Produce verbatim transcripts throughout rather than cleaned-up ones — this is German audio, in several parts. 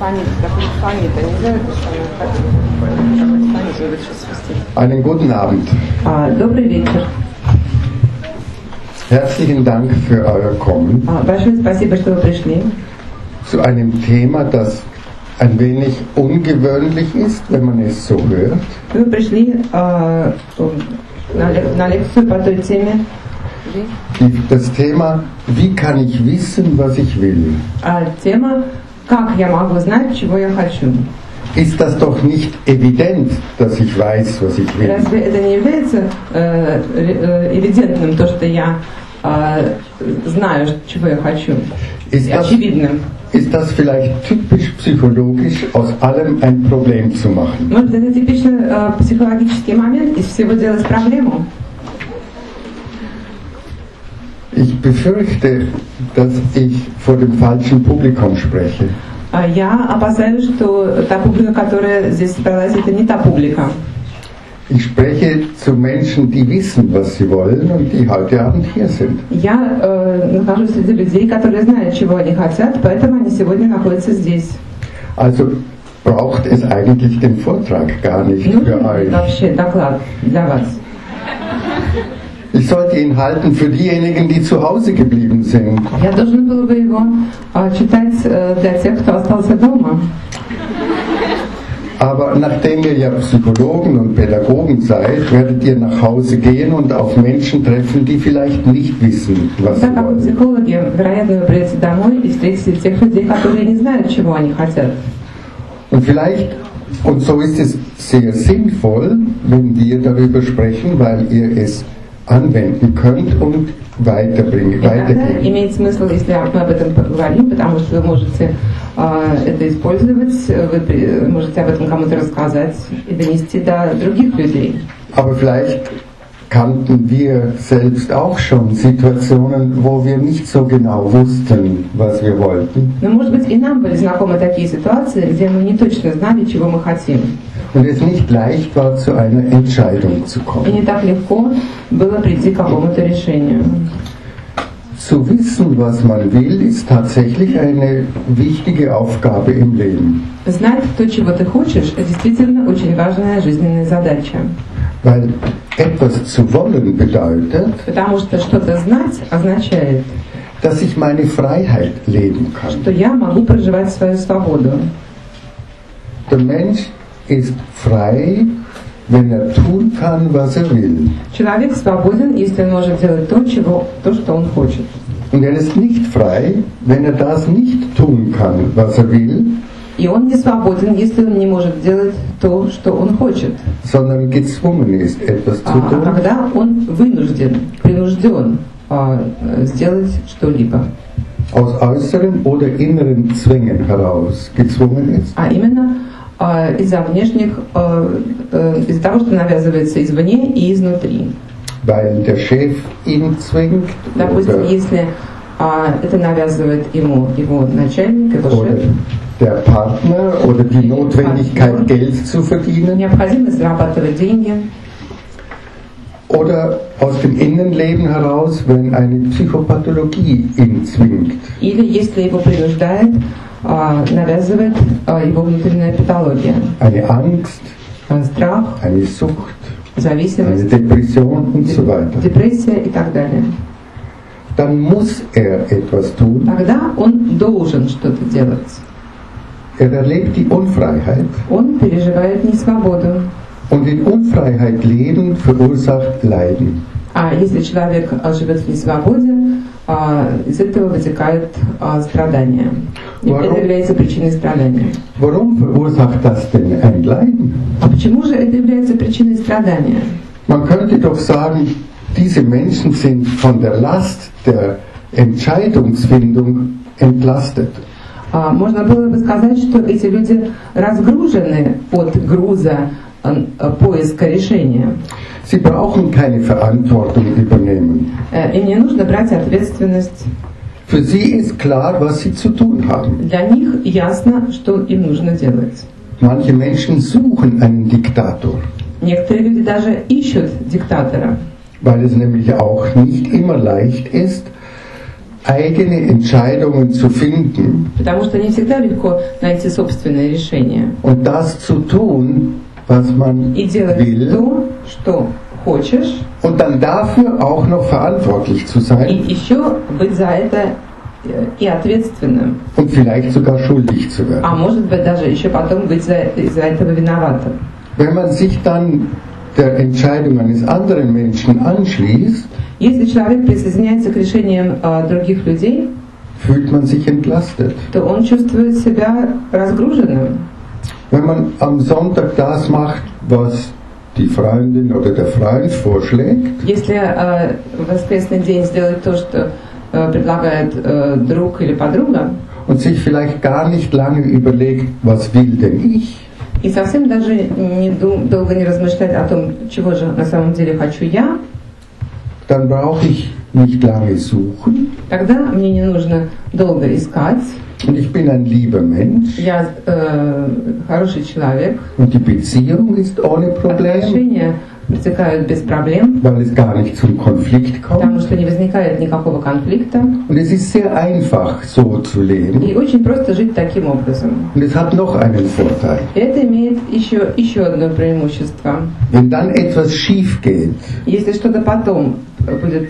Einen guten Abend. Добрый вечер. Herzlichen Dank für euer Kommen. Большое спасибо, что вы пришли. Zu einem Thema, das ein wenig ungewöhnlich ist, wenn man es so hört. Вы пришли äh, на, на лекцию по той теме. Das Thema, wie kann ich wissen, was ich will? Тема, как я могу знать, чего я хочу. Ist das doch nicht evident, dass ich weiß, was ich will? Разве это не является äh, äh, эвидентным, то, что я äh, знаю, чего я хочу? Ist das, очевидным. Ist das vielleicht typisch psychologisch, aus allem ein Problem zu machen? Может, это типичный äh, психологический момент, из всего делать проблему? Ich befürchte, dass ich vor dem falschen Publikum spreche. Я опасаюсь, что та публика, которая здесь собралась, это не та публика. Ich spreche zu Menschen, die wissen, was sie wollen und die heute Abend hier sind. Я äh, нахожусь среди людей, которые знают, чего они хотят, поэтому они сегодня находятся здесь. Also braucht es eigentlich den Vortrag gar nicht ну, für euch. Вообще доклад для вас. Ich sollte ihn halten für diejenigen, die zu Hause geblieben sind. Я должен был бы его äh, читать äh, для тех, кто остался дома. Aber nachdem ihr ja Psychologen und Pädagogen seid, werdet ihr nach Hause gehen und auf Menschen treffen, die vielleicht nicht wissen, was sie wollen. Психологи, вероятно, вы придете домой и встретите тех людей, которые не знают, чего они хотят. Und vielleicht, und so ist es sehr sinnvoll, wenn wir darüber sprechen, weil ihr es anwenden könnt und weiterbringen, weitergeben. Имеет смысл, если мы об этом поговорим, потому что вы можете äh, это использовать, вы можете об этом кому-то рассказать и донести до других людей. Aber vielleicht kannten wir selbst auch schon Situationen, wo wir nicht so genau wussten, was wir wollten. Но, может быть, и нам были знакомы такие ситуации, где мы не точно знали, чего мы хотим. Und es nicht leicht war, zu einer Entscheidung zu kommen. И не так легко было прийти к какому-то решению. Zu wissen, was man will, ist tatsächlich eine wichtige Aufgabe im Leben. Знать то, чего ты хочешь, действительно очень важная жизненная задача. Weil etwas zu wollen bedeutet, Потому что что-то знать означает, dass ich meine Freiheit leben kann. что я могу проживать свою свободу. Der Mensch ist frei, wenn er tun kann, was er will. Человек свободен, если он может делать то, чего, то, что он хочет. Und er ist nicht frei, wenn er das nicht tun kann, was er will. И он не свободен, если он не может делать то, что он хочет. Sondern gezwungen ist, etwas zu А, tun. а когда он вынужден, принужден а, сделать что-либо. Aus äußeren oder inneren Zwängen heraus gezwungen ist. А именно а, из-за внешних, а, а, из-за того, что навязывается извне и изнутри. Weil der Chef ihn zwingt. Допустим, Oder если а, это навязывает ему его начальник, его oder шеф, der Partner oder die Notwendigkeit, Geld zu verdienen. необходимость зарабатывать деньги. Oder aus dem Innenleben heraus, wenn eine Psychopathologie ihn zwingt. Или если его принуждает, а, навязывает а, его внутренняя патология. Eine Angst, А, страх, eine Sucht, eine зависимость, Depression und so weiter. депрессия и так далее. Dann muss er etwas tun. Тогда он должен что-то делать. Er erlebt die Unfreiheit. Он переживает несвободу. Und in Unfreiheit leben verursacht Leiden. А если человек а, живет в несвободе, а, из этого вытекают а, страдания. И это является причиной страдания. Warum verursacht das denn ein Leiden? А почему же это является причиной страдания? Man könnte doch sagen, diese Menschen sind von der Last der Entscheidungsfindung entlastet. А, можно было бы сказать, что эти люди разгружены от груза а, поиска решения. Sie brauchen keine Verantwortung übernehmen. Им не нужно брать ответственность. Für sie ist klar, was sie zu tun haben. Для них ясно, что им нужно делать. Manche Menschen suchen einen Diktator, Некоторые люди даже ищут диктатора. weil es nämlich auch nicht immer leicht ist, eigene Entscheidungen zu finden Потому что не всегда легко найти собственное решение. und das zu tun, was man И делать will, то, что хочешь, und dann dafür auch noch verantwortlich zu и sein еще быть за это э, и ответственным. und vielleicht sogar schuldig zu werden. А может быть даже еще потом быть за, из-за этого виноватым. Wenn man sich dann der Entscheidung eines anderen Menschen anschließt, Если человек присоединяется к решениям э, других людей, fühlt man sich entlastet. то он чувствует себя разгруженным. Wenn man am Sonntag das macht, was die Freundin oder der Freund vorschlägt, Если э, в воскресный день сделать то, что э, предлагает э, друг или подруга, und sich vielleicht gar nicht lange überlegt, was will denn ich, и совсем даже не дум, долго не размышлять о том, чего же на самом деле хочу я, dann brauche ich nicht lange suchen тогда мне не нужно долго искать. und ich bin ein lieber Mensch Я э, хороший человек, und die Beziehung ist ohne Problem, отношения протекают без проблем, weil es gar nicht zum Konflikt потому kommt что не возникает никакого конфликта. und es ist sehr einfach so zu leben И очень просто жить таким образом. und es hat noch einen Vorteil. И это имеет еще, еще одно преимущество. Wenn dann etwas schief geht, Если что-то потом будет,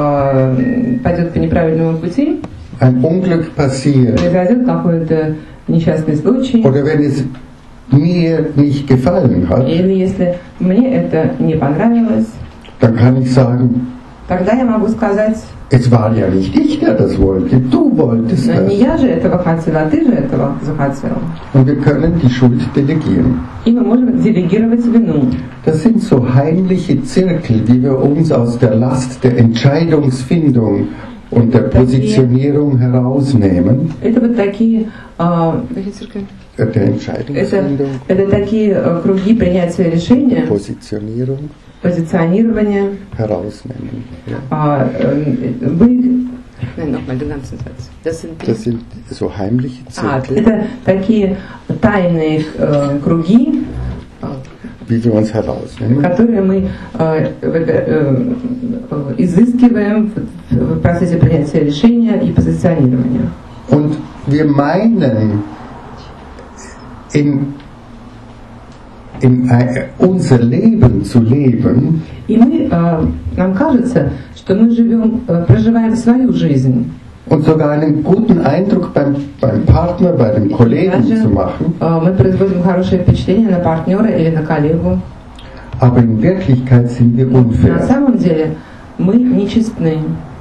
э, пойдет по неправильному пути, ein Unglück passiert произойдет какой-то несчастный случай, oder wenn es mir nicht gefallen hat, или если мне это не понравилось, dann kann ich sagen, тогда я могу сказать, es war ja nicht ich, der das wollte, du wolltest «Ну, не das. я же этого хотела, а ты же этого захотел». Und wir können die Schuld delegieren. И мы можем делегировать вину. Das sind so heimliche Zirkel, die wir uns aus der Last der Entscheidungsfindung und der Positionierung herausnehmen. Это вот такие, а, Äh, Der это, Entscheidungsfindung, это такие а, круги принятия решения, Positionierung позиционирования. herausnehmen. Ja. А, э, вы... Nein, nochmal den ganzen Satz. Das sind, Das sind so heimliche а, Zirkel, это такие тайные э, круги, wie wir uns herausnehmen. которые мы э, э, э, изыскиваем в, в процессе принятия решения и позиционирования. Und wir meinen, in, in ein, unser Leben zu leben, И мы, э, нам кажется, что мы живем, э, проживаем свою жизнь. und sogar einen guten Eindruck beim, beim Partner, bei dem Kollegen Даже zu machen, э, мы производим хорошее впечатление на партнера или на коллегу. aber in Wirklichkeit sind wir На unfair. самом деле мы нечестны,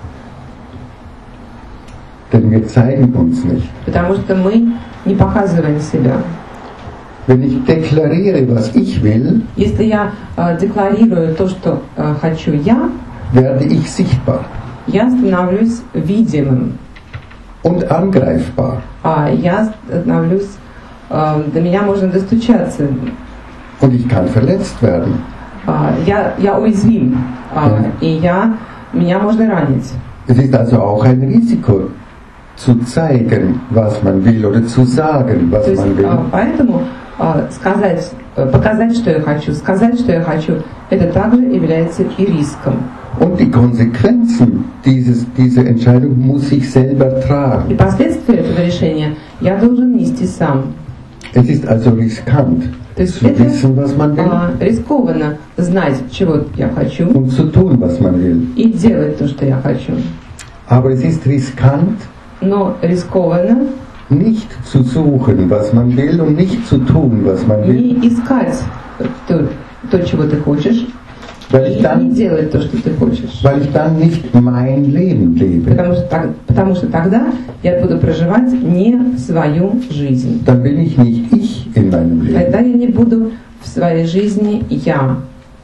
Denn wir zeigen uns nicht. потому что мы не показываем себя. Wenn ich deklariere, was ich will, Если я э, декларирую то, что э, хочу я, werde ich sichtbar я становлюсь видимым, und angreifbar. а я становлюсь, э, до меня можно достучаться, Und ich kann verletzt werden. А, я, я уязвим, а, и я, меня можно ранить. Es ist also auch ein Risiko, zu zeigen, was man will, oder zu sagen, was То есть, man will. а, поэтому а, сказать, э, показать, что я хочу, сказать, что я хочу, это также является и риском. Und die Konsequenzen dieses, dieser Entscheidung muss ich selber И tragen. последствия этого решения я должен нести сам. Es ist also riskant, То есть zu это wissen, was man will, а, рискованно знать, чего я хочу, und zu tun, was man will. и делать то, что я хочу. Aber es ist riskant, Но рискованно nicht zu suchen, was man will, und nicht zu tun, was man will, не искать то, то, чего ты хочешь, weil и ich не dann, делать то, что ты хочешь. weil ich dann nicht mein Leben lebe. Потому что, так- потому что тогда я буду проживать не свою жизнь. Dann bin ich nicht ich in meinem Leben. Тогда я не буду в своей жизни я.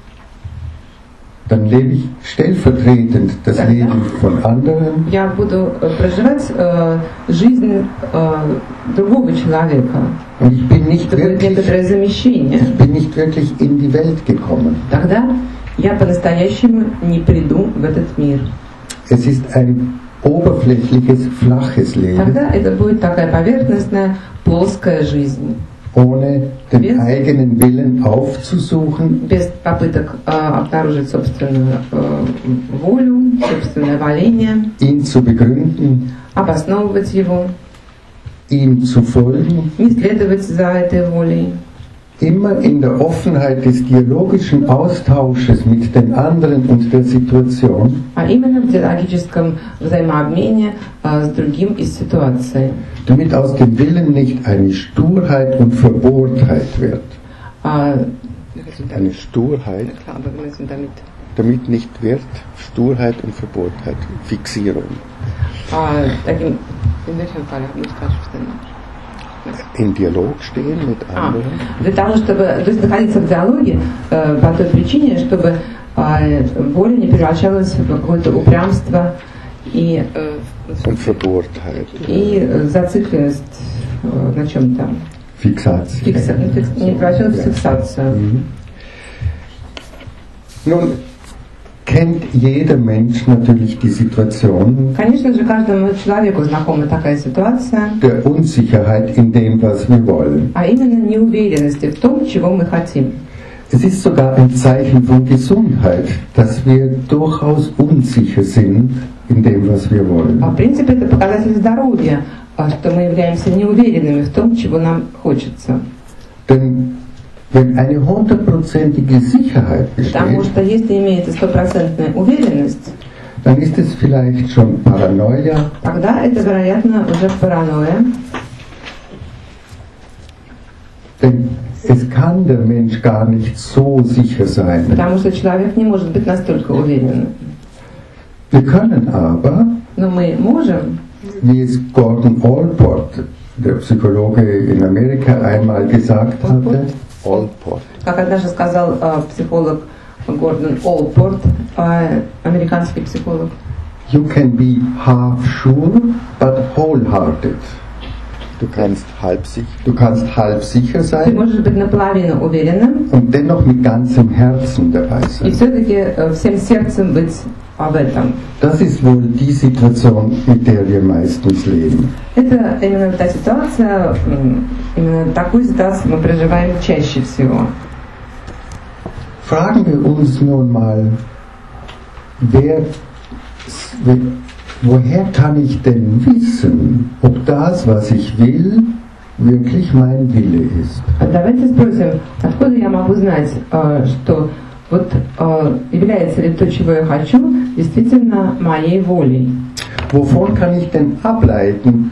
Dann lebe ich stellvertretend das Ja. Leben von anderen Я буду э, проживать э, жизнь э, другого человека. und ich bin nicht Это будет wirklich, некоторое замещение. ich bin nicht wirklich in die Welt gekommen. Тогда я по-настоящему не приду в этот мир. Es ist ein oberflächliches, flaches Leben, Тогда это будет такая поверхностная, плоская жизнь. ohne den Без- eigenen Willen aufzusuchen, без попыток э, обнаружить собственную э, волю, собственное воление, ihn zu begründen, обосновывать его, ihm zu folgen, не следовать за этой волей. immer in der Offenheit des dialogischen Austausches mit den anderen und der Situation, А именно в диалогическом взаимообмене э, с другим из ситуации. damit aus dem Willen nicht eine Sturheit und Verbohrtheit wird. А, Eine Sturheit, damit nicht wird Sturheit und Verbohrtheit, Fixierung. а, таким, in welchem Fall? Ich muss falsch verstanden. In Dialog stehen mit А, anderen. для того, чтобы, то есть находиться в диалоге э, по той причине, чтобы э, воля не превращалась в какое-то упрямство и, э, Und Verbohrtheit. и зацикленность э, на чем-то. Fixation. Фикса, ну, фикс- не превращалась в фиксацию. Mhm. Nun kennt jeder Mensch natürlich die Situation Конечно же, каждому человеку знакома такая ситуация, der Unsicherheit in dem, was wir wollen. а именно неуверенности в том, чего мы хотим. Es ist sogar ein Zeichen von Gesundheit, dass wir durchaus unsicher sind in dem, was wir wollen. А в принципе это показатель здоровья, а, что мы являемся неуверенными в том, чего нам хочется. Denn wenn eine hundertprozentige Sicherheit Потому besteht, что если имеется стопроцентная уверенность, dann ist es vielleicht schon Paranoia, тогда это, вероятно, уже паранойя. denn es kann der Mensch gar nicht so sicher sein. Потому что человек не может быть настолько уверенным. Wir können aber, Но мы можем, wie es Gordon Allport, der Psychologe in Amerika, einmal gesagt hatte, Allport, как однажды сказал э, психолог Гордон Олпорт, э, американский психолог, you can be half sure, but wholehearted. Du kannst halb sicher, du kannst halb sicher ты sein можешь быть наполовину уверенным und dennoch mit ganzem Herzen dabei и sein. все-таки э, всем сердцем быть об этом. Das ist wohl die Situation, mit der wir meistens leben. Это именно та ситуация, м, именно такую ситуацию мы проживаем чаще всего. Fragen wir uns nun mal, wer, woher kann ich denn wissen, ob das, was ich will, wirklich mein Wille ist? Давайте спросим, откуда я могу знать, э, что вот э, является ли то, чего я хочу, действительно моей волей? Wovon kann ich denn ableiten,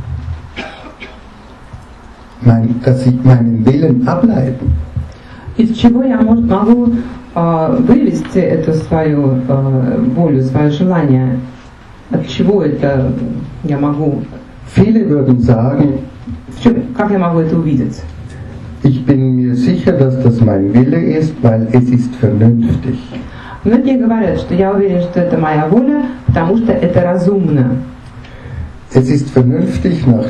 mein, dass ich meinen Willen ableiten? Из чего я мож- могу э, вывести эту свою э, волю, свое желание? От чего это я могу? Viele würden sagen, В чём- как я могу это увидеть? ich bin mir sicher, dass das mein Wille ist, weil es ist vernünftig. Многие говорят, что я уверен, что это моя воля, потому что это разумно. Es ist vernünftig, nach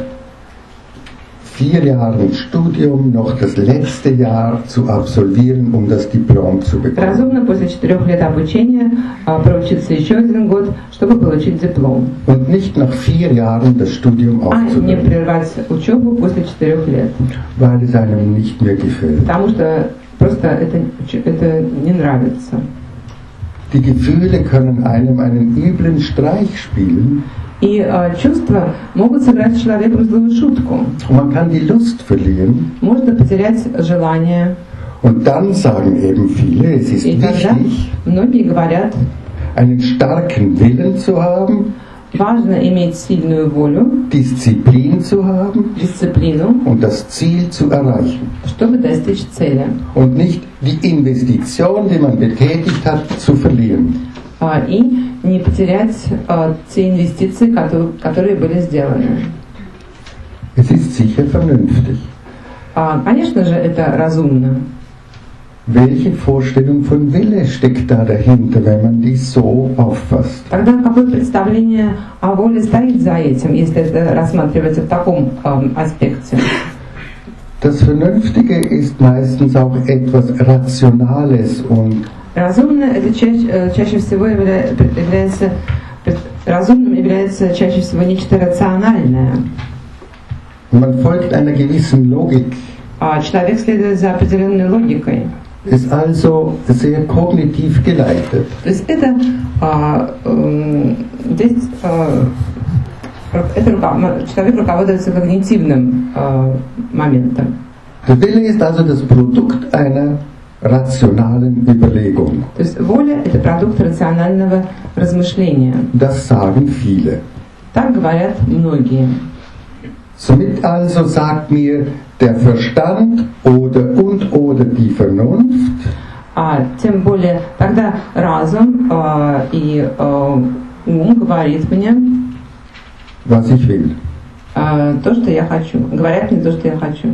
vier Jahren Studium noch das letzte Jahr zu absolvieren, um das Diplom zu bekommen. Разумно после четырех лет обучения а, проучиться еще один год, чтобы получить диплом. Und nicht nach vier Jahren das Studium А не aufzunehmen, прервать учебу после четырех лет. weil es einem nicht mehr gefällt. Потому что просто это, это не нравится. Die Gefühle können einem einen üblen Streich spielen И а, чувства могут сыграть с человеком злую шутку. und man kann die Lust verlieren. Можно потерять желание. Und dann sagen eben viele, es ist И тогда wichtig, многие говорят, einen starken Willen zu haben, важно иметь сильную волю, Disziplin zu haben дисциплину, und das Ziel zu erreichen. чтобы достичь цели. Und nicht die Investition, die man betätigt hat, zu verlieren. А, и не потерять а, те инвестиции, которые, которые были сделаны. Es ist sicher vernünftig. А, конечно же, это разумно. Welche Vorstellung von Wille steckt da dahinter, wenn man dies so auffasst? Тогда какое представление о воле стоит за этим, если это рассматривается в таком эм, аспекте? Das Vernünftige ist meistens auch etwas Rationales und Разумно это чаще, э, чаще всего явля, является разумным является чаще всего нечто рациональное. man folgt einer gewissen Logik. А человек следует за определенной логикой. Ist also sehr kognitiv geleitet. То есть это, а, э, здесь, а, это человек руководствуется когнитивным а, моментом. Der Wille ist also das Produkt einer rationalen Überlegung. То есть воля – это продукт рационального размышления. Das sagen viele. Так говорят многие. Somit also sagt mir der Verstand oder und oder die Vernunft, А тем более тогда разум а, и а, ум говорит мне was ich will. а, то, что я хочу. Говорят мне то, что я хочу.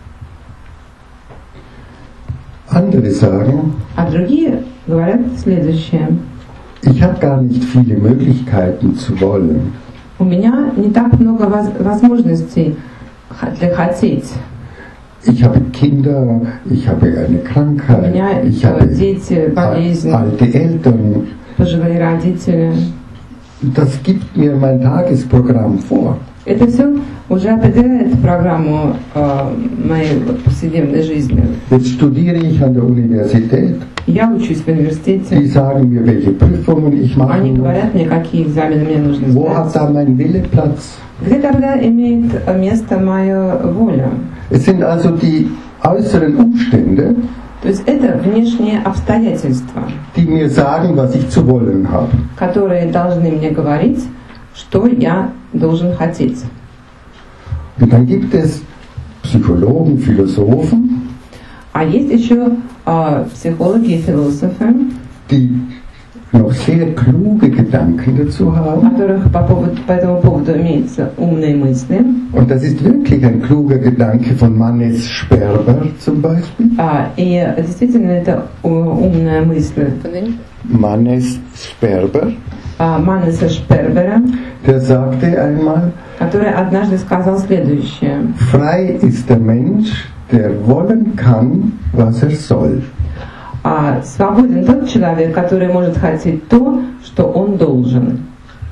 Andere sagen, А другие говорят следующее. ich habe gar nicht viele Möglichkeiten zu wollen. У меня не так много воз- возможностей для хотеть. Ich habe Kinder, ich habe eine У Krankheit, меня ich э, habe дети, болезни, alte Eltern. пожилые родители. Das gibt mir mein Tagesprogramm vor. Это все уже определяет программу э, моей повседневной жизни. Jetzt studiere ich an der Universität. Я учусь в Die университете. sagen mir, welche Prüfungen ich Они machen muss. говорят мне, какие экзамены мне нужно Wo hat сдать. da mein Wille Platz? Где тогда имеет место моя воля? Es sind also die äußeren Umstände, То есть это внешние обстоятельства, die mir sagen, was ich zu wollen habe. которые должны мне говорить, что я должен хотеть. Und dann gibt es Psychologen, Philosophen, А есть еще э, психологи и философы, die noch sehr kluge Gedanken dazu у haben. которых по, поводу, по этому поводу имеются умные мысли. Und das ist wirklich ein kluger Gedanke von Mannes Sperber zum Beispiel. А, и действительно это у- умная мысль Mannes Sperber, а, Маннеса Шпербера, der sagte einmal, который однажды сказал следующее. frei ist der Mensch, der wollen kann, was er soll. А, свободен тот человек, который может хотеть то, что он должен.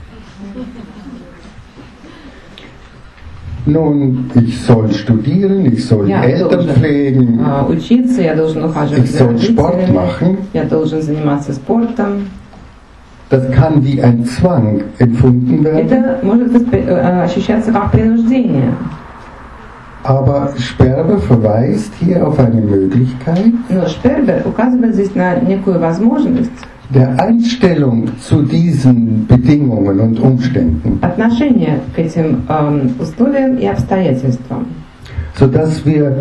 Nun, ich soll studieren, ich soll Ja, Eltern должен pflegen, а, учиться, я должен ухаживать ich за soll Sport родителями, machen. я должен заниматься спортом. Das kann wie ein Zwang empfunden werden, Это может воспри- э, ощущаться как принуждение. aber Sperber verweist hier auf eine Möglichkeit Но Шпербер указывает здесь на некую возможность der Einstellung zu diesen Bedingungen und Umständen, отношения к этим эм, условиям и обстоятельствам. sodass wir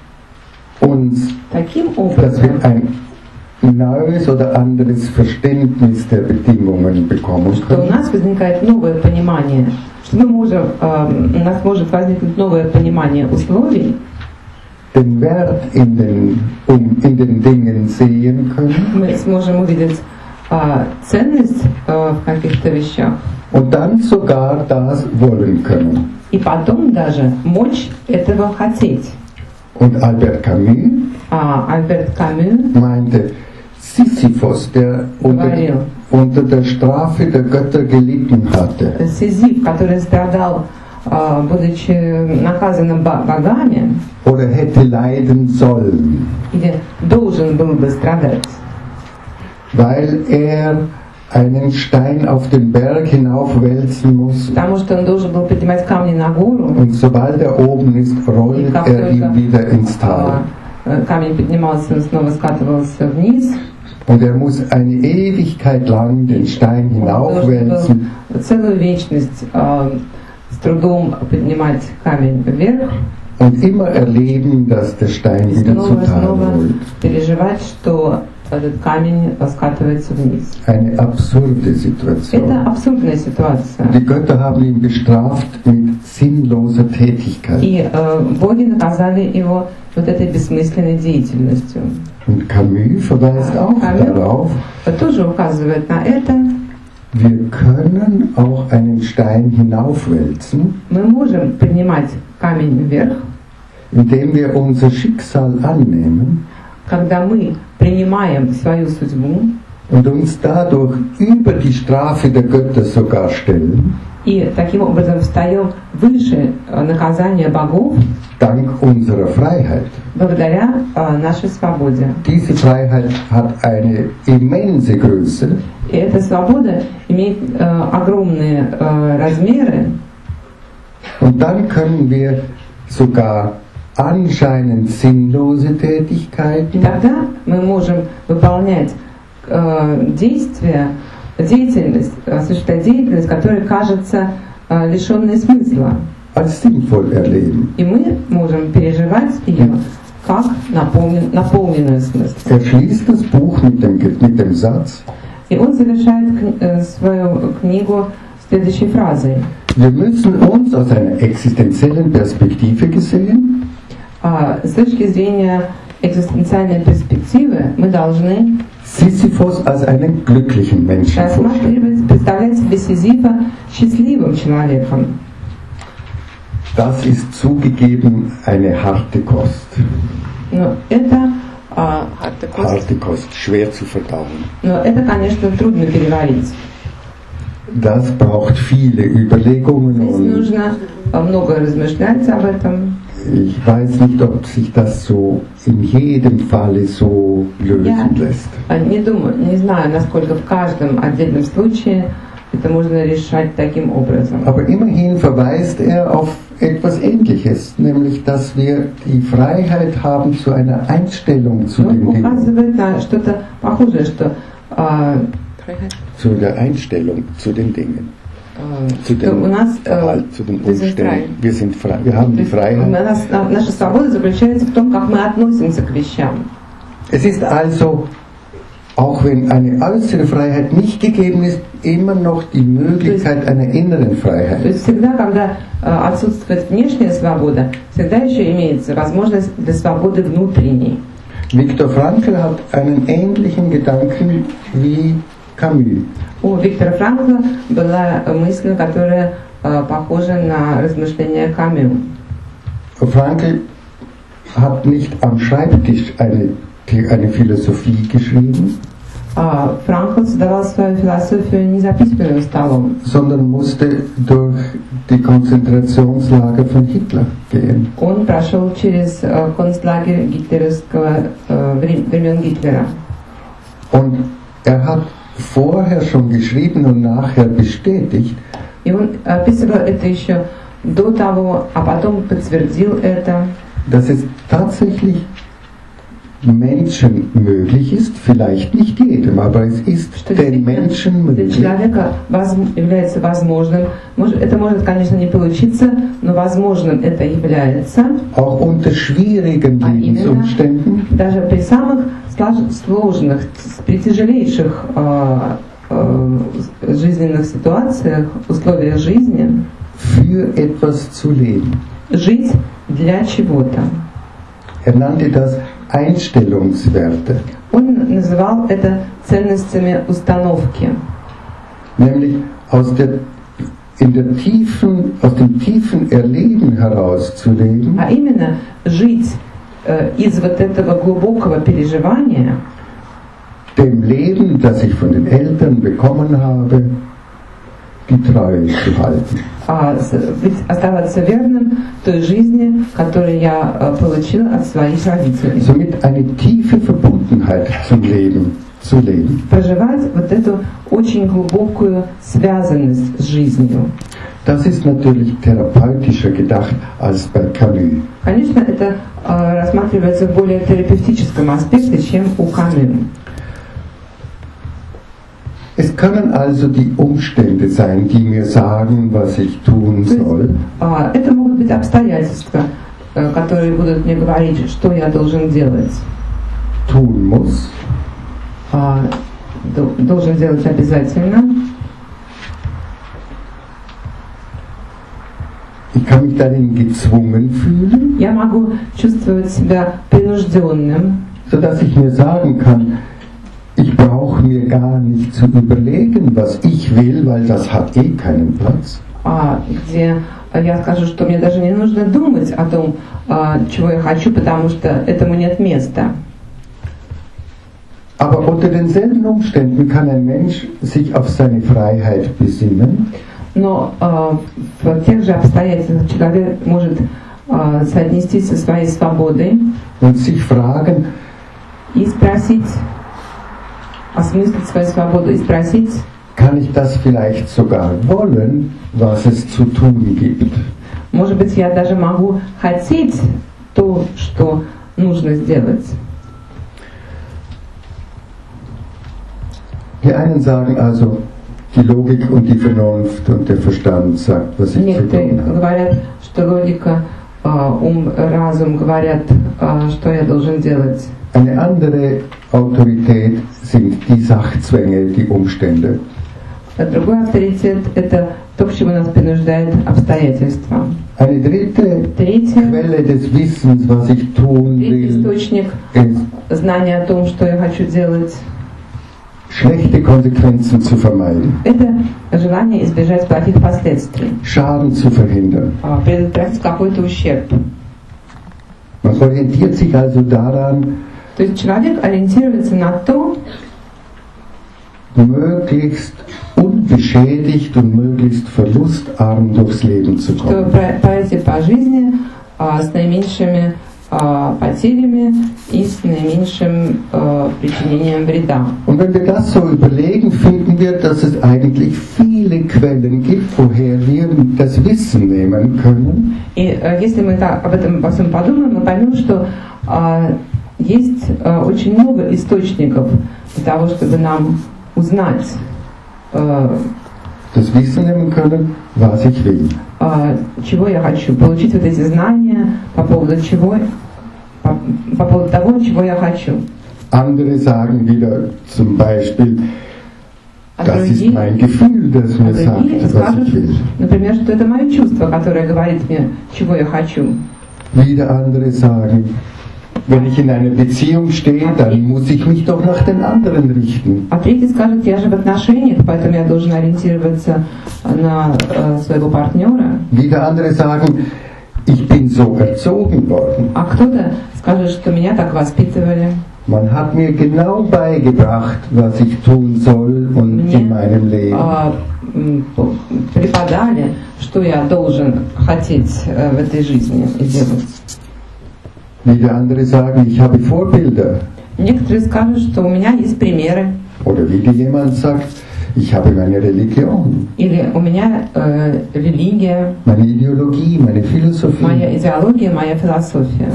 uns, Таким dass образом, wir ein neues oder anderes Verständnis der Bedingungen bekommen что у können. нас возникает новое понимание, что мы можем, эм, у нас может возникнуть новое понимание условий, Den Wert in den, um, in den Dingen sehen können мы сможем увидеть э, ценность э, в каких-то вещах, und dann sogar das wollen können. и потом даже мочь этого хотеть. Und Albert Camus А Альберт Камю meinte, Sisyphos, der unter, говорил, unter der Strafe der Götter gelitten hatte, Сизиф, который страдал, э, будучи наказанным бо- богами, oder hätte leiden sollen, или должен был бы страдать, weil er einen Stein auf den Berg hinaufwälzen muss потому что он должен был поднимать камни на гору, und sobald er oben ist, rollt er ihn wieder ins Tal. а, э, камень поднимался, он снова скатывался вниз. Und er muss eine Ewigkeit lang den Stein Он должен hinaufwälzen был целую вечность э, с трудом поднимать камень вверх, und immer erleben, dass der Stein и wieder zu снова и Tal снова rollt. переживать, что этот камень скатывается вниз. Eine absurde Это Situation. абсурдная ситуация. Die Götter haben ihn bestraft mit sinnloser Tätigkeit. И э, боги наказали его вот этой бессмысленной деятельностью. Und Camus verweist auch Camus darauf, тоже указывает на это. wir können auch einen Stein hinaufwälzen, Мы можем поднимать камень вверх, indem wir unser Schicksal annehmen когда мы принимаем свою судьбу und uns dadurch über die Strafe der Götter sogar stellen И таким образом встаем выше наказания богов, dank unserer Freiheit. благодаря э, нашей свободе. Diese Freiheit hat eine immense Größe. И эта свобода имеет э, огромные э, размеры. Und dann können wir sogar anscheinend sinnlose И Tätigkeiten тогда мы можем выполнять э, действия, деятельность, осуществлять деятельность, которая кажется э, лишенной смысла. als sinnvoll erleben. И мы можем переживать ее как наполнен, наполненную смыслом. Er schließt das Buch mit dem, mit dem Satz, И он завершает кни- э, свою книгу следующей фразой. wir müssen uns aus einer existenziellen Perspektive gesehen А, с точки зрения экзистенциальной перспективы мы должны Sisyphos als einen glücklichen Menschen vorstellen. рассматривать, представлять себе Сизифа счастливым человеком. Das ist zugegeben eine harte Kost. Но это, а, harte Kost. Harte Kost, schwer zu verdauen. Но это, конечно, трудно переварить. Das braucht viele Überlegungen Здесь und нужно а, много размышлять об этом. ich weiß nicht, ob sich das so in jedem Falle so lösen Я lässt. а, не думаю, не знаю, насколько в каждом отдельном случае это можно решать таким образом. Aber immerhin verweist er auf etwas Ähnliches, nämlich dass wir die Freiheit haben zu einer Einstellung zu Он den Dingen. указывает на что-то похожее, что а, Zu der Einstellung zu den Dingen. а, Zu что dem у нас а, Verhalt, zu den wir sind frei. Umständen. Wir sind frei. Wir haben То die есть у Freiheit. нас, а, наша свобода заключается в том, как мы относимся к вещам. Es ist also, auch wenn eine äußere Freiheit nicht gegeben ist, immer noch die Möglichkeit einer inneren То Freiheit. есть всегда, когда а, отсутствует внешняя свобода, всегда еще имеется возможность для свободы внутренней. Viktor Frankl hat einen ähnlichen Gedanken wie Camus. У Виктора Франкла была мысль, которая а, похожа на размышления Камю. Frankl hat nicht am Schreibtisch eine, eine Philosophie geschrieben, А, Франкл создавал свою философию не за письменным столом, sondern musste durch die Konzentrationslager von Hitler gehen. он прошел через а, концлагерь гитлеровского а, вре- времен Гитлера. Und er hat vorher schon geschrieben und nachher bestätigt, И он описывал это еще до того, а потом подтвердил это, dass es tatsächlich Menschen möglich ist, vielleicht nicht jedem, aber es ist что den действительно Menschen для möglich, человека воз- является возможным. Может, это может, конечно, не получиться, но возможным это является. auch unter schwierigen А именно, Lebensumständen даже при самых слож- сложных, при тяжелейших э, э, жизненных ситуациях, условиях жизни, für etwas zu leben. жить для чего-то. Er nannte das Einstellungswerte, Он называл это ценностями установки. nämlich aus der in der tiefen, aus dem tiefen Erleben heraus zu leben, А именно жить э, из вот этого глубокого переживания, dem Leben, das ich von den Eltern bekommen habe, die Treue zu halten. а, с- быть, оставаться верным той жизни, которую я э, получил от своих родителей. Somit eine tiefe Verbundenheit zum Leben zu leben. Проживать вот эту очень глубокую связанность с жизнью. Das ist natürlich therapeutischer gedacht als bei Camus. Конечно, это э, рассматривается в более терапевтическом аспекте, чем у Камю. Es können also die Umstände sein, die mir sagen, was ich tun То есть, soll. а, это могут быть обстоятельства, э, которые будут мне говорить, что я должен делать. tun muss, А, до- должен делать обязательно. ich kann mich darin gezwungen fühlen, Я могу чувствовать себя принужденным, sodass ich mir sagen kann, ich brauche mir gar nicht zu überlegen, was ich will, weil das hat eh keinen Platz. а, где я скажу, что мне даже не нужно думать о том, а, чего я хочу, потому что этому нет места. Aber unter denselben Umständen kann ein Mensch sich auf seine Freiheit besinnen Но э, в тех же обстоятельствах человек может э, соотнести со своей свободой und sich fragen, и спросить, осмыслить свою свободу и спросить, kann ich das vielleicht sogar wollen, was es zu tun gibt? может быть, я даже могу хотеть то, что нужно сделать. Die einen sagen also, die Logik und die Vernunft und der Verstand sagt, was ich zu Некоторые tun habe. говорят, что логика, э, ум, разум говорят, э, что я должен делать. Eine andere Autorität sind die Sachzwänge, die Umstände. А другой авторитет – это то, к чему нас принуждает обстоятельства. Eine dritte Третье, Quelle des Wissens, was ich tun третий will, источник ist, знания о том, что я хочу делать, schlechte Konsequenzen zu vermeiden, это желание избежать плохих последствий, Schaden zu verhindern. а, предотвратить какой-то ущерб. Man orientiert sich also daran, То есть человек ориентируется на то, möglichst unbeschädigt und möglichst verlustarm durchs Leben zu что kommen. пройти по жизни а, с наименьшими а, потерями и с наименьшим а, причинением вреда. Und wenn wir das so überlegen, finden wir, dass es eigentlich viele Quellen gibt, woher wir das Wissen nehmen können. И а, если мы так об этом во всем подумаем, мы поймем, что а, есть а, очень много источников для того, чтобы нам узнать, а, Das Wissen nehmen können, was ich will. а, чего я хочу, получить вот эти знания по поводу чего, по, по поводу того, чего я хочу. Andere sagen wieder zum Beispiel, А das ist другие, mein Gefühl, das а mir sagt, другие was ich скажут, will. например, что это мое чувство, которое говорит мне, чего я хочу. Wieder andere sagen, wenn ich in einer Beziehung stehe, dann muss ich mich doch nach den anderen richten. А третий скажет, я же в отношениях, поэтому я должен ориентироваться на э, своего партнера. Wieder andere sagen, ich bin so erzogen worden. А кто-то скажет, что меня так воспитывали. Man hat mir genau beigebracht, was ich tun soll und Мне in meinem Leben. э, м, преподали, что я должен хотеть э, в этой жизни и делать. Wieder andere sagen, ich habe Vorbilder. Некоторые скажут, что у меня есть примеры. Oder wieder jemand sagt, ich habe meine Religion, Или у меня э, религия, meine Ideologie, meine Philosophie. моя идеология, моя философия.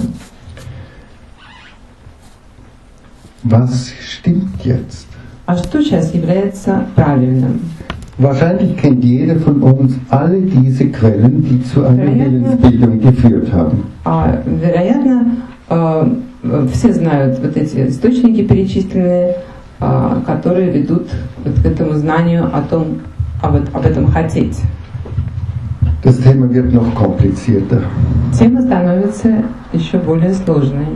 Was stimmt jetzt? А что сейчас является правильным? Wahrscheinlich kennt jeder von uns alle diese Quellen, die zu einer Willensbildung geführt haben. А, вероятно, э, все знают вот эти источники перечисленные, э, которые ведут вот к этому знанию о том, об, об этом хотеть. Das Thema wird noch komplizierter. Тема становится еще более сложной.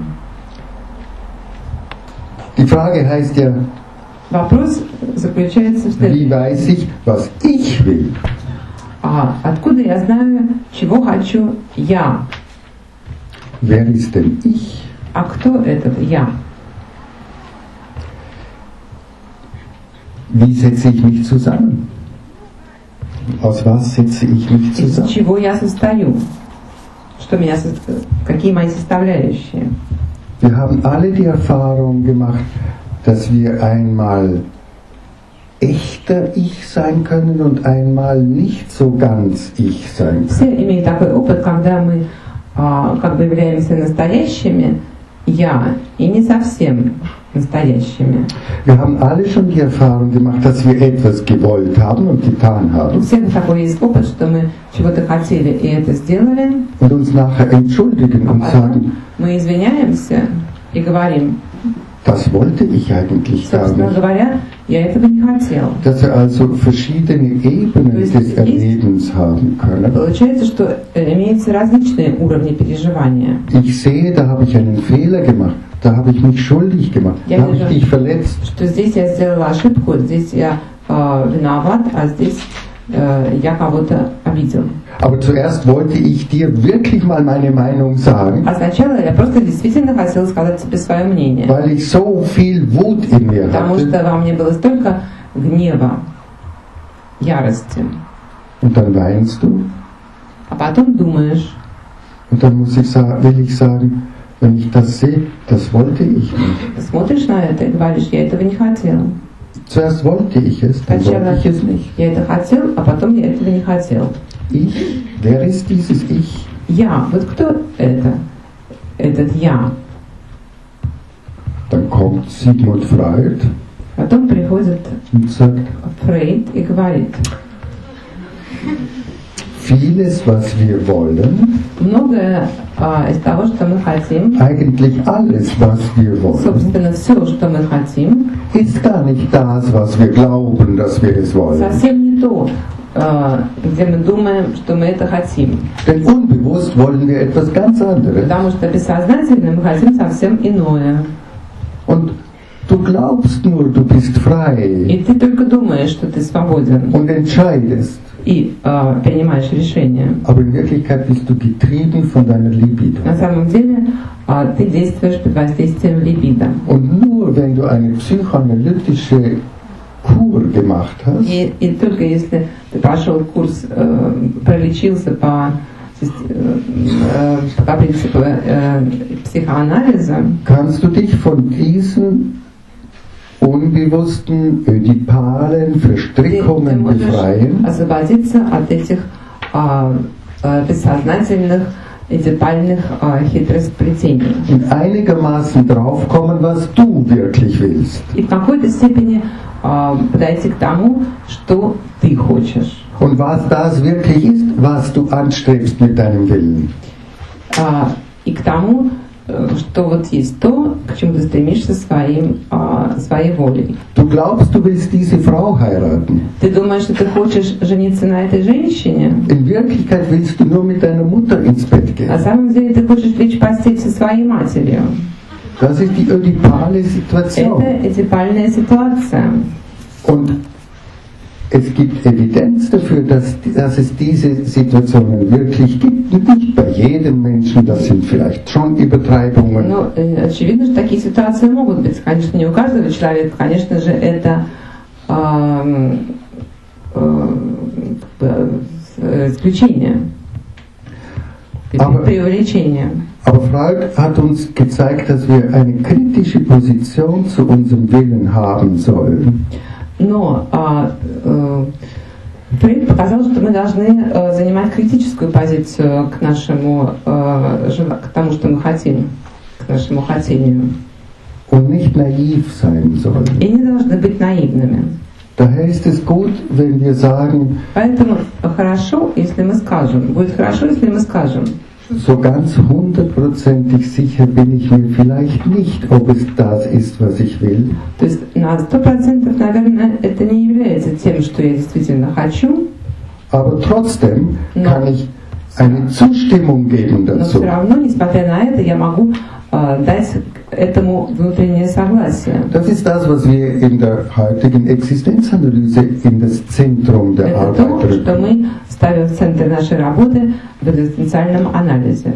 Die Frage heißt ja, Вопрос заключается в wie следующем. weiß ich, was ich will? А откуда я знаю, чего хочу я? Wer ist denn ich? А кто этот я? Wie setze ich mich zusammen? Aus was setze ich mich Из zusammen? чего я состою? Что меня, со- какие мои составляющие? Wir haben alle die Erfahrung gemacht, dass wir einmal echter Ich sein können und einmal nicht so ganz Ich sein können. Все имеют такой опыт, когда мы а, как бы являемся настоящими я и не совсем настоящими. Wir haben alle schon die Erfahrung gemacht, dass wir etwas gewollt haben und getan У haben всех такой есть опыт, что мы чего-то хотели и это сделали, und uns nachher entschuldigen а und sagen, потом мы извиняемся и говорим, das wollte ich eigentlich gar собственно nicht. говоря, я этого не хотел. Dass wir also verschiedene Ebenen То есть des есть- Erlebens haben können. Получается, что имеются различные уровни переживания. Ich sehe, da habe ich einen Fehler gemacht, da habe ich mich schuldig gemacht, Ja, da habe ich ja. dich verletzt. Что здесь я сделала ошибку, здесь я э, виноват, а здесь э, я кого-то обидел. Aber zuerst wollte ich dir wirklich mal meine Meinung sagen, А сначала я просто действительно хотела сказать тебе свое мнение, weil ich so viel Wut in mir потому hatte. что во мне было столько гнева, ярости. Und dann weinst du. А потом думаешь. Und dann muss ich sagen, will ich sagen, wenn ich das sehe, das wollte ich nicht. Смотришь на это и говоришь, я этого не хотел. Zuerst wollte ich es, dann wollte ich es nicht. Я это хотел, а потом я этого не хотел. Ich? Wer ist dieses Ich? Я. Вот кто это? Этот я. Dann kommt Sigmund Freud Потом приходит und sagt, Фрейд и говорит, vieles, was wir wollen, многое а, из того, что мы хотим, eigentlich alles, was wir wollen, собственно, все, что мы хотим, ist gar nicht das, was wir glauben, dass wir es wollen. совсем не то, а, где мы думаем, что мы это хотим. Denn unbewusst wollen wir etwas ganz anderes. Потому что бессознательно мы хотим совсем иное. Und du glaubst nur, du bist frei И ты только думаешь, что ты свободен und entscheidest. и а, принимаешь решение. Aber in Wirklichkeit bist du getrieben von deiner Libido. На самом деле а, ты действуешь под воздействием либидо. Und nur wenn du eine psychoanalytische Kur gemacht hast, И, и только если ты прошел курс, э, пролечился по, э, по принципу э, психоанализа, kannst du dich von diesen unbewussten, ödipalen ты, ты Verstrickungen можешь befreien освободиться от этих а, а, бессознательных эдипальных а, хитросплетений. und einigermaßen draufkommen, was du wirklich willst. И в какой-то степени а, подойти к тому, что ты хочешь. Und was das wirklich ist, was du anstrebst mit deinem Willen. А, и к тому, что вот есть то, к чему ты стремишься своим, а, своей волей. Du glaubst, du willst diese Frau heiraten. Ты думаешь, что ты хочешь жениться на этой женщине? In Wirklichkeit willst du nur mit deiner Mutter ins Bett gehen. На самом деле ты хочешь лечь в постель со своей матерью. Das ist die ödipale Situation. Это эдипальная ситуация. Und es gibt Evidenz dafür, dass, dass es diese Situationen wirklich gibt. Nicht bei jedem Menschen, das sind vielleicht schon Übertreibungen. Но э, очевидно, что такие ситуации могут быть. Конечно, не у каждого человека. Конечно же, это э, э, исключение. Aber, преувеличение. aber Freud hat uns gezeigt, dass wir eine kritische Position zu unserem Willen haben sollen. Но а, э, Фрейд показал, что мы должны э, занимать критическую позицию к нашему, э, к тому, что мы хотим, к нашему хотению. Und nicht naiv sein sollen. И не должны быть наивными. Daher ist es gut, wenn wir sagen, Поэтому хорошо, если мы скажем, будет хорошо, если мы скажем. so ganz hundertprozentig sicher bin ich mir vielleicht nicht, ob es das ist, was ich will. То есть на сто процентов, наверное, это не является тем, что я действительно хочу. Aber trotzdem No. kann ich eine Zustimmung geben Но dazu. все равно, несмотря на это, я могу äh, дать этому внутреннее согласие. Das ist das, was wir in der heutigen Existenzanalyse in das Zentrum der Это Arbeit то, что rücken. мы ставим в центр нашей работы в экзистенциальном анализе.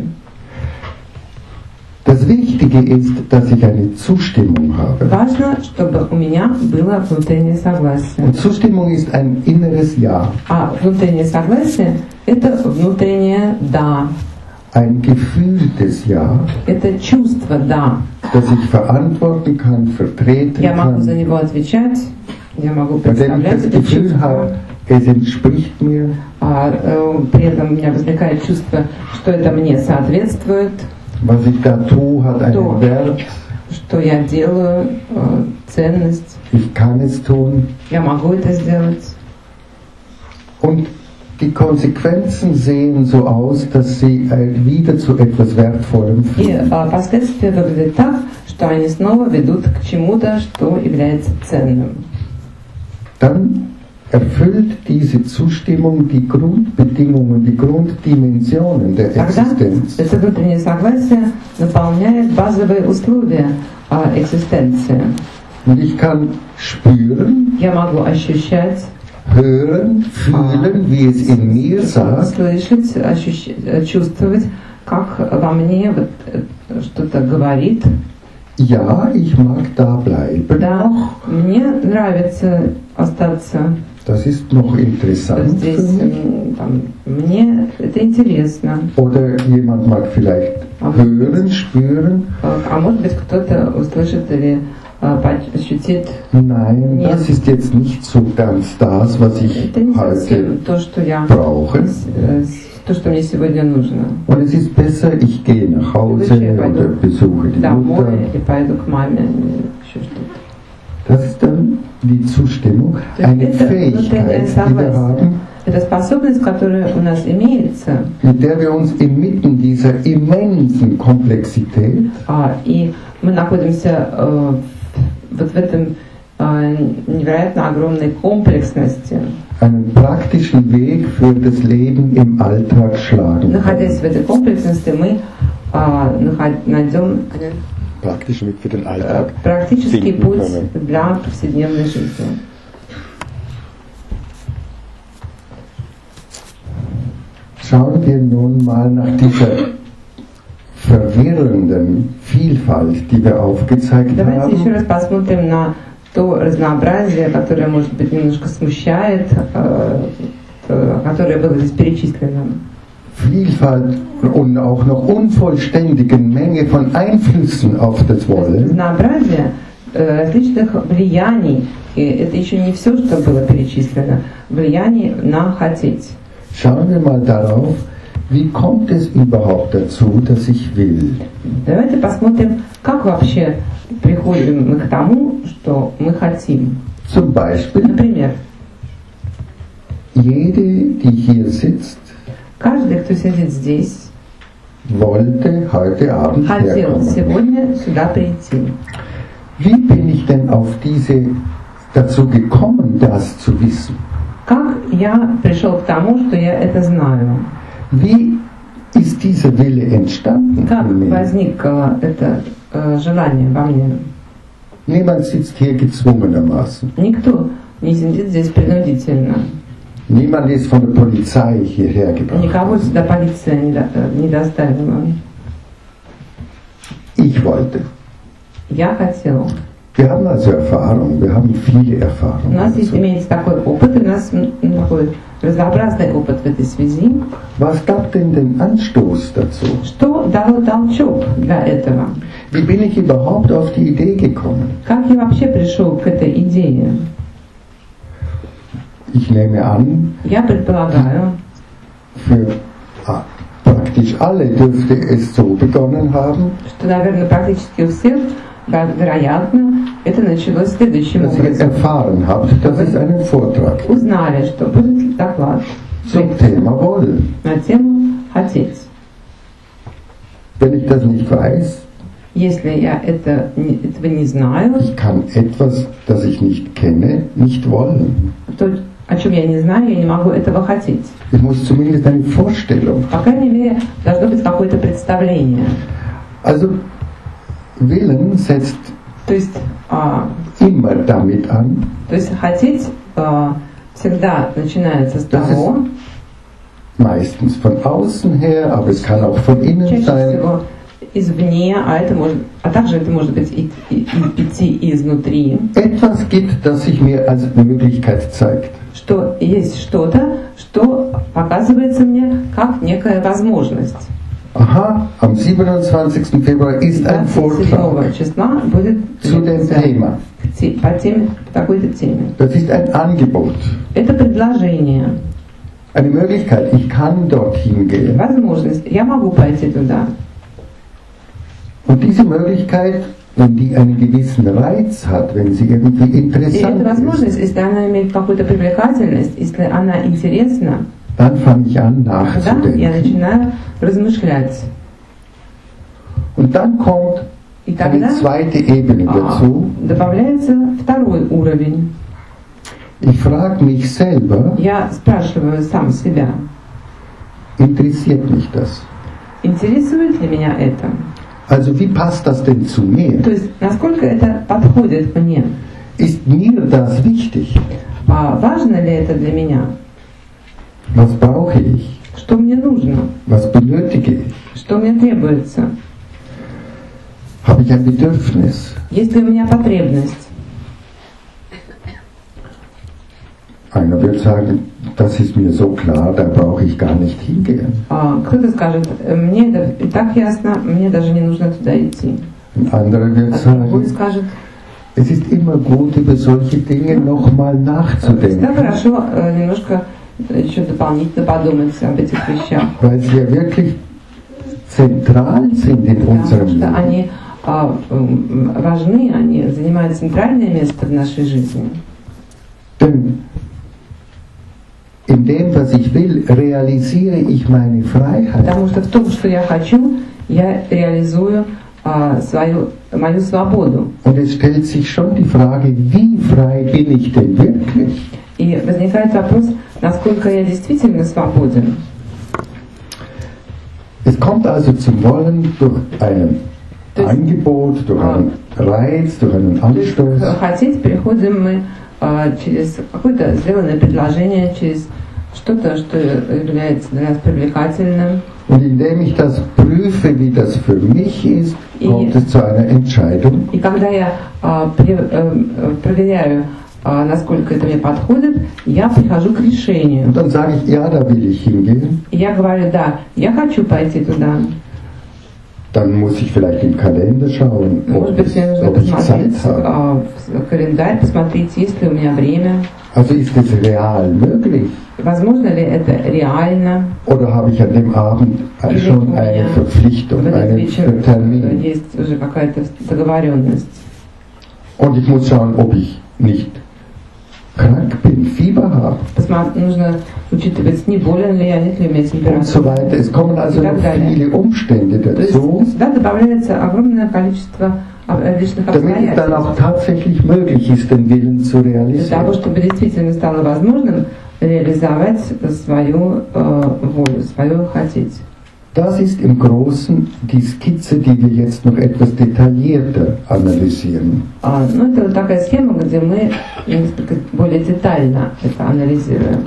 Das Wichtige ist, dass ich eine Zustimmung habe. Важно, чтобы у меня было внутреннее согласие. Und Zustimmung ist ein inneres Ja, А внутреннее согласие – это внутреннее «да». ein gefühltes Ja, Это чувство «да». das ich verantworten kann, vertreten Я могу за kann, него отвечать, я могу bei dem ich представлять das это Gefühl чувство. habe, es entspricht mir, А э, при этом у меня возникает чувство, что это мне соответствует, was ich da tue, hat einen То. Wert, что я делаю, э, ценность, ich kann es tun. я могу это сделать. Und die Konsequenzen sehen so aus, dass sie äh, wieder zu etwas Wertvollem И führen. э, последствия выглядят так, что они снова ведут к чему-то, что является ценным. Dann erfüllt diese Zustimmung die Grundbedingungen, die Grunddimensionen der Тогда Existenz. это внутреннее согласие наполняет базовые условия э, экзистенции. Und ich kann spüren, Я могу ощущать, hören, fühlen, wie es in mir sagt, слышать, ощущ- чувствовать, как во мне вот э, что-то говорит. ja, ich mag da bleiben. Да, мне нравится остаться Das ist noch interessant Здесь für mich. м, там, мне это интересно. Oder jemand mag vielleicht hören, spüren. А а может быть кто-то услышит или а, поч- ощутит, Nein, Нет. das ist jetzt nicht so ganz das, was ich это не heute совсем то, что я, brauche. с- э, с- то, что мне сегодня нужно. Und es ist besser, ich gehe nach Hause Лучше я oder пойду besuche die Mutter. домой и пойду к маме, или еще что-то. Das ist dann die Zustimmung, То есть eine это внутреннее Fähigkeit, die wir haben, согласие. Это способность, которая у нас имеется, mit der wir uns inmitten dieser immensen Komplexität а, и мы находимся э, вот в этом э, невероятно огромной комплексности. einen praktischen Weg für das Leben im Alltag schlagen können. Находясь в этой комплексности, мы а, наход- найдем Praktischen Weg für den э, Alltag. практический finden путь können. для повседневной жизни. Schauen wir nun mal nach dieser verwirrenden Vielfalt, die wir aufgezeigt Давайте еще haben. раз посмотрим на то разнообразие, которое, может быть, немножко смущает, э, э, которое было здесь перечислено. Vielfalt und auch noch unvollständigen Menge von Einflüssen auf das То есть Wollen. разнообразие э, различных влияний, и это еще не все, что было перечислено, влияний на хотеть. Schauen wir mal darauf, wie kommt es überhaupt dazu, dass ich will? Давайте посмотрим, как вообще приходим мы к тому, что мы хотим. Zum Beispiel, Например, jede, die hier sitzt, каждый, кто сидит здесь, wollte heute Abend хотел herkommen. сегодня сюда прийти. Wie bin ich denn auf diese dazu gekommen, das zu wissen? Как я пришел к тому, что я это знаю? Wie ist dieser Wille entstanden Как in mir? возникло это э, желание во мне? Niemand sitzt hier gezwungenermaßen. Никто не сидит здесь принудительно. Niemand ist von der Polizei hierher gebracht. Никого сюда полиция не, до- э, не доставила. Ich wollte. Я хотела. Wir haben also Erfahrung, wir haben viele У Erfahrungen. нас есть, dazu. имеется такой опыт, у нас м, такой разнообразный опыт в этой связи. Was gab denn den Anstoß dazu? Что дало толчок для этого? Wie bin ich überhaupt auf die Idee gekommen? Как я вообще пришел к этой идее? Ich nehme an, Я предполагаю, für ah, praktisch alle dürfte es so begonnen haben, что, наверное, практически у всех, да, вероятно, это началось следующим dass ihr образом. erfahren habt, dass es einen Vortrag Узнали, что будет доклад zum Thema Wollen. на тему «Хотеть». Wenn ich das nicht weiß, Если я это, не- этого не знаю, ich kann etwas, das ich nicht kenne, nicht wollen. то, о чем я не знаю, я не могу этого хотеть. Ich muss zumindest eine Vorstellung. По крайней мере, должно быть какое-то представление. Also Willen setzt То есть, а, immer damit an, то есть хотеть а, всегда начинается с Das того, meistens von außen her, aber es kann auch von innen чаще sein, всего извне, а, это может, а также это может быть и, и, и идти и изнутри, etwas gibt, das sich mir als Möglichkeit zeigt. что есть что-то, что показывается мне как некая возможность. Aha, am siebenundzwanzigsten Februar ist ein двадцать седьмого Vortrag числа будет zu dem лекция Thema. те- по теме, по такой-то теме. Das ist ein Angebot, Это предложение, eine Möglichkeit. Ich kann dorthin gehen. возможность. Я могу пойти туда. Und diese Möglichkeit, wenn die einen gewissen Reiz hat, wenn sie irgendwie И interessant эта ist, возможность, если она имеет какую-то привлекательность, если она интересна, dann fange ich an тогда я nachzudenken. начинаю размышлять. Und dann kommt И eine тогда zweite Ebene а, dazu. добавляется второй уровень. Ich frage mich selber, Я спрашиваю сам себя, interessiert mich das? интересует ли меня это? Also wie passt das denn zu mir? То есть, насколько это подходит мне? Ist mir das wichtig? А важно ли это для меня? Was brauche ich? Что мне нужно? Was benötige ich? Что мне требуется? Habe ich ein Bedürfnis? Есть ли у меня потребность? Ein Einer wird sagen, das ist mir so klar, da brauche ich gar nicht hingehen. А, кто-то скажет, мне это и так ясно, мне даже не нужно туда идти. Ein anderer wird А другой sagen, скажет, es ist immer gut, über solche Dinge nochmal всегда nachzudenken, хорошо э, немножко еще дополнительно подумать об этих вещах. weil sie ja wirklich zentral sind in Потому unserem что Leben. они а, м, важны, они занимают центральное место в нашей жизни. Denn in dem, was ich will, realisiere ich meine Freiheit. Потому что в том, что я хочу, я реализую а, свою, мою свободу. Und es stellt sich schon die Frage, wie frei bin ich denn wirklich? И возникает вопрос, насколько я действительно свободен. Es kommt also zum Wollen durch ein Angebot, durch einen Reiz, durch einen Anstoß. Хотеть приходим мы а, через какое-то сделанное предложение, через что-то, что является для нас привлекательным. Und indem ich das prüfe, wie das für mich ist, kommt es zu einer Entscheidung. И когда я а, при, а, проверяю, а, насколько это мне подходит, я прихожу к решению. Und dann sage ich, ja, da will ich hingehen. И я говорю, да, я хочу пойти туда. Dann muss ich vielleicht im Kalender schauen, ob, Может быть, es, мне нужно ob ich Zeit посмотреть habe. а, в календарь, посмотреть, есть ли у меня время. Also ist es real möglich? Возможно ли это реально? Oder habe ich an dem Abend schon eine В Verpflichtung, этот einen вечер Termin? есть уже какая-то договоренность. Und ich muss schauen, ob ich nicht krank bin, Fieber habe Посмотри, нужно учитывать, не болен ли я, нет ли у меня und so температуры. weiter. Es kommen also noch viele Umstände То есть dazu, сюда добавляется огромное количество различных damit es dann auch обстоятельств. tatsächlich möglich ist, den Willen zu Для того, realisieren. чтобы действительно стало возможным реализовать свою э, волю, свое хотеть. Das ist im Großen die Skizze, die wir jetzt noch etwas detaillierter analysieren. А, ну, это вот такая схема, где мы несколько более детально это анализируем.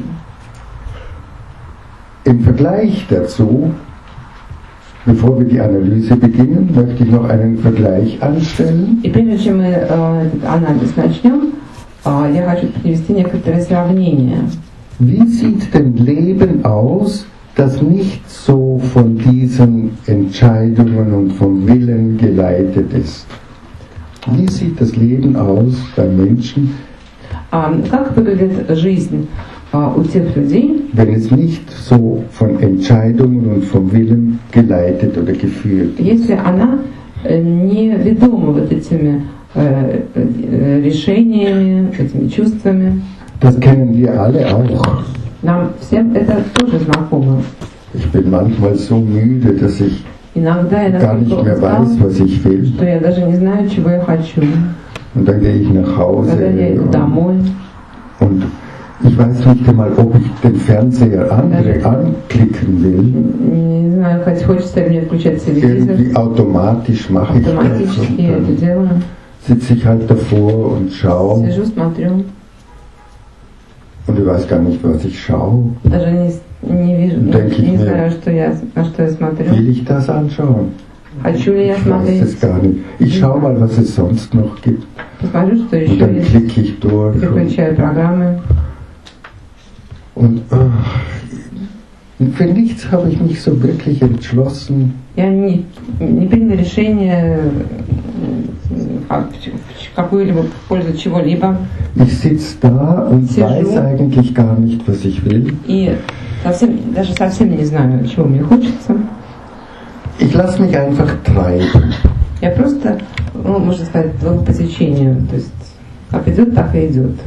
Im Vergleich dazu, bevor wir die Analyse beginnen, möchte ich noch einen Vergleich anstellen. И прежде чем мы э, этот анализ начнем, э, я хочу привести некоторые сравнения. Wie sieht denn Leben aus, das nicht so von diesen Entscheidungen und vom Willen geleitet ist? Wie sieht das Leben aus bei Menschen, А, как выглядит жизнь а, у тех людей, wenn es nicht so von Entscheidungen und vom Willen geleitet oder geführt ist? если она э, не ведома вот этими э, э, решениями, этими чувствами? Das kennen wir alle auch. Нам всем это тоже знакомо. Ich bin manchmal so müde, dass ich Иногда я gar nicht настолько mehr устала, weiß, was ich will. что я даже не знаю, чего я хочу. Und dann gehe ich nach Hause Когда я иду und, домой, und ich weiß nicht einmal, ob ich den Fernseher an, anklicken will. не знаю, хоть хочется ли мне включать телевизор, Irgendwie automatisch mache ich das. автоматически Und я это dann делаю. sitze ich halt davor und schaue Сижу, смотрю, und ich weiß gar nicht, was ich schaue. даже не, не вижу, Denke ich не mir, знаю, что я, на что я смотрю. Will ich das anschauen? Хочу ли я Ich weiß es смотреть? gar nicht. Ich schaue mal, was es sonst noch gibt. Посмотрю, что Und еще dann есть. klicke ich durch. Und, Переключаю программы. und äh, für nichts habe ich mich so wirklich entschlossen. Я не, не приняла решение э, в какую-либо в пользу чего-либо. Ich sitze da und Сижу. weiß eigentlich gar nicht, was ich will. И совсем, даже совсем не знаю, чего мне хочется. Ich lasse mich einfach treiben. Я просто, ну, можно сказать, плыву по течению. То есть, как идет, так и идет.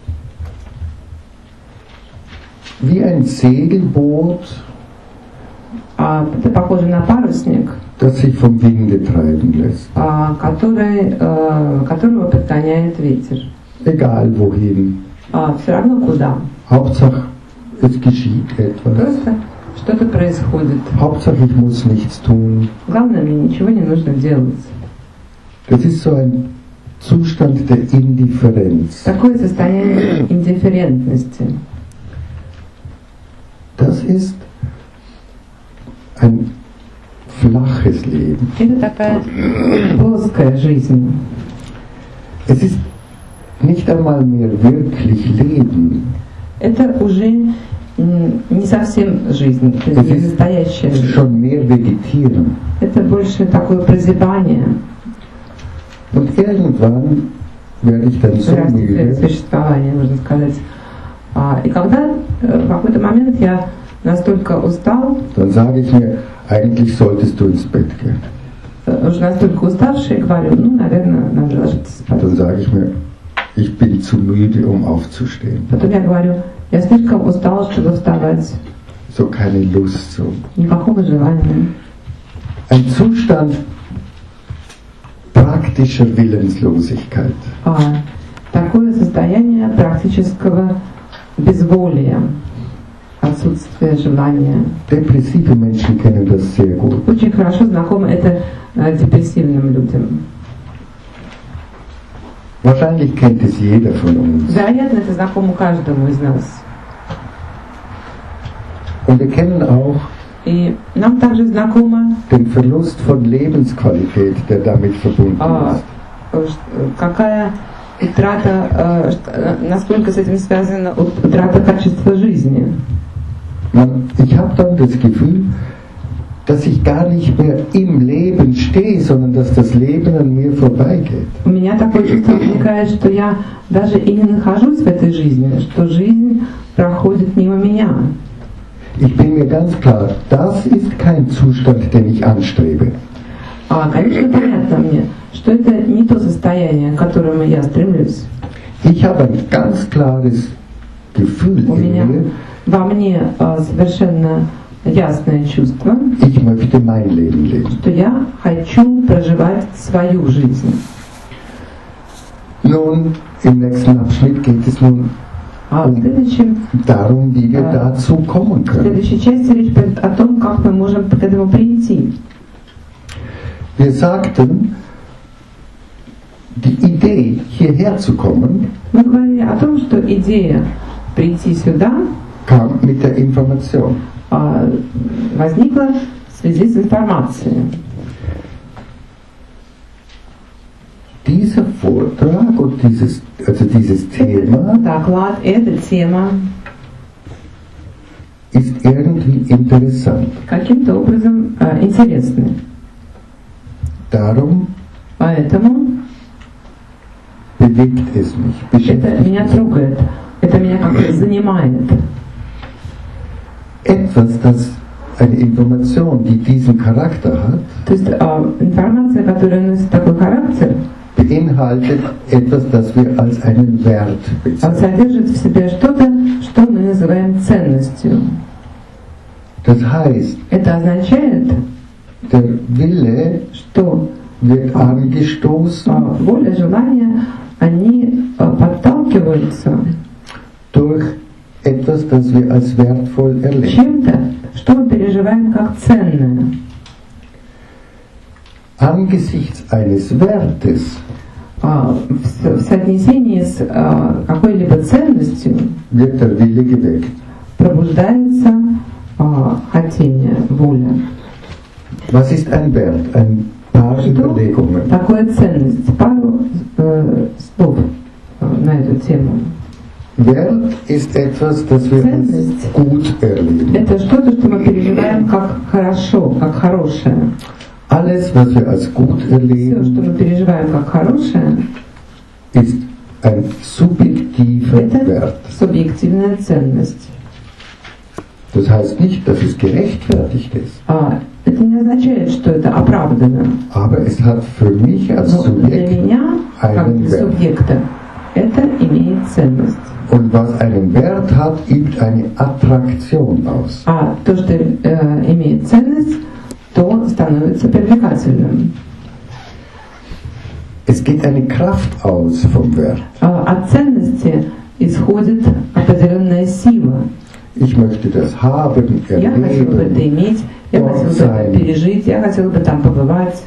Wie ein Segelboot, А, это похоже на парусник, das sich vom Winde treiben lässt. а, который, а, которого подгоняет ветер. Egal wohin. А, все равно куда. Hauptsache, es geschieht etwas. Просто что-то происходит. Hauptsache, ich muss nichts tun. Главное, мне ничего не нужно делать. Das ist so ein Zustand der Indifferenz. Такое состояние индифферентности. Das ist ein flaches Leben. Это такая плоская жизнь. Es ist nicht einmal mehr wirklich Leben. это уже не совсем жизнь, то есть не настоящая жизнь. Schon mehr vegetieren. Это больше такое прозябание. Und irgendwann werde ich dann so müde, существование, нужно сказать. И когда в какой-то момент я настолько устал, dann sage ich mir, eigentlich solltest du ins Bett gehen. Уже настолько уставший, говорю, ну, наверное, надо ложиться спать. Dann sage ich mir, ich bin zu müde, um aufzustehen. Потом я говорю, я слишком устал, чтобы вставать. So keine Lust, so. Никакого желания. Ein Zustand praktischer Willenslosigkeit. А, такое состояние практического безволия, отсутствия желания. Depressive Menschen kennen das sehr gut. Очень хорошо знакомо это äh, депрессивным людям. Wahrscheinlich kennt es jeder von uns. Вероятно, это знакомо каждому из нас. Und wir kennen auch И нам также знакомо den Verlust von Lebensqualität, der damit verbunden а, ist. какая утрата, а, насколько с этим связана утрата качества жизни. Man, ich habe dann das Gefühl, dass ich gar nicht mehr im Leben stehe, sondern dass das Leben an mir vorbeigeht. У меня такое чувство возникает, что я даже и не нахожусь в этой жизни, что жизнь проходит мимо меня. Ich bin mir ganz klar, das ist kein Zustand, den ich anstrebe. А, конечно, понятно мне, что это не то состояние, к которому я стремлюсь. Ich habe ein ganz klares Gefühl У in меня mir, во мне а, совершенно ясное чувство, ich möchte mein Leben leben. что я хочу проживать свою жизнь. Nun, im nächsten Abschnitt geht es nun А в следующем, darum, wie wir А, dazu kommen в können. следующей части речь пойдет о том, как мы можем к этому прийти. Wir sagten, die Idee, hierher zu kommen, Мы говорили о том, что идея прийти сюда kam mit der Information. а, возникла в связи с информацией. Dieser Vortrag und dieses, also dieses Thema Доклад, эта тема ist irgendwie interessant. каким-то образом а, интересны. Darum Поэтому bewegt es mich, это beschäftigt меня es. трогает, это меня как-то занимает. Etwas, das eine Information, die diesen Charakter hat, То есть а, информация, которая носит такой характер, beinhaltet etwas, das wir als einen Wert а, bezeichnen. содержит в себе что-то, что мы называем ценностью. Das heißt, Это означает, der Wille что wird а, angestoßen воля, желание, они а, подталкиваются durch etwas, das wir als wertvoll erleben. чем-то, что мы переживаем как ценное. Angesichts eines Wertes А, в, в соотнесении с а, какой-либо ценностью wird der Wille geweckt. пробуждается а, хотение, воля. Was ist ein Wert? Ein paar Что Überlegungen. такое ценность? Пару э, слов э, на эту тему. Wert ist etwas, das wir als Ценность. gut erleben. Это что-то, что мы переживаем как хорошо, как хорошее. Alles, was wir als gut Все, что erleben, мы переживаем как хорошее, ist ein subjektiver это Wert. субъективная ценность. Das heißt nicht, dass es gerechtfertigt ist, А, это не означает, что это оправдано. aber es hat für mich als Но для Subjekt меня, как einen для Wert. субъекта, это имеет ценность. Und was einen Wert hat, übt eine Attraktion aus. А то, что э, имеет ценность, то становится привлекательным. Es geht eine Kraft aus vom Wert. А, от ценности исходит определенная сила. Ich möchte das haben, Я хотела бы это erleben. иметь, я Dort хотела бы sein. это пережить, я хотела бы там побывать.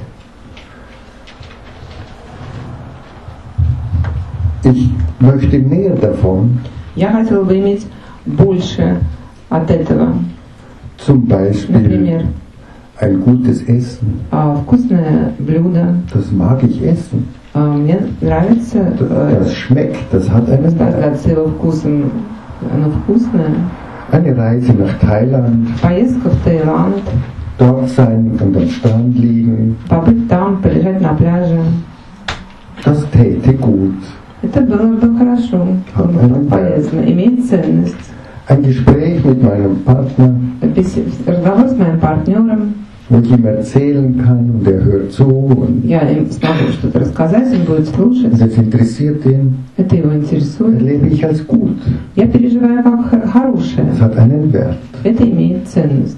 Ich möchte mehr davon, Я хотела бы иметь больше от этого. zum Beispiel Например, ein gutes Essen. а, вкусное блюдо. Das mag ich essen. А, мне нравится Das, э, das schmeckt, das hat einen Wert. наслаждаться его вкусом. оно вкусное. Eine Reise nach Thailand, Поездка в Таиланд, dort sein und am Strand liegen, побыть там, полежать на пляже. das täte gut. Это было бы хорошо, было бы полезно, имеет ценность. Ein Gespräch mit meinem Partner, Разговор с моим партнером, wo ich ihm erzählen kann und er hört zu und я им смогу что-то рассказать, он будет слушать, das interessiert ihn, это его интересует. erlebe ich als gut. Я переживаю как хорошее, Es hat einen Wert. это имеет ценность.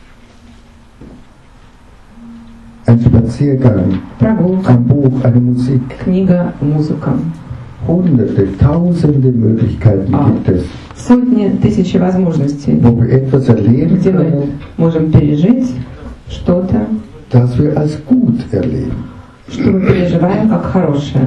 Ein Spaziergang, Прогулка, ein Buch, eine Musik, книга, музыка. hunderte, tausende Möglichkeiten Ah. gibt es, Сотни, тысячи возможностей, wo wir etwas erleben где мы können, можем пережить что-то, das wir als gut erleben. что мы переживаем как хорошее.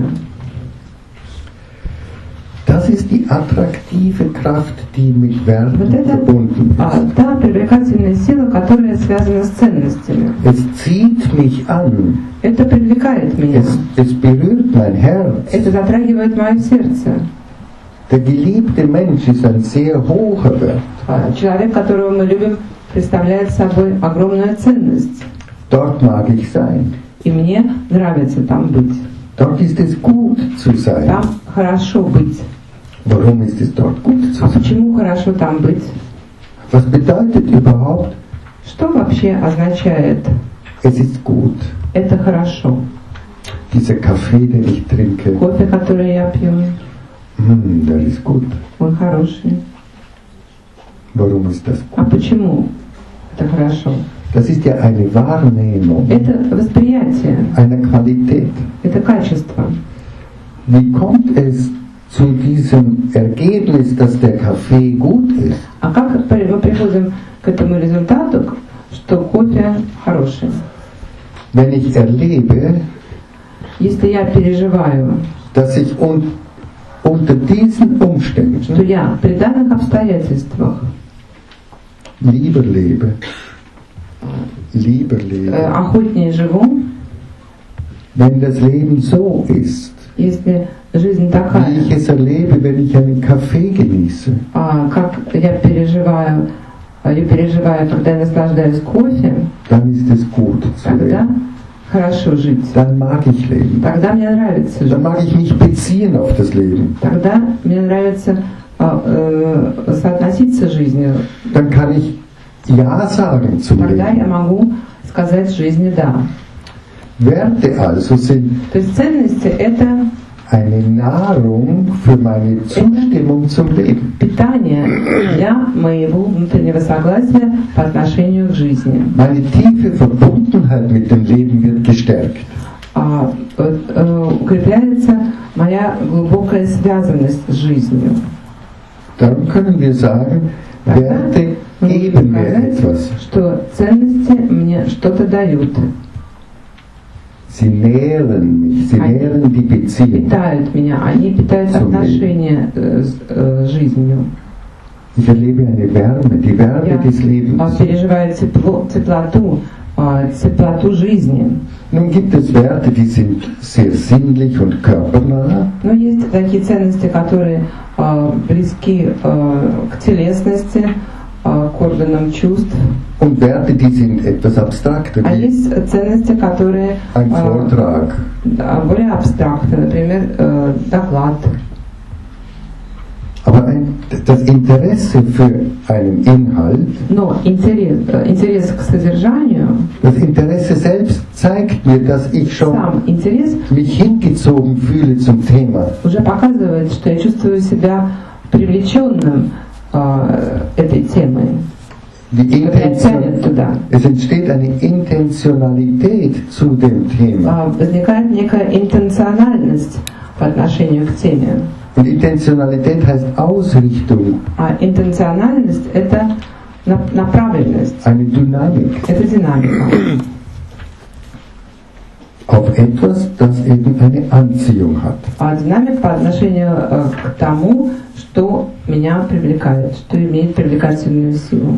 Das ist die attraktive Kraft, die mit Werten Вот это verbunden а, ist. та привлекательная сила, которая связана с ценностями. Es zieht mich an, Это привлекает меня. es, es berührt mein Herz. Это затрагивает мое сердце. Der geliebte Mensch ist ein sehr hoher Wert. А, Человек, которого мы любим, представляет собой огромную ценность. Dort mag ich sein. И мне нравится там быть. Dort ist es gut zu sein. Там хорошо быть. Warum ist es dort gut zu А sein? почему хорошо там быть? Was bedeutet überhaupt, Что вообще означает es ist gut? это хорошо? Dieser Kaffee, den ich trinke, Кофе, который я пью, mm, der ist gut. он хороший. Warum ist das gut? А почему это хорошо? Das ist ja eine Wahrnehmung Это восприятие, einer Qualität. это качество. Wie kommt es zu diesem Ergebnis, dass der Kaffee gut ist? А как при- мы приходим к этому результату, что кофе хороший? Wenn ich erlebe, Если я переживаю, dass ich un unter diesen что Umständen я при данных обстоятельствах lieber lebe, lieber э, lebe, охотнее живу, wenn das Leben so ist, если жизнь wie ich такая, es erlebe, wenn ich einen Kaffee genieße, а, как я переживаю, а, я переживаю, когда я наслаждаюсь кофе, dann ist es gut zu тогда leben. хорошо жить. Dann mag ich leben. Тогда мне нравится Dann жить. mag ich mich beziehen auf das Leben. Тогда мне нравится а, э, соотноситься с жизнью. Dann kann ich Ja sagen zum Тогда я Leben. могу сказать жизни «да». Werte also sind То есть ценности — это eine Nahrung für meine Zustimmung zum Leben. питание для моего внутреннего согласия по отношению к жизни. Meine tiefe Verbundenheit mit dem Leben wird gestärkt. А, э, э, укрепляется моя глубокая связанность с жизнью. Dann können wir sagen, Werte Мы можем geben mir сказать, etwas. что ценности мне что-то дают, Sie nähren mich, sie Они nähren die Beziehung. питают меня, они питают Zum отношения э, с э, жизнью. Ich erlebe eine Wärme, die Wärme Я des а, Lebens. переживаю тепло, теплоту, а, теплоту жизни. Nun gibt es Werte, die sind sehr sinnlich und körpernah. Но есть такие ценности, которые а, близки а, к телесности, а, к органам чувств. Und Werte, die sind etwas abstrakter, А wie есть ценности, которые ein а, Vortrag. да, более абстрактны, например, э, доклад. Aber ein, das Interesse für einen Inhalt, Но интерес, э, интерес к содержанию, das Interesse selbst zeigt mir, dass ich schon сам интерес mich hingezogen fühle zum Thema. уже показывает, что я чувствую себя привлеченным э, этой темой. Die Меня Intention, тянет туда. es entsteht eine Intentionalität zu dem Thema. А, возникает некая интенциональность по отношению к теме. Und Intentionalität heißt Ausrichtung, А интенциональность — это на- направленность, eine Dynamik это динамика. auf etwas, das eben eine Anziehung hat. А динамика по отношению э, к тому, что меня привлекает, что имеет привлекательную силу.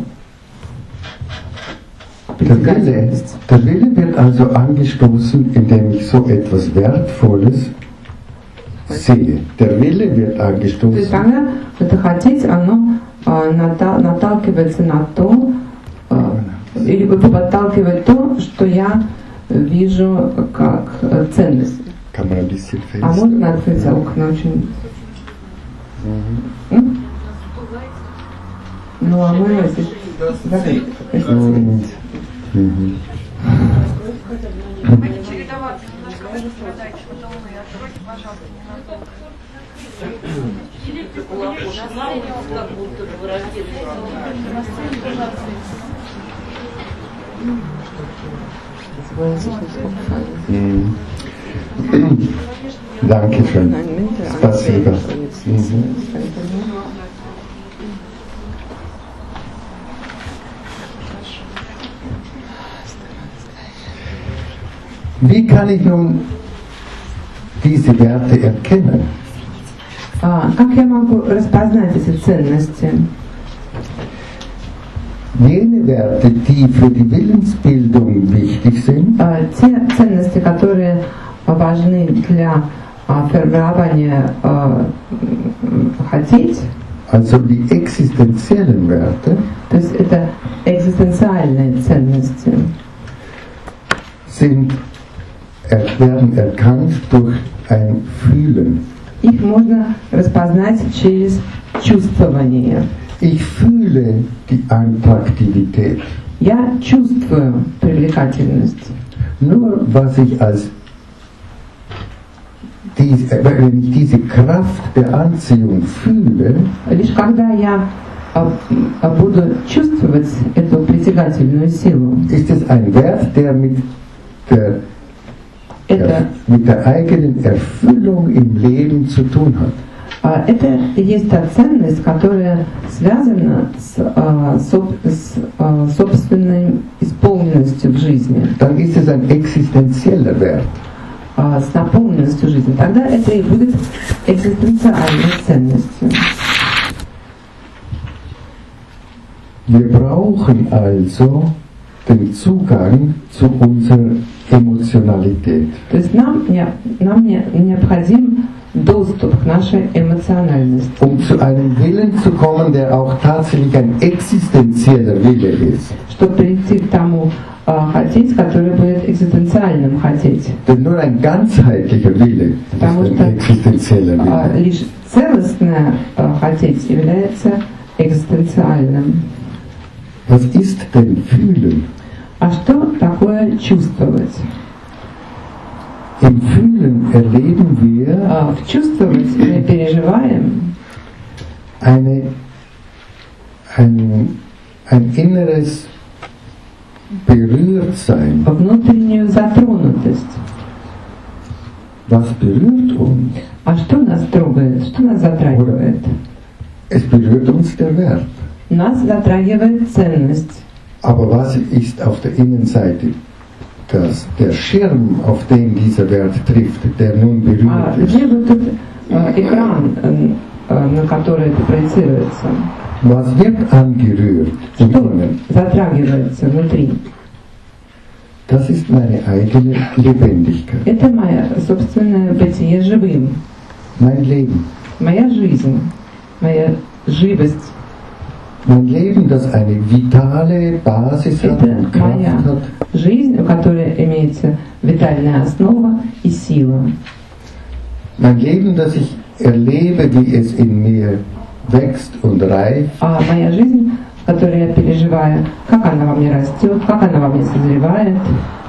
Der Wille, Привлекательность. der Wille wird also angestoßen, indem ich so etwas Wertvolles sehe. Der Wille wird То есть angestoßen. когда это хотеть, оно а, ната- наталкивается на то, а, или подталкивает то, что я вижу как э, ценность. Kann man ein bisschen А fest. можно открыть окна очень? М? Ну а мы здесь закрыты. Und, mhm. Давайте чередоваться немножко, вы страдаете, потом вы откройте, пожалуйста, ненадолго. Mhm. Dankeschön. Спасибо. Mhm. Wie kann ich nun diese Werte erkennen? А, как я могу распознать эти ценности? Jene Werte, die für die Willensbildung wichtig sind, А, те ценности, которые важны для а, формирования а, хотеть, also die existenziellen Werte, то есть это экзистенциальные ценности, sind, er, werden erkannt durch ein Fühlen. их можно распознать через чувствование. Ich fühle die Attraktivität. Я чувствую привлекательность. Nur was ich als diese, wenn ich diese Kraft der Anziehung fühle, Лишь когда я а, а, буду чувствовать эту притягательную силу, ist es ein Wert, der mit der, это, der, mit der eigenen Erfüllung im Leben zu tun hat. а, это и есть та ценность, которая связана с, а, соб- с а, собственной исполненностью в жизни, Dann ist es ein existenzieller Wert. а, с наполненностью жизни. Тогда это и будет экзистенциальной ценностью. Wir brauchen also den Zugang zu unserer Emotionalität. То есть нам, не, нам не, необходим доступ к нашей эмоциональности, Um zu einem Willen zu kommen, der auch tatsächlich ein existenzieller Wille ist. чтобы прийти к тому а, хотеть, который будет экзистенциальным хотеть. Denn nur ein ganzheitlicher Wille ist Потому ein что existenzieller а, Wille. лишь целостное а, хотеть является экзистенциальным. Was ist denn Fühlen? А что такое чувствовать? Im Fühlen erleben wir А, в чувствовать мы переживаем eine, ein, ein inneres Berührtsein. внутреннюю затронутость. Was berührt uns? А что нас трогает? Что нас затрагивает? Es berührt uns der Wert. Нас затрагивает ценность. Aber was ist auf der Innenseite? Das, der Schirm, auf den dieser Wert trifft, der nun А berührt ist. где вот этот э, экран, э, э, на который это проецируется? Was wird angerührt im Что Innen? затрагивается внутри? Das ist meine eigene Lebendigkeit, Это мое собственное бытие живым, mein Leben. моя жизнь, моя живость. Mein Leben, das eine vitale Basis hat Это und Kraft моя hat. жизнь, у которой имеется витальная основа и сила. Mein Leben, das ich erlebe, wie es in mir wächst und reift. А моя жизнь, которую я переживаю, как она во мне растет, как она во мне созревает.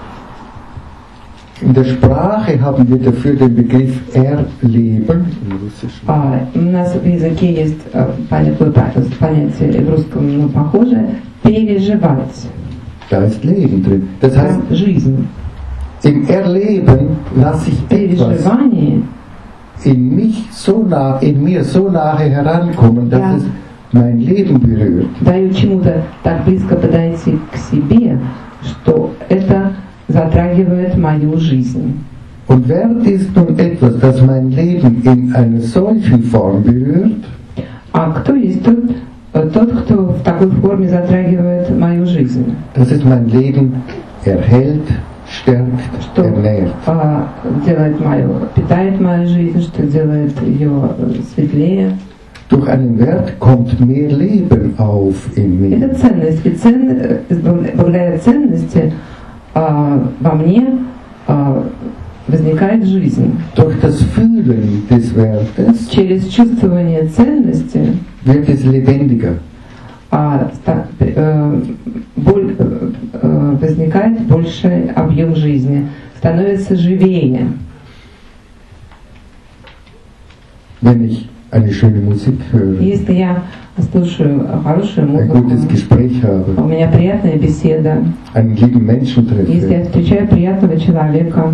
In der Sprache haben wir dafür den Begriff Erleben im Russischen. А у нас в языке есть э, понятие, понятие и в русском ну, похожее переживать. Da ist Leben drin. Das heißt, Там жизнь. im Erleben lasse ich В etwas переживании in mich so nah, in mir so nahe herankommen, dass Ja. es mein Leben berührt. даю чему-то так близко подойти к себе, что это затрагивает мою жизнь. Und Wert ist nun etwas, das mein Leben in einer solchen Form berührt, А кто есть тот, э, тот, кто в такой форме затрагивает мою жизнь? dass es mein Leben erhält, stärkt, что ernährt. а, делает мою, питает мою жизнь, что делает ее светлее. Durch einen Wert kommt mehr Leben auf in mir. Это ценность. И цен, благодаря ценности а, во мне а, возникает жизнь. Durch das Fühlen des Wertes Через чувствование ценности wird es lebendiger. а, ста, э, боль, э, возникает больший объем жизни, становится живее. Wenn ich eine schöne Musik höre, Если я слушаю хорошую ein музыку, gutes Gespräch habe, у меня приятная беседа, einen lieben Menschen если я treffe, встречаю приятного человека,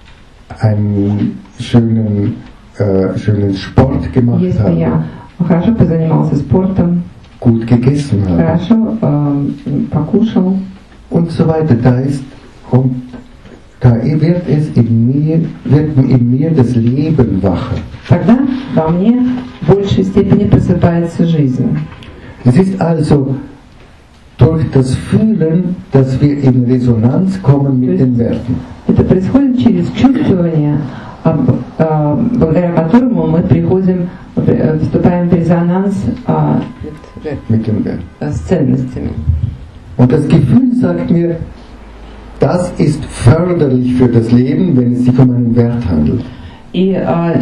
einen schönen, äh, schönen Sport gemacht если habe, я хорошо позанимался спортом, gut gegessen habe хорошо э, покушал, und so weiter. Da ist, und da wird es in mir, wird in mir das Leben wacher. тогда во мне в большей степени просыпается жизнь. Es ist also durch das Fühlen, dass wir in Resonanz kommen mit den Werten. Это происходит через чувствование, а, а, благодаря которому мы приходим, э, вступаем в резонанс а, Mit den Werten. с ценностями. Und das Gefühl sagt mir, das ist förderlich für das Leben, wenn es sich um einen Wert handelt. И а,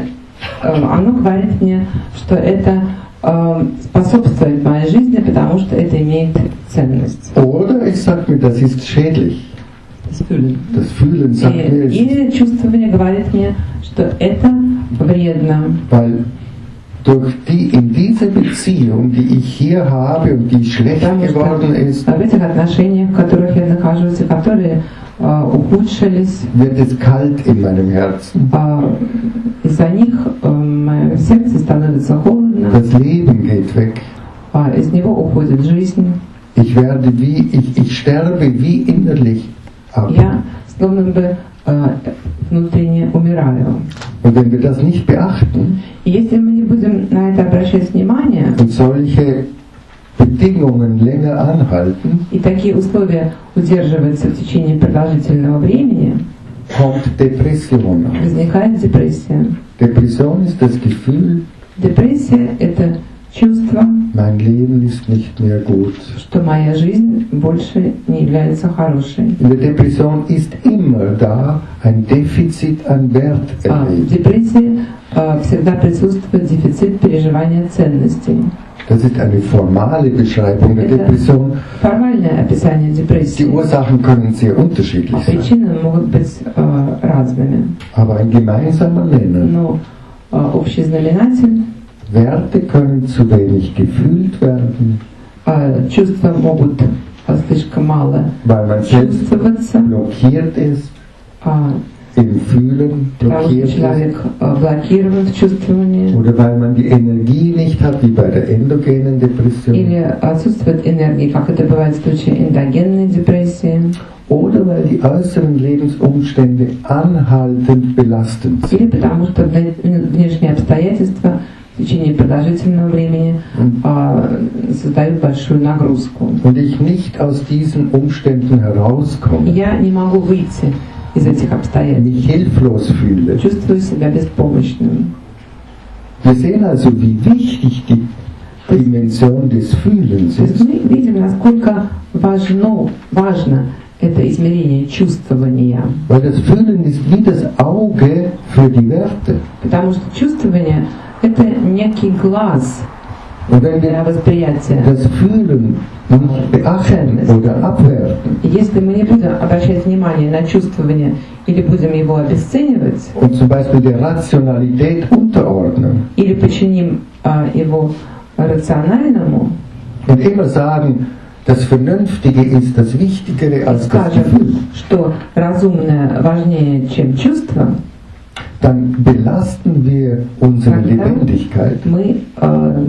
а, оно говорит мне, что это а, способствует моей жизни, потому что это имеет ценность. Oder es sagt mir, das ist schädlich. Das Fühlen. Das Fühlen sagt mir, И, es ist, или чувствование говорит мне, что это вредно. weil durch die, in dieser Beziehung, die ich hier habe und die schlecht Потому что geworden ist, в этих отношениях, в которых я нахожусь, и которые а, ухудшились, wird es kalt in meinem Herzen. а, из-за них а, мое сердце становится холодно, Das Leben geht weg. а, из него уходит жизнь. Ich werde wie, ich, ich sterbe wie innerlich ab. Я словно бы а, внутренне умираю. Und wenn wir das nicht beachten И если мы не будем на это обращать внимание, und solche Bedingungen länger anhalten, и такие условия удерживаются в течение продолжительного времени, kommt Depression auf. возникает депрессия. Depression ist das Gefühl, Депрессия – это чувство, mein Leben ist nicht mehr gut. что моя жизнь больше не является хорошей. In der Depression ist immer da ein Defizit an Wert А, в erlebt. депрессии а, всегда присутствует дефицит переживания ценностей. Das ist eine formale Beschreibung der Это Depression. формальное описание Die депрессии. Ursachen können sehr unterschiedlich А sein, причины могут быть а, разными. aber ein gemeinsamer Nenner. Но а, общий знаменатель Werte können zu wenig gefühlt werden, а, чувства могут а, слишком мало weil man selbst чувствоваться, blockiert ist, а, im Fühlen потому что blockiert ist, человек а, блокирован в чувствовании, oder weil man die Energie nicht hat, wie bei der endogenen Depression, или отсутствует энергии, как это бывает в случае эндогенной депрессии, oder weil die äußeren Lebensumstände anhaltend belastend sind. или потому что вне- внешние обстоятельства в течение продолжительного времени а, создают большую нагрузку. Und ich nicht aus diesen Umständen herauskomme, Я не могу выйти из этих обстоятельств, mich hilflos fühle. чувствую себя беспомощным. Wir sehen also, wie wichtig die Dimension des Fühlens То есть ist. мы видим, насколько важно, важно это измерение чувствования. Weil das Fühlen ist wie das Auge für die Werte. Потому что чувствование – это некий глаз Und wenn для wir восприятия. das Fühlen nicht beachten oder abwerten Если мы не будем обращать внимание на чувствование или будем его обесценивать, und zum Beispiel der Rationalität unterordnen или подчиним а, его рациональному, und immer sagen, das Vernünftige ist das Wichtigere als das скажем, Gefühl, что разумное важнее, чем чувство, dann belasten wir unsere Тогда Lebendigkeit, мы э,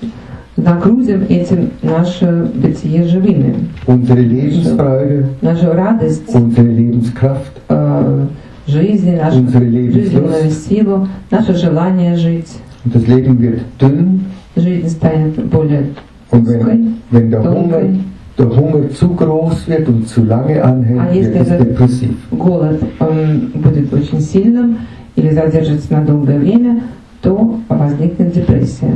с- нагрузим этим наше бытие живыми, unsere Lebensfreude, нашу радость unsere Lebenskraft, э, жизни, нашу unsere жизненную Lebenslust. силу, наше желание жить. Und das Leben wird dünn Жизнь станет более und узкой, wenn, wenn der Hunger тонкой. der Hunger zu groß wird und zu lange anhält, А wird если es этот depressiv. голод ähm, будет очень сильным или задержится на долгое время, то возникнет депрессия.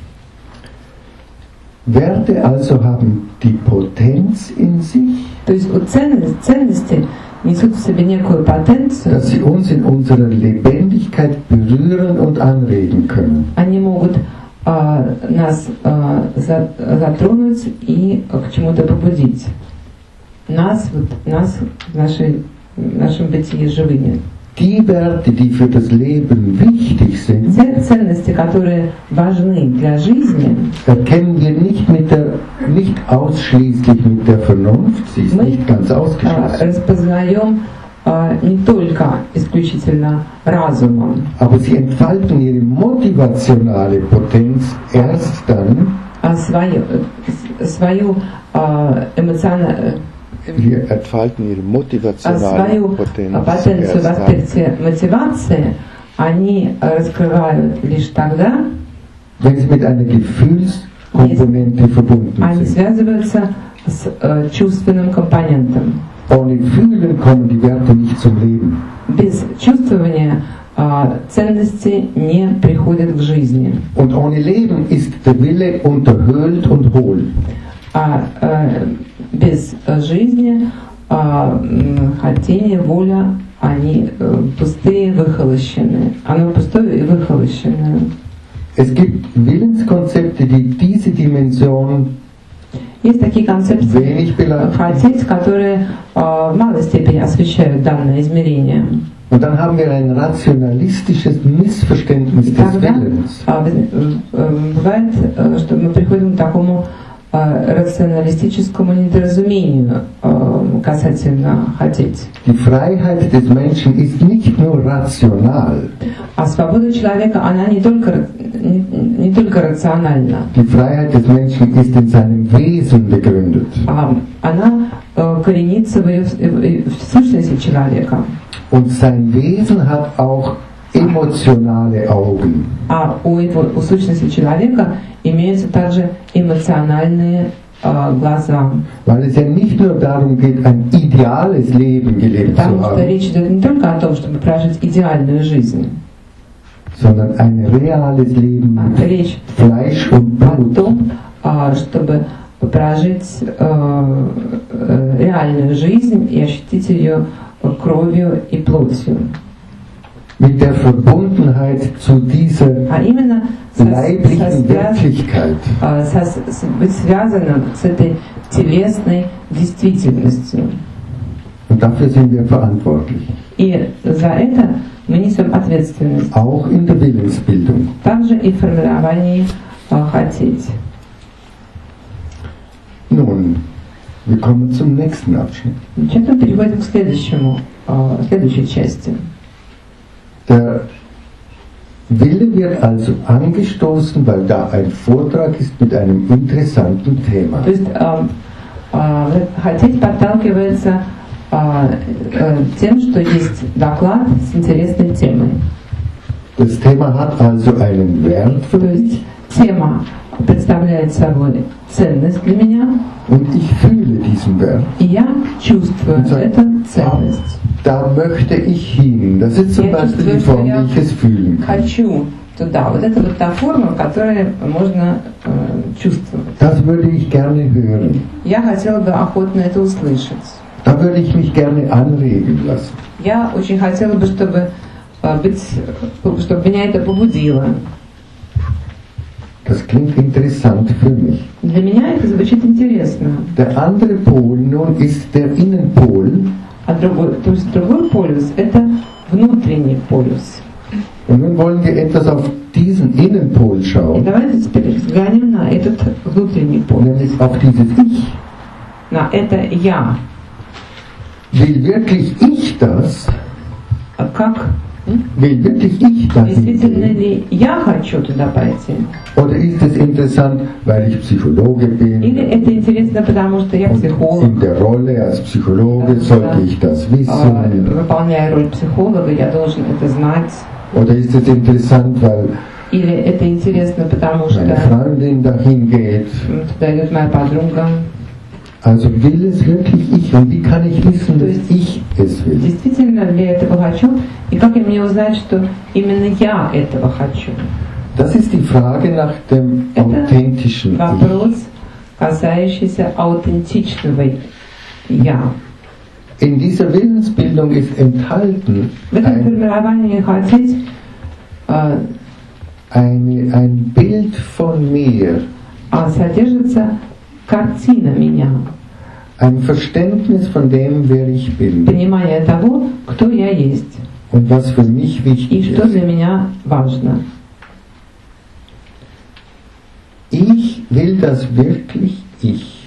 Werte also haben die Potenz in sich, То есть у ценности, ценности несут в себе некую потенцию, dass sie uns in unserer Lebendigkeit berühren und anregen können. они могут а, нас а, за, затронуть и к чему-то побудить. Нас, вот, нас в, нашей, в нашем бытии живыми. Die Werte, die für das Leben wichtig sind, Те ценности, которые важны для жизни, erkennen wir nicht, mit der, nicht ausschließlich mit der Vernunft, sie ist мы nicht ganz а, ausgeschlossen, распознаем а, не только исключительно разумом, aber sie entfalten ihre motivationale Potenz erst dann, а свою, свою а, эмоциональную wir entfalten ihre А motivationale свою Potenz потенцию в erst dann, аспекте мотивации они раскрывают лишь тогда, wenn sie mit einer Gefühlskomponente verbunden они sind. связываются с э, чувственным компонентом. Ohne Fühlen kommen die Werte nicht zum Leben. Без чувствования э, ценности не приходят к жизни. Und ohne Leben ist der Wille unterhöhlt und hohl. А э, без жизни э, м, хотение, воля, они э, пустые, выхолощенные. Оно пустое и выхолощенное. Es gibt Willenskonzepte, die diese Dimension Есть такие концепции wenig beleuchten. хотеть, которые э, в малой степени освещают данное измерение. Und dann haben wir ein rationalistisches Missverständnis И des тогда Willens. э, э, бывает, э, что мы приходим к такому э, рационалистическому недоразумению э, касательно хотеть. Die Freiheit des Menschen ist nicht nur rational. А свобода человека, она не только, не, не только рациональна, Die Freiheit des Menschen ist in seinem Wesen begründet. а она э, коренится в, ее, в, в сущности человека. Und sein Wesen hat auch emotionale Augen. А у, его, у сущности человека имеются также эмоциональные э, глаза. Weil es ja nicht nur darum geht, ein ideales Leben gelebt zu Потому что haben, речь идет не только о том, чтобы прожить идеальную жизнь, sondern ein reales Leben а mit речь Fleisch und о Blut. том, а, чтобы прожить э, э, реальную жизнь и ощутить ее кровью и плотью. Mit der Verbundenheit zu dieser А именно со, со leiblichen связ- Wirklichkeit. а, со- с- быть связанным с этой телесной действительностью. Und dafür sind wir verantwortlich. И за это мы несем ответственность. Auch in der Willensbildung. Также и в формировании а, хотеть. Nun, wir kommen zum nächsten Abschnitt. Сейчас мы переходим к следующему, а, следующей части. Der Wille wird also angestoßen, weil da ein Vortrag ist mit einem interessanten Thema. То есть а, а, хотеть подталкивается а, а, тем, что есть доклад с интересной темой. Das Thema hat also einen Wert für То mich есть тема представляет собой ценность для меня, und ich fühle diesen Wert. и я чувствую Und sage, эту ценность. Da möchte ich hin. Das ist zum Я Beispiel чувствую, die что Form, я wie ich es fühlen kann. хочу туда. Вот это вот та форма, в которой можно э, чувствовать. Das würde ich gerne hören. Я хотела бы охотно это услышать. Da würde ich mich gerne anregen lassen. Я очень хотела бы, чтобы, э, быть, чтобы меня это побудило. Das klingt interessant für mich. Для меня это звучит интересно. Der andere Pol nun ist der Innenpol. А другой, то есть другой полюс – это внутренний полюс. Und nun wollen wir etwas auf diesen Innenpol И schauen, давайте теперь взглянем на этот внутренний полюс, nämlich auf dieses Ich. на это «я». Will wirklich ich das? А как? Will wirklich ich dahin Действительно gehen? ли я хочу туда пойти? Oder ist es interessant, weil ich Psychologe Или bin это интересно, потому что я und психолог, in der Rolle als Psychologe sollte ich das а, wissen? выполняя роль психолога, я должен это знать. Oder ist es interessant, weil Или это интересно, потому что meine Freundin dahin geht? м, туда идет моя подруга. Also will es wirklich ich? Und wie kann ich wissen, dass ich es will? Действительно ли я этого хочу? И как мне узнать, что именно я этого хочу? Das ist die Frage nach dem authentischen Ich. Вопрос, касающийся аутентичного «я». In dieser Willensbildung ist enthalten В этом формировании хотеть äh, eine, ein Bild von mir, содержится картина меня, ein Verständnis von dem, wer ich bin понимание того, кто я есть und was für mich и wichtig что ist. для меня важно. Ich will das wirklich ich.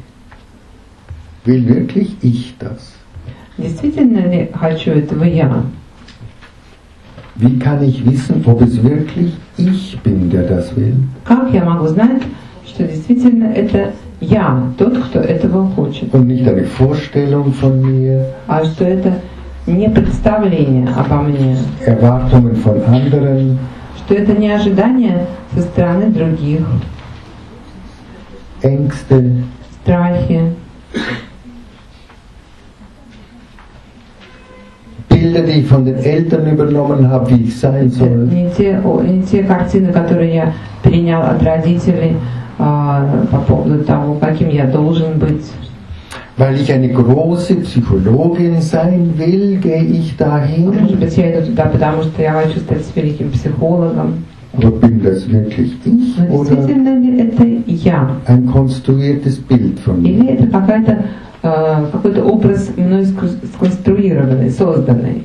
Will wirklich ich das? Действительно ли хочу этого я? Wie kann ich wissen, ob es wirklich ich bin, der das will? Как я могу знать, что действительно это я, тот, кто этого хочет, Und nicht eine Vorstellung von mir, а что это не представление обо мне, Erwartungen von anderen, что это не ожидание со стороны других, Ängste, страхи, Bilder, die ich von den Eltern übernommen habe, wie ich sein soll. не те, о, не те картины, которые я перенял от родителей а, по поводу того, каким я должен быть. Weil ich eine große Psychologin sein will, gehe ich dahin. Может быть, я иду туда, потому что я хочу стать великим психологом. Aber bin das wirklich ich Но oder действительно ли это я? ein konstruiertes Bild von mir? Или это какая-то, э, какой-то образ мной сконструированный, созданный?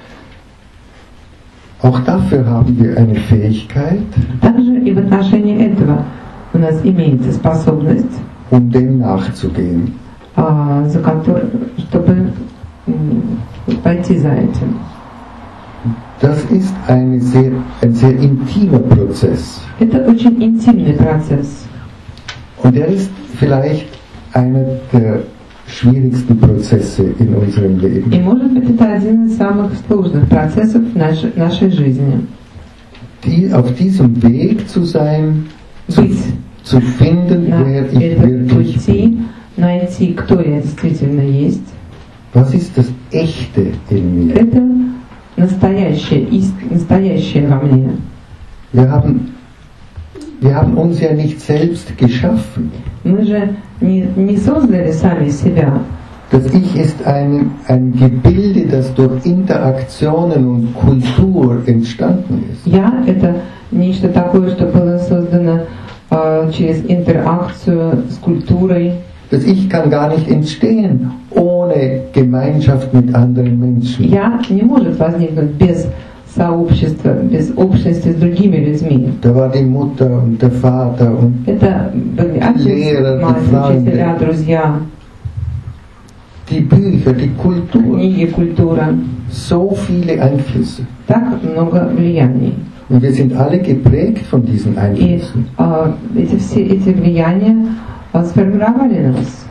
Auch dafür haben wir eine Fähigkeit, Также и в отношении этого у нас имеется способность, um dem nachzugehen. э, за которой, чтобы м, пойти за этим. Das ist eine sehr, ein sehr intimer Prozess. Это очень интимный процесс. Und er ist vielleicht einer der schwierigsten Prozesse in unserem И Leben. может быть это один из самых сложных процессов в нашей, нашей жизни. Die, auf diesem Weg zu sein, zu, Быть zu finden, на wer ich этом wirklich пути, bin. найти, кто я действительно есть. Was ist das Echte in mir? Это настоящее, ист, настоящее во мне. Wir haben, wir haben uns ja nicht selbst geschaffen. Мы же не, не создали сами себя. Das Ich ist ein, ein Gebilde, das durch Interaktionen und Kultur entstanden ist. Я — это нечто такое, что было создано э, через интеракцию с культурой. Das Ich kann gar nicht entstehen ohne Gemeinschaft mit anderen Menschen. Я не может возникнуть без сообщества, без общности с другими людьми. Da war die Mutter und der Vater und Это были отец, мать, учителя, друзья, die Bücher, die Kultur. книги, культура. So viele Einflüsse. Так много влияний. Und wir sind alle geprägt von diesen И Einflüssen. э, эти все эти влияния э, сформировали нас.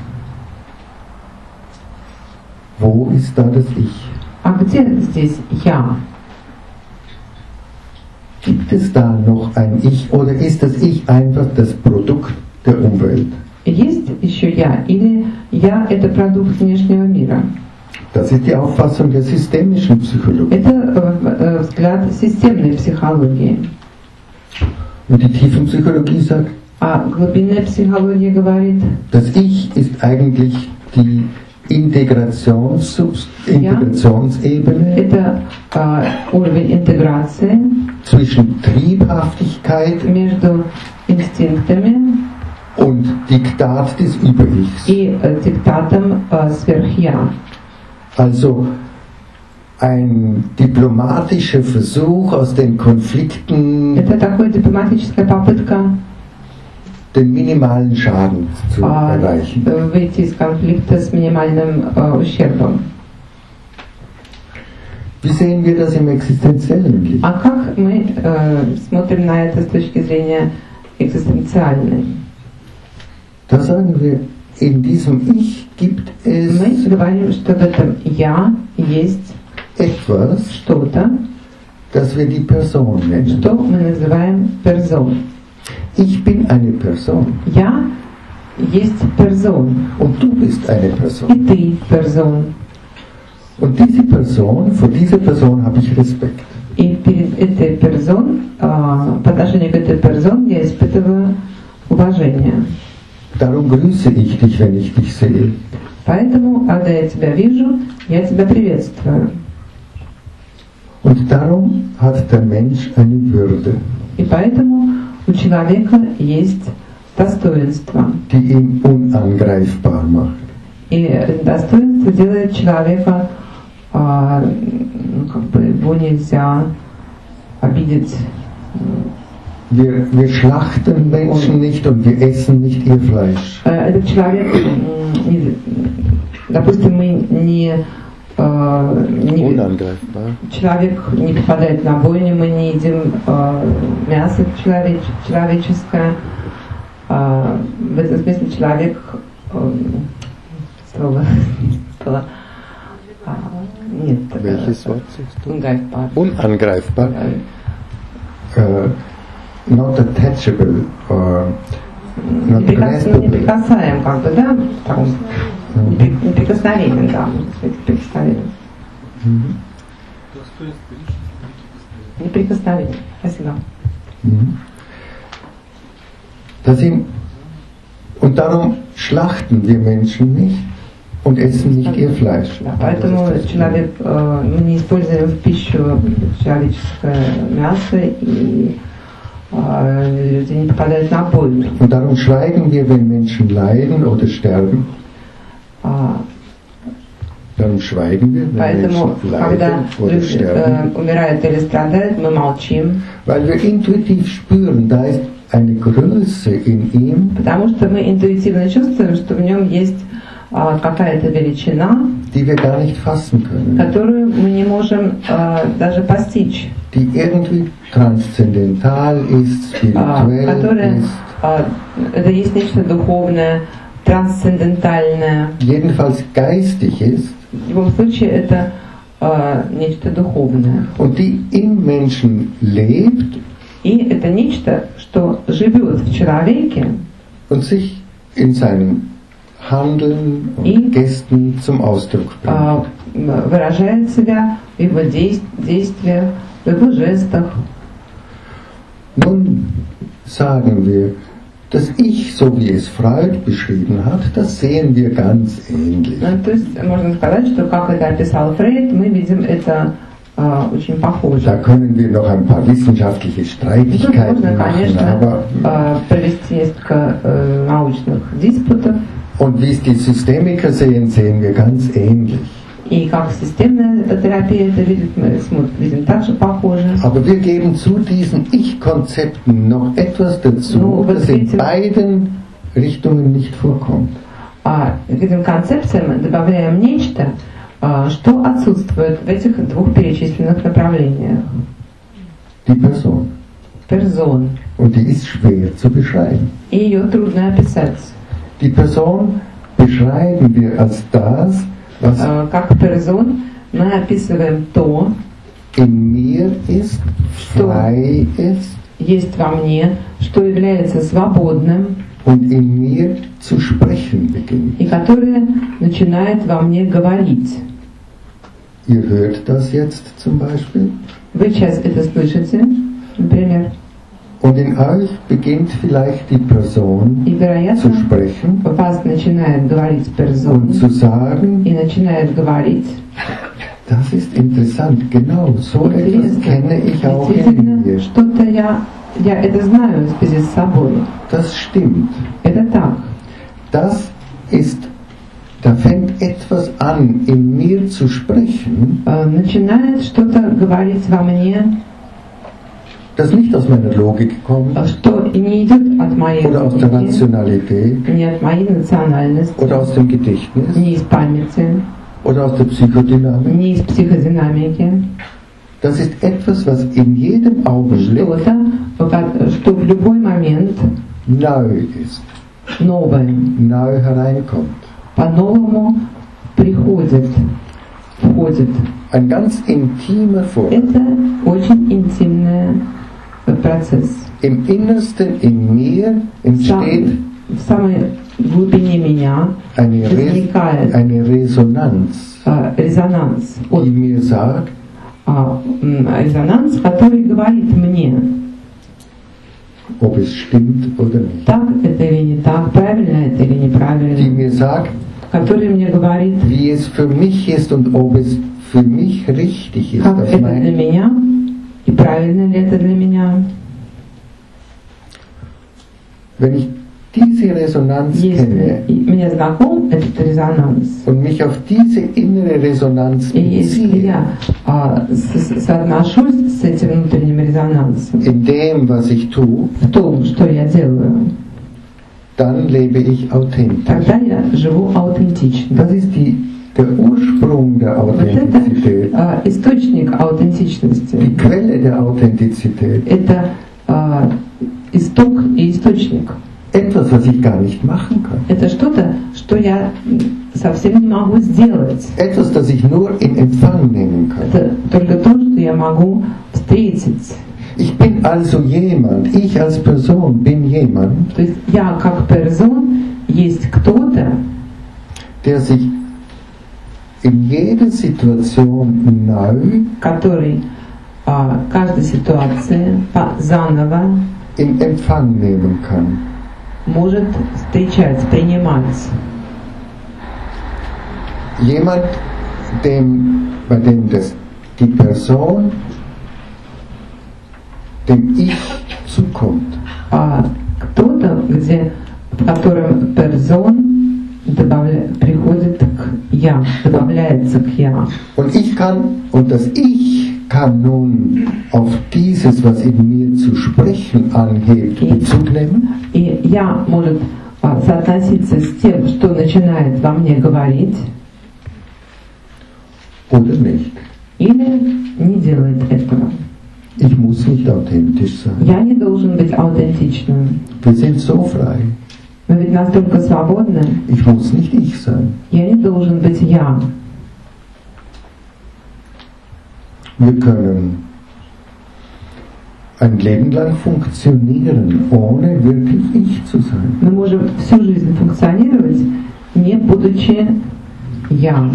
Wo ist da das Ich? А где здесь я? Gibt es da noch ein Ich oder ist das Ich einfach das Produkt der Umwelt? Есть еще я? Или я — это продукт внешнего мира? Das ist die Auffassung der systemischen Psychologie. Это э, э, взгляд системной психологии. Und die Tiefenpsychologie sagt, А глубинная психология говорит, das Ich ist eigentlich die Integrations Integrationsebene это э, уровень интеграции zwischen Triebhaftigkeit между инстинктами und Diktat des Über-Ichs. и э, диктатом э, сверхя. Also ein diplomatischer Versuch aus den Konflikten Это такая дипломатическая попытка den minimalen Schaden zu э, erreichen. выйти из конфликта с минимальным э, ущербом. Wie sehen wir das im existenziellen Licht? А как мы э, смотрим на это с точки зрения экзистенциальной? Da sagen wir, in diesem Ich gibt es Мы говорим, что в этом «я» есть etwas, что-то, das wir die Person nennen. что мы называем «персон». Ich bin eine Person. Я есть персон. Und du bist eine Person. И ты персон. Und diese Person, vor dieser Person habe ich Respekt. И перед этой персон, по отношению к этой персон, я испытываю уважение. Darum grüße ich dich, wenn ich dich sehe. Поэтому, когда я тебя вижу, я тебя приветствую. Und darum hat der Mensch eine Würde, И поэтому у человека есть достоинство. die ihn unangreifbar macht. И достоинство делает человека, а, ну, как бы его нельзя обидеть. Wir, wir schlachten Menschen nicht und wir essen nicht ihr Fleisch. Этот человек, не, допустим, мы не, не Unangreifbar. человек не попадает на бойню, мы не едим мясо человеч, человеческое. В этом смысле человек слово, слово нет. Welches Wort sagst du? Unangreifbar. Unangreifbar. Uh, not attachable or not graspable. Неприкасаем, как бы, да? Там, неприкосновенен, да, неприкосновенен. Неприкосновенен. Спасибо. Das sind, und darum schlachten wir Menschen nicht und essen nicht ihr Fleisch. Да, поэтому человек, мы не используем в пищу человеческое мясо, и люди не попадают на бойню. Und darum schweigen wir, wenn Menschen leiden oder sterben. Darum schweigen wir, wenn Поэтому, Menschen когда leiden oder люди sterben. умирают или страдают, мы молчим. Weil wir intuitiv spüren, da ist eine Größe in ihm, Потому что мы интуитивно чувствуем, что в нем есть а, какая-то величина, die wir gar nicht fassen können, которую мы не можем а, даже постичь, die irgendwie transzendental ist, а, spirituell которая, ist, а, это есть нечто духовное, трансцендентальное. jedenfalls geistig ist, В любом случае это а, нечто духовное. und die im Menschen lebt И это нечто, что живет в человеке und sich in seinem Handeln und И, Gesten zum Ausdruck bringt. а, выражает себя в его действ- действиях, в его жестах. Nun sagen wir, das Ich, so wie es Freud beschrieben hat, das sehen wir ganz ähnlich. Ну, то есть можно сказать, что как это описал Фрейд, мы видим это а, очень похоже. Da können wir noch ein paar wissenschaftliche Тут Streitigkeiten можно, machen, конечно, aber а, провести несколько э, научных диспутов, und wie es die Systemiker sehen, sehen wir ganz ähnlich. и как системная терапия это видит, мы смотрим, видим также похоже. Aber wir geben zu diesen Ich-Konzepten noch etwas dazu, Ну, вот das in видите, beiden Richtungen nicht vorkommt. а к этим концепциям добавляем нечто, а, что отсутствует в этих двух перечисленных направлениях. Die Person. Персон. Und die ist schwer zu beschreiben. И ее трудно описать. Die Person beschreiben wir als das, was А, как персон мы описываем то, in mir ist, frei ist есть во мне, что является свободным, und in mir zu sprechen beginnt. и которое начинает во мне говорить. Ihr hört das jetzt zum Beispiel Вы сейчас это слышите, например, und in euch beginnt vielleicht die Person и, zu вероятно, sprechen в вас начинает говорить персон, und zu sagen, и начинает говорить. das ist interessant, genau so etwas kenne ich auch in Действительно, mir. что-то я, я это знаю в связи с собой. Das stimmt. Это так. Das ist, da fängt etwas an, in mir zu sprechen, Э, Начинает что-то говорить во мне, das nicht aus meiner Logik kommt что не идет от моей oder aus der логики, Rationalität не от моей национальности, oder aus dem Gedächtnis не из памяти, oder aus der Psychodynamik. не из психодинамики. Das ist etwas, was in jedem Augenblick Что-то, что в любой момент neu ist, новое, neu hereinkommt. по-новому приходит, входит. Ein ganz intimer Vorgang. Это очень интимный процесс. Im Innersten in mir entsteht В самой в глубине меня eine, Re возникает eine Resonanz, э, резонанс, от, die mir sagt, э, резонанс, который говорит мне, ob es stimmt oder nicht. так это или не так, правильно это или Die неправильно, mir sagt, который мне говорит, wie es für mich ist und ob es für mich richtig ist. как Dass это для mein, меня и правильно ли это для меня. wenn ich diese Resonanz kenne Если мне знаком этот резонанс, und mich auf diese innere Resonanz и если beziehe, я а, с- с- соотношусь с этим внутренним резонансом in dem, was ich tue, в том, что я делаю, dann lebe ich authentisch. тогда я живу аутентично. Das ist die, der Ursprung der Вот это Authentizität, а, источник аутентичности. die Quelle der Authentizität. Это а, исток и источник. Etwas, was ich gar nicht machen kann. Это что-то, что я совсем не могу сделать. Etwas, das ich nur in Empfang nehmen kann. Это только то, что я могу встретить. Ich bin also jemand, ich als Person bin jemand, То есть я как персон, есть кто-то, der sich in jeder Situation neu который а, каждой ситуации по- заново in Empfang nehmen kann. может встречать, принимать. Jemand, dem, bei dem das, die Person dem Ich zukommt. А кто-то, где, в котором персон добавля, приходит к я, добавляется к я. Und ich kann, und das Ich kann nun auf dieses, was in mir zu sprechen anhebt, Bezug nehmen. И я может а, соотноситься с тем, что начинает во мне говорить, Oder nicht. или не делает этого. Ich muss nicht authentisch sein. Я не должен быть аутентичным. Wir sind so frei. Мы ведь настолько свободны. Ich muss nicht ich sein. Я не должен быть я. Wir können ein Leben lang funktionieren, ohne wirklich ich zu sein. Мы можем всю жизнь функционировать, не будучи я.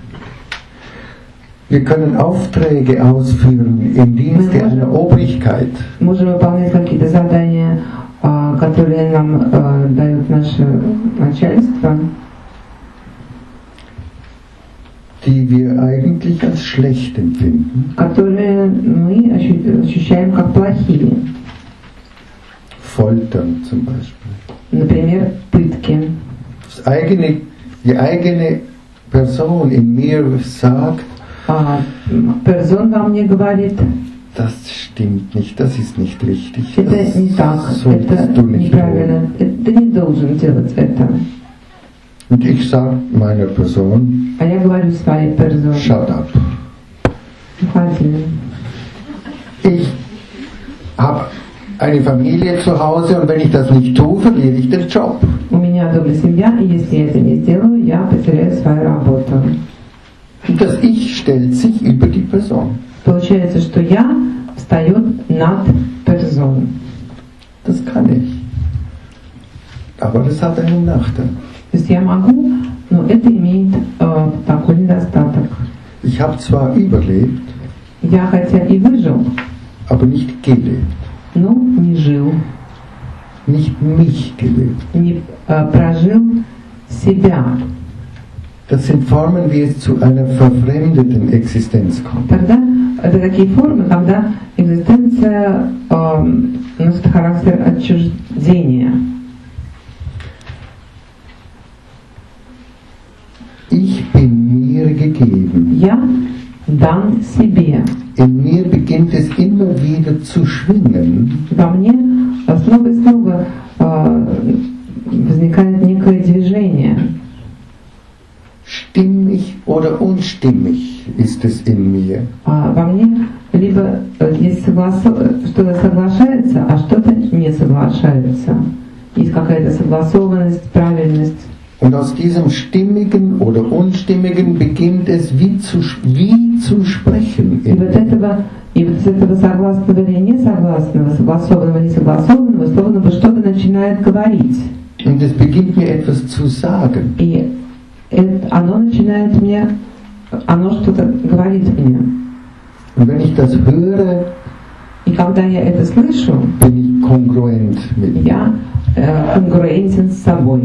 Wir können Aufträge ausführen im Dienste einer Obrigkeit. Можем выполнять какие-то задания, а, которые нам а, дает наше начальство, die wir eigentlich als schlecht empfinden. которые мы ощу- ощущаем как плохие. Foltern zum Beispiel. Например, пытки. Das eigene, die eigene Person in mir sagt, А, персон во мне говорит, das stimmt nicht, das ist nicht richtig. это Das не так, solltest это du nicht неправильно, tun. ты не должен делать это. Und ich sage meiner Person, А я говорю своей персоне, shut up. уходи. Ich habe eine Familie zu Hause und wenn ich das nicht tue, verliere ich den Job. У меня дома семья, и если я это не сделаю, я потеряю свою работу. Und das Ich stellt sich über die Person. Получается, что я встает над персон. Das kann ich. Aber das hat einen Nachteil. То есть я могу, но это имеет э, такой недостаток. Ich habe zwar überlebt, Я хотя и выжил, aber nicht gelebt. но не жил, Nicht mich gelebt. не э, прожил себя. Das sind Formen, wie es zu einer verfremdeten Existenz kommt. Тогда это такие формы, когда экзистенция э, носит характер отчуждения. Ich bin mir gegeben. Я дан себе. In mir beginnt es immer wieder zu schwingen. Во мне снова и снова э, возникает некое движение. Stimmig oder unstimmig ist es in mir. А во мне либо э, есть согласо- что-то соглашается, а что-то не соглашается. Есть какая-то согласованность, правильность. Und aus diesem Stimmigen oder Unstimmigen beginnt es wie zu, wie zu sprechen. И In вот mir. этого, и вот с этого согласного или несогласного, согласованного, несогласованного, словно бы что-то начинает говорить. Und es beginnt mir etwas zu sagen. И это, оно начинает мне, оно что-то говорит мне. Und wenn ich das höre, И когда я это слышу, bin ich kongruent mit. я äh, конгруентен с собой.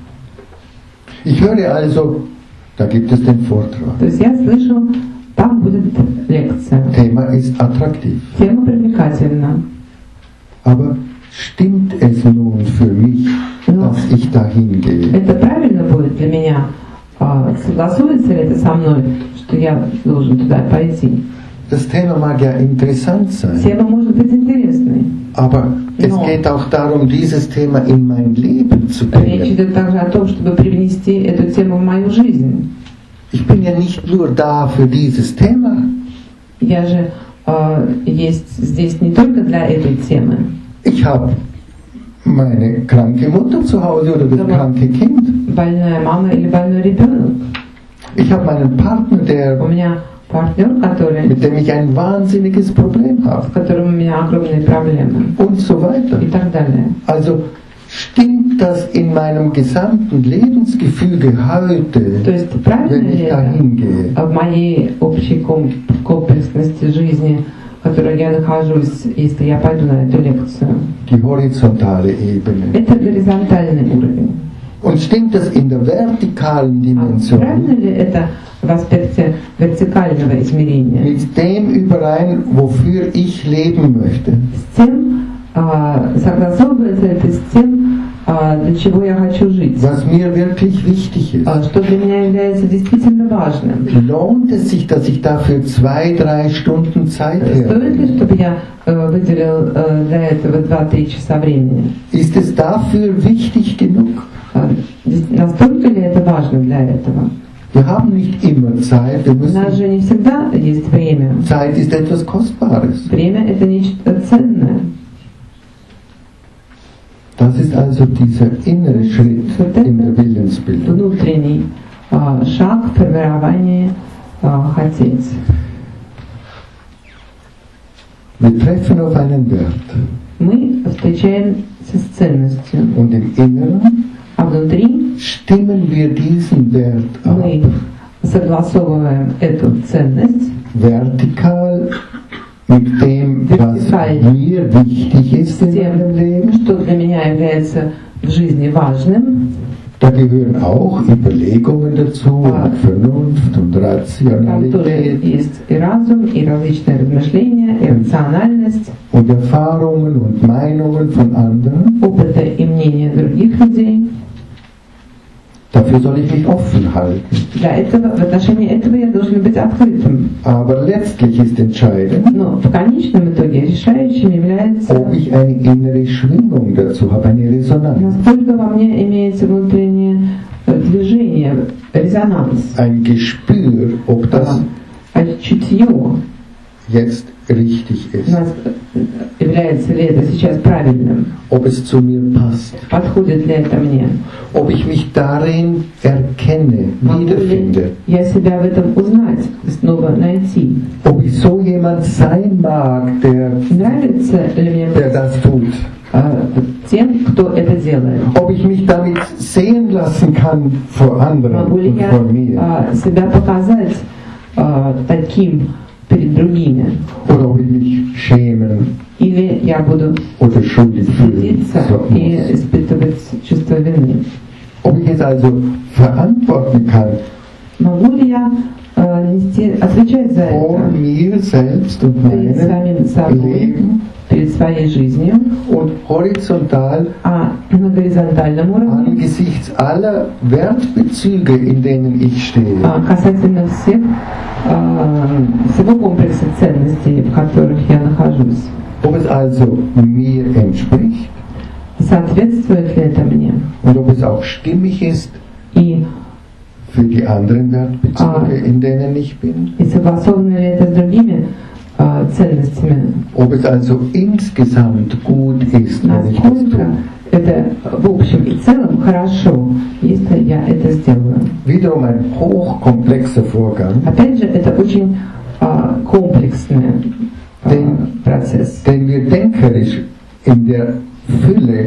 Ich höre also, da gibt es den Vortrag. То есть я слышу, там будет лекция. Thema ist attraktiv. Тема привлекательна. Aber stimmt es nun für mich, No. dass ich dahin gehe? Это правильно будет для меня? А, согласуется ли это со мной, что я должен туда пойти? Das Thema mag ja interessant sein, Тема может быть интересной. aber es No. geht auch darum, dieses Thema in mein Leben zu Речь bringen. идет также о том, чтобы привнести эту тему в мою жизнь. Ich bin ja nicht nur da für dieses Thema. Я же э, есть здесь не только для этой темы. Ich habe meine kranke Mutter zu Hause oder das Aber- kranke Kind. Больная мама или больной ребенок. Ich habe meinen Partner, У der, меня партнер, который, mit dem ich ein wahnsinniges Problem habe с которым у меня огромные проблемы. und so weiter. И так далее. Also stimmt das in meinem gesamten Lebensgefüge heute, То есть правильно wenn ли ich это dahin gehe? в моей общей ком- комплексности жизни, в которой я нахожусь, если я пойду на эту лекцию? Die horizontale Ebene. Это горизонтальный уровень. Und stimmt das in der vertikalen А Dimension правильно ли это в аспекте вертикального измерения? mit dem überein, wofür ich leben möchte? С тем, а, согласовывается это с тем, а, для чего я хочу жить, Was mir wirklich wichtig ist? а, что для меня является действительно важным. Lohnt es sich, dass ich dafür zwei, drei Stunden Zeit Стоит ли, habe? чтобы я э, выделил э, для этого два-три часа времени? Ist es dafür wichtig genug? А, дес- Настолько ли это важно для этого? Wir haben nicht immer Zeit, wir У нас müssen, же не всегда есть время. Zeit ist etwas Kostbares. Время — это нечто ценное. Das ist also dieser innere Schritt in der Willensbildung. Внутренний а, шаг в формировании а, хотеть. Wir treffen auf einen Wert Мы встречаемся с ценностью, und im Inneren а внутри stimmen wir diesen Wert ab. мы согласовываем эту ценность Vertikal mit dem, was Vertikal. mir wichtig ist с in meinem тем, Leben. что для меня является в жизни важным. Da gehören auch Überlegungen dazu, und Vernunft und Там тоже Rationalität есть и разум, и различные размышления, и рациональность, und Erfahrungen und Meinungen von anderen. опыты и мнения других людей. Dafür soll ich mich offen halten. Для этого, в отношении этого я должен быть открытым. Aber letztlich ist entscheidend, Но в конечном итоге решающим является, ob ich eine innere Schwingung dazu habe, eine Resonanz, насколько во мне имеется внутреннее э, движение, резонанс, ein Gespür, ob das а чутье, jetzt richtig у ist, нас э, является ли это сейчас правильным, ob es zu mir passt, подходит ли это мне, ob ich mich darin erkenne, могу ли wiederfinde, я себя в этом узнать, снова найти. ob ich so jemand sein mag, der, Нравится ли мне der быть das tut, э, тем, кто это делает? ob ich mich damit sehen lassen kann vor anderen Могу ли und я vor mir, э, себя показать э, таким перед другими? oder ob ich mich schämen Или я буду oder schuldig fühlen стыдиться so и muss. испытывать чувство вины? Ob ich es also verantworten kann, Могу ли я э, нести, отвечать за vor это mir selbst und перед самим meinem собой, Leben перед своей жизнью, und horizontal а на горизонтальном уровне, angesichts aller Wertbezüge, in denen ich stehe, а, касательно всех, э, всего комплекса ценностей, в которых я нахожусь? ob es also mir entspricht Соответствует ли это мне? und ob es auch stimmig ist И, für die anderen Wertbezüge, Ah. in denen ich bin, и согласовано ли это с другими э, ценностями? ob es also insgesamt gut ist, wenn ich das Насколько tue. это в общем и целом хорошо, если я это сделаю? Wiederum ein hochkomplexer Vorgang, Опять же, это очень а, комплексный а, Den- процесс, den wir denkerisch in der Fülle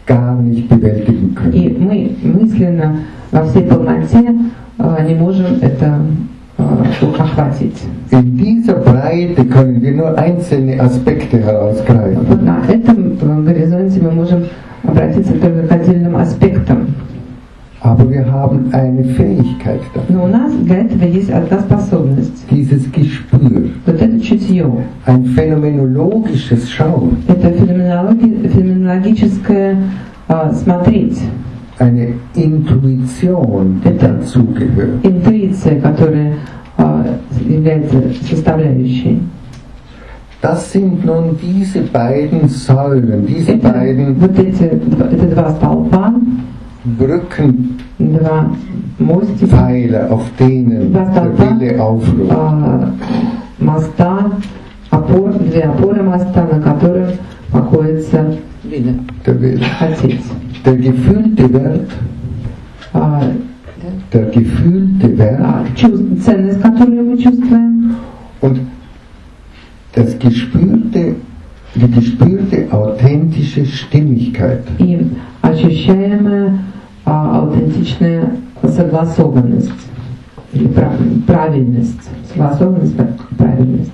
gar nicht bewältigen können. И мы мысленно во всей полноте э, не можем это э, охватить. In dieser Breite können wir nur einzelne Aspekte herausgreifen. Вот на этом горизонте мы можем обратиться только к отдельным аспектам. Aber wir haben eine Fähigkeit dafür. Но у нас для этого есть одна способность. Dieses Gespür. Вот это чутье. Ein phänomenologisches Schauen. Это феноменологи- феноменологическое э, смотреть. Eine Intuition, die Это dazugehört. интуиция, которая э, является составляющей. Das sind nun diese beiden Säulen, diese Это beiden вот эти два- это два столпа, Brückenpfeiler, два мостика, auf denen Два der столпа, Wille aufruht. э, моста, опор, две опоры моста, на которых покоится Der Wille. хотеть. Der gefühlte Wert, А, der gefühlte Wert а, чувств- ценность, которую мы чувствуем, und das gespürte, die gespürte authentische Stimmigkeit. и ощущаемая а, аутентичная согласованность или прав- правильность, согласованность, правильность.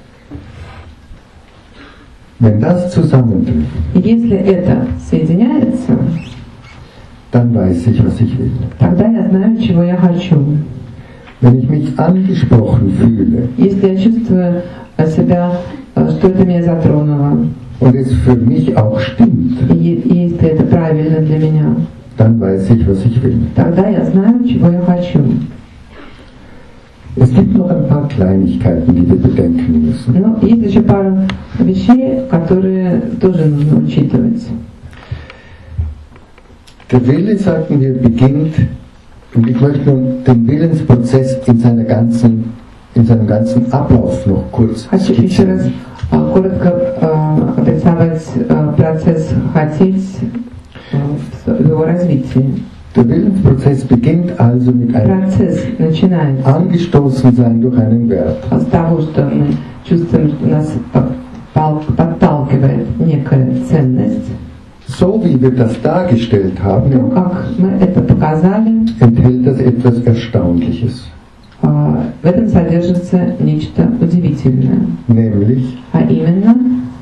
Wenn das zusammentrifft, И если это соединяется, dann weiß ich, was ich will. тогда я знаю, чего я хочу. Wenn ich mich angesprochen fühle Если я чувствую себя, э, что это меня затронуло, und es für mich auch stimmt, и, и если это правильно для меня, dann weiß ich, was ich will. тогда я знаю, чего я хочу. Es gibt noch ein paar Kleinigkeiten, die wir bedenken müssen. Но есть еще пара вещей, которые тоже нужно учитывать. Der Wille, sagten wir, beginnt, und ich möchte nun den Willensprozess in, seiner ganzen, in seinem ganzen Ablauf noch kurz Хочу еще раз skizzieren. а, коротко а, обрисовать а, процесс «хотеть» а, в его развитии. Der Willensprozess beginnt also mit einem Процесс начинается Angestoßensein durch einen Wert. с того, что мы чувствуем, что нас пол- подталкивает некая ценность. So wie wir das dargestellt То, haben, как мы это показали, enthält das etwas Erstaunliches. а, в этом содержится нечто удивительное. Nämlich, А именно,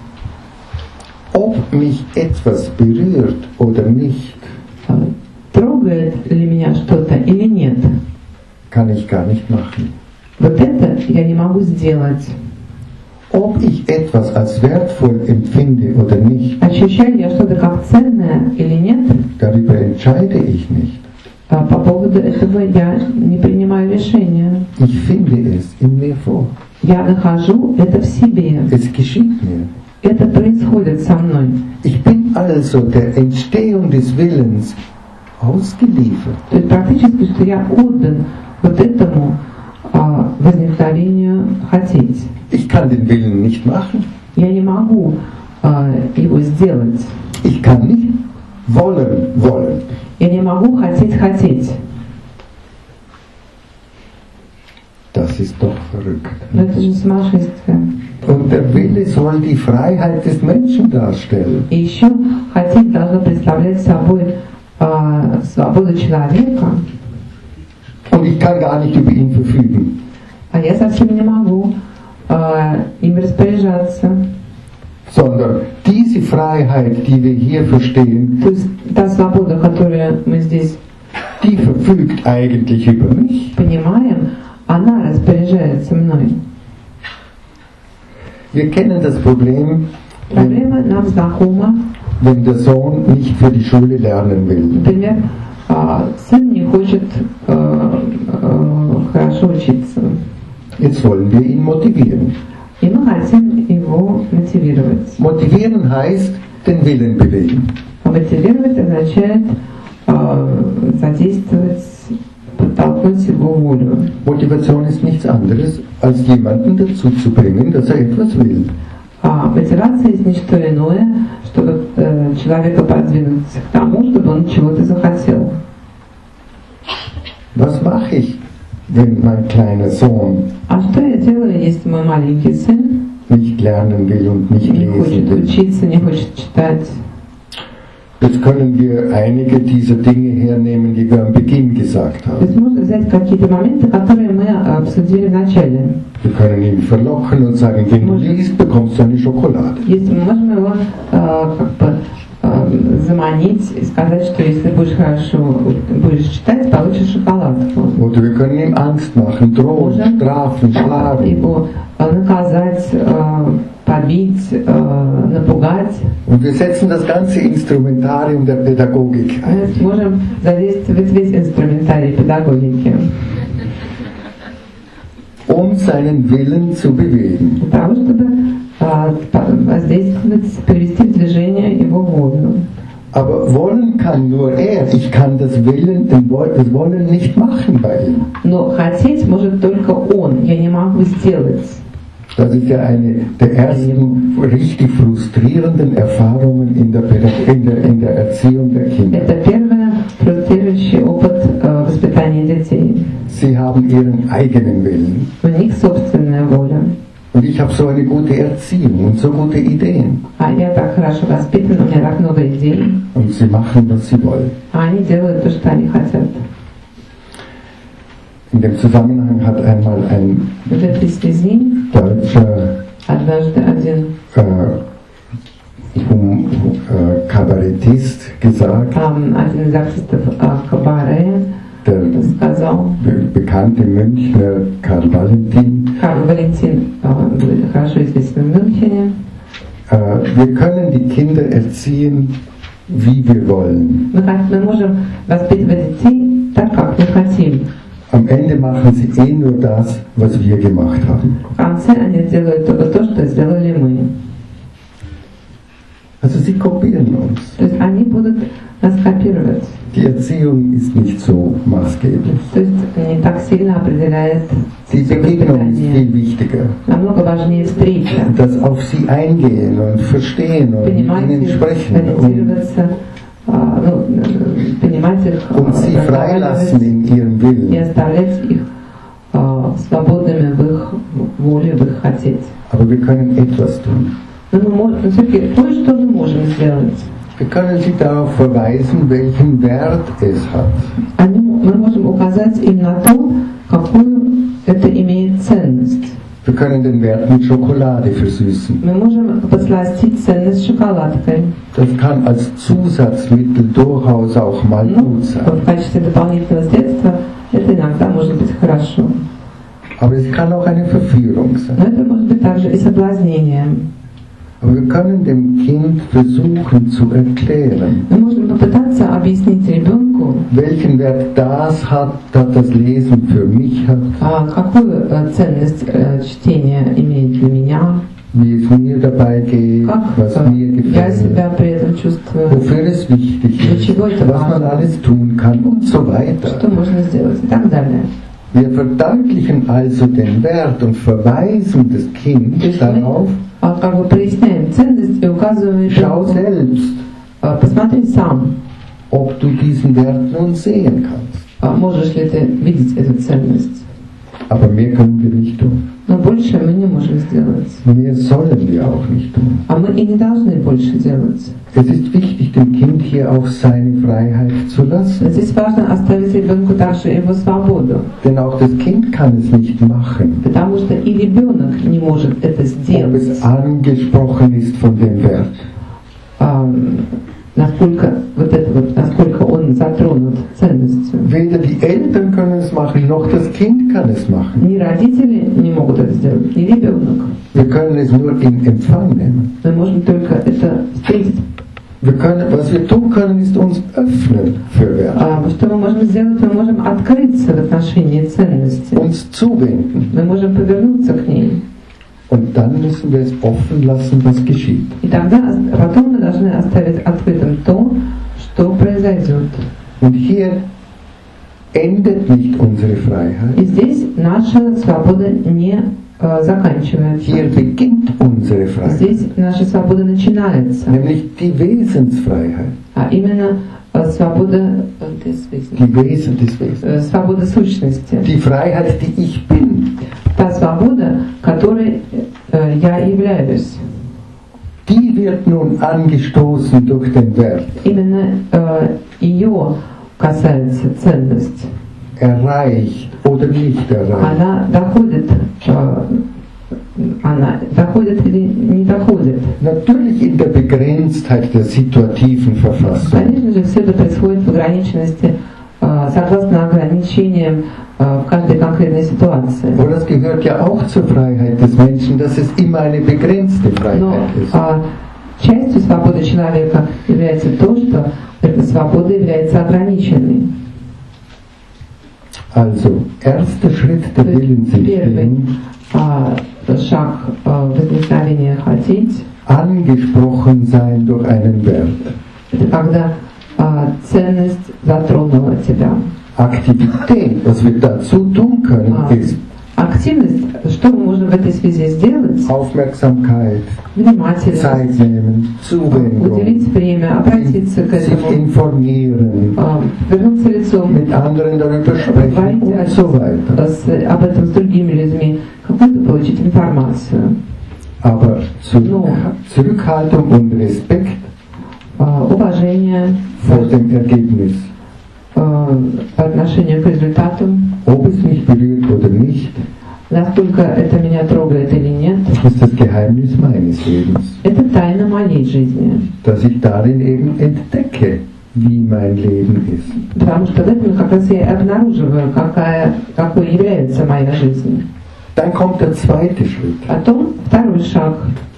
ob mich etwas berührt oder nicht, а, трогает ли меня что-то или нет. kann ich gar nicht machen. Вот это я не могу сделать. Ob ich etwas als wertvoll empfinde oder nicht, Ощущаю я что-то как ценное или нет, darüber entscheide ich nicht. а по поводу этого я не принимаю решения. Ich finde es in mir vor. Я нахожу это в себе. Es geschieht mir. Это происходит со мной. Ich bin also der Entstehung des Willens ausgeliefert. То есть практически, что я отдан вот этому а, возникновению хотеть. Ich kann den Willen nicht machen. Я не могу а, его сделать. Ich kann nicht wollen, wollen. Я не могу хотеть хотеть. Das ist doch verrückt. Но это же сумасшествие. Und der Wille soll die Freiheit des Menschen darstellen. И еще хотеть должно представлять собой а, свободу человека, Und ich kann gar nicht über ihn verfügen. а я совсем не могу а, им распоряжаться. Sondern diese Freiheit, die wir hier verstehen, То есть та свобода, которую мы здесь die verfügt eigentlich über mich. понимаем, она распоряжается мной. Wir kennen das Problem, wenn, Проблема нам знакома. wenn der Sohn nicht für die Schule lernen will. Например, а, сын не хочет а, а, хорошо учиться. Jetzt wollen wir ihn motivieren. И мы хотим его мотивировать. Motivieren heißt den Willen bewegen. А мотивировать означает а, задействовать, подтолкнуть его волю. Motivation ist nichts anderes, als jemanden dazu zu bringen, dass er etwas will. А мотивация есть не что иное, чтобы э, человека подвинуть к тому, чтобы он чего-то захотел. Was mache ich, wenn mein kleiner Sohn А что я делаю, если мой маленький сын nicht lernen will und nicht не lesen хочет will? учиться, не хочет читать? Jetzt können wir einige dieser Dinge hernehmen, die wir am Beginn gesagt То haben. есть можно взять какие-то моменты, которые мы обсудили в начале. Wir können ihn verlocken und sagen, wenn du liest, bekommst du eine Schokolade. Если мы можем его э, как бы э, заманить и сказать, что если будешь хорошо будешь читать, получишь шоколадку. Oder wir können ihm Angst machen, drohen, Можем strafen, schlagen. его э, наказать, э, побить, э, напугать. Und wir setzen das ganze Instrumentarium der Pädagogik ein. Мы сможем задействовать весь инструментарий педагогики. Um seinen Willen zu bewegen. Для того, чтобы э, воздействовать, привести в движение его волю. Aber wollen kann nur er. Ich kann das Willen, den Woll- das Wollen nicht machen bei ihm. Но хотеть может только он. Я не могу сделать. Das ist ja eine der ersten richtig frustrierenden Erfahrungen in der, Pädag- in der, in der Erziehung der Kinder. Это первый фрустрирующий опыт э, воспитания детей. Sie haben ihren eigenen Willen. У них собственная воля. Und ich habe so eine gute Erziehung und so gute Ideen. А я так хорошо воспитана, у меня так много идей. Und sie machen, was sie wollen. А они делают то, что они хотят. In dem Zusammenhang hat einmal ein В этой связи deutscher однажды один äh, um, äh, Kabarettist gesagt, ähm, один из артистов э, кабаре der сказал, be- bekannte Münchner Karl Valentin, Карл Валентин, э, хорошо известный в Мюнхене, äh, wir können die Kinder erziehen, wie wir wollen. мы, хот- мы можем воспитывать детей так, как мы хотим. Am Ende machen sie eh nur das, was wir gemacht haben. В конце они делают только то, что сделали мы. Also sie kopieren uns. То есть они будут нас копировать. Die Erziehung ist nicht so maßgeblich. То есть не так сильно определяет Die Begegnung ist воспитание. viel wichtiger. Намного важнее встреча. Das auf sie eingehen und verstehen und mit Понимать ihnen их, sprechen und, ориентироваться, а, ну, э, понимать их, а, und sie freilassen in ihrem и Willen. оставлять их а, свободными в их воле, в их хотеть. Aber wir können etwas tun. Но мы можем, но все-таки кое-что мы можем сделать. Wir können sie darauf verweisen, welchen Wert es hat. Они, мы можем указать им на то, какую это имеет ценность. Wir können den Wert mit Schokolade versüßen. Мы можем подсластить ценность шоколадкой. Das kann als Zusatzmittel durchaus auch mal Ну, gut sein. в качестве дополнительного средства это иногда может быть хорошо. Aber es kann auch eine Verführung sein. Но это может быть также и соблазнением. Aber wir können dem Kind versuchen zu erklären, Мы можем попытаться объяснить ребенку, welchen Wert das hat, das das Lesen für mich hat, а, какую э, ценность э, чтения имеет для меня, wie es mir dabei geht, как was э, mir я gefällt, себя при этом чувствую, wofür es wichtig Для ist, чего это was man важно? alles tun kann und so что weiter. можно сделать и так далее. Wir verdeutlichen also den Wert und verweisen das Kind darauf, А, как бы проясняем ценность и указываем schau ребенку, selbst, а, посмотри сам, ob du diesen Wert nun sehen kannst. а, можешь ли ты видеть эту ценность. Aber mehr können wir nicht tun. Но больше мы не можем сделать. Mehr sollen wir auch nicht tun. А мы и не должны больше делать. Es ist wichtig, dem Kind hier auch seine Freiheit zu Но lassen. здесь важно оставить ребенку также его свободу. Denn auch das Kind kann es nicht machen, Потому что и ребенок не может это ob сделать. es angesprochen ist von dem Wert. А, насколько, вот это вот, насколько он затронут ценностью. Weder die Eltern können es machen, noch das Kind kann es machen. Ни родители не могут это сделать, ни ребенок. Wir können es nur in Empfang nehmen. Мы можем только это встретить. Wir können, was wir tun können, ist uns öffnen für Wert. А что мы можем сделать? Мы можем открыться в отношении ценности. Uns zuwenden. Мы можем повернуться к ней. Und dann müssen wir es offen lassen, was geschieht. И тогда, потом мы должны оставить открытым то, что произойдет. Und hier endet nicht unsere Freiheit. И здесь наша свобода не э, заканчивается. Hier beginnt unsere Freiheit. Здесь наша свобода начинается. Nämlich die Wesensfreiheit. А именно э, свобода э, des Wesens. Die Wesen des Wesens. Э, свобода сущности. Die Freiheit, die ich bin. Та свобода, которой э, я являюсь. die wird nun angestoßen durch den Wert. Именно э, ее касается ценность. Erreicht oder nicht erreicht. Она доходит, э, она доходит или не доходит. Natürlich in der Begrenztheit der situativen Verfassung. Конечно же, все это происходит в ограниченности, э, согласно ограничениям э, в каждой конкретной ситуации. Aber das gehört ja auch zur Freiheit des Menschen, dass es immer eine begrenzte Но Freiheit ist. э, частью свободы человека является то, что эта свобода является ограниченной. Also, erster Schritt der Willensichtung, Первый шаг возникновения хотеть, angesprochen sein durch einen Wert. это когда а, ценность затронула тебя. Aktivität, was wir dazu tun können, А, ist активность, что можно в этой связи сделать? Aufmerksamkeit, Внимательность, Zeit nehmen, Zuwendung, уделить время, обратиться к sich этому, informieren, а, вернуться лицом, mit anderen darüber sprechen поговорить und so weiter. с, об этом с другими людьми, какую-то получить информацию. Aber Zurück, No. Zurückhaltung und Respekt А, уважение vor dem Ergebnis, а, по отношению к результату, ob es mich berührt oder nicht, насколько это меня трогает или нет, ist das Geheimnis meines Lebens. это тайна моей жизни. Dass ich darin eben entdecke, wie mein Leben ist. Потому что в этом как раз я и обнаруживаю, какая, какой является моя жизнь. Dann kommt der zweite Schritt, Потом второй шаг.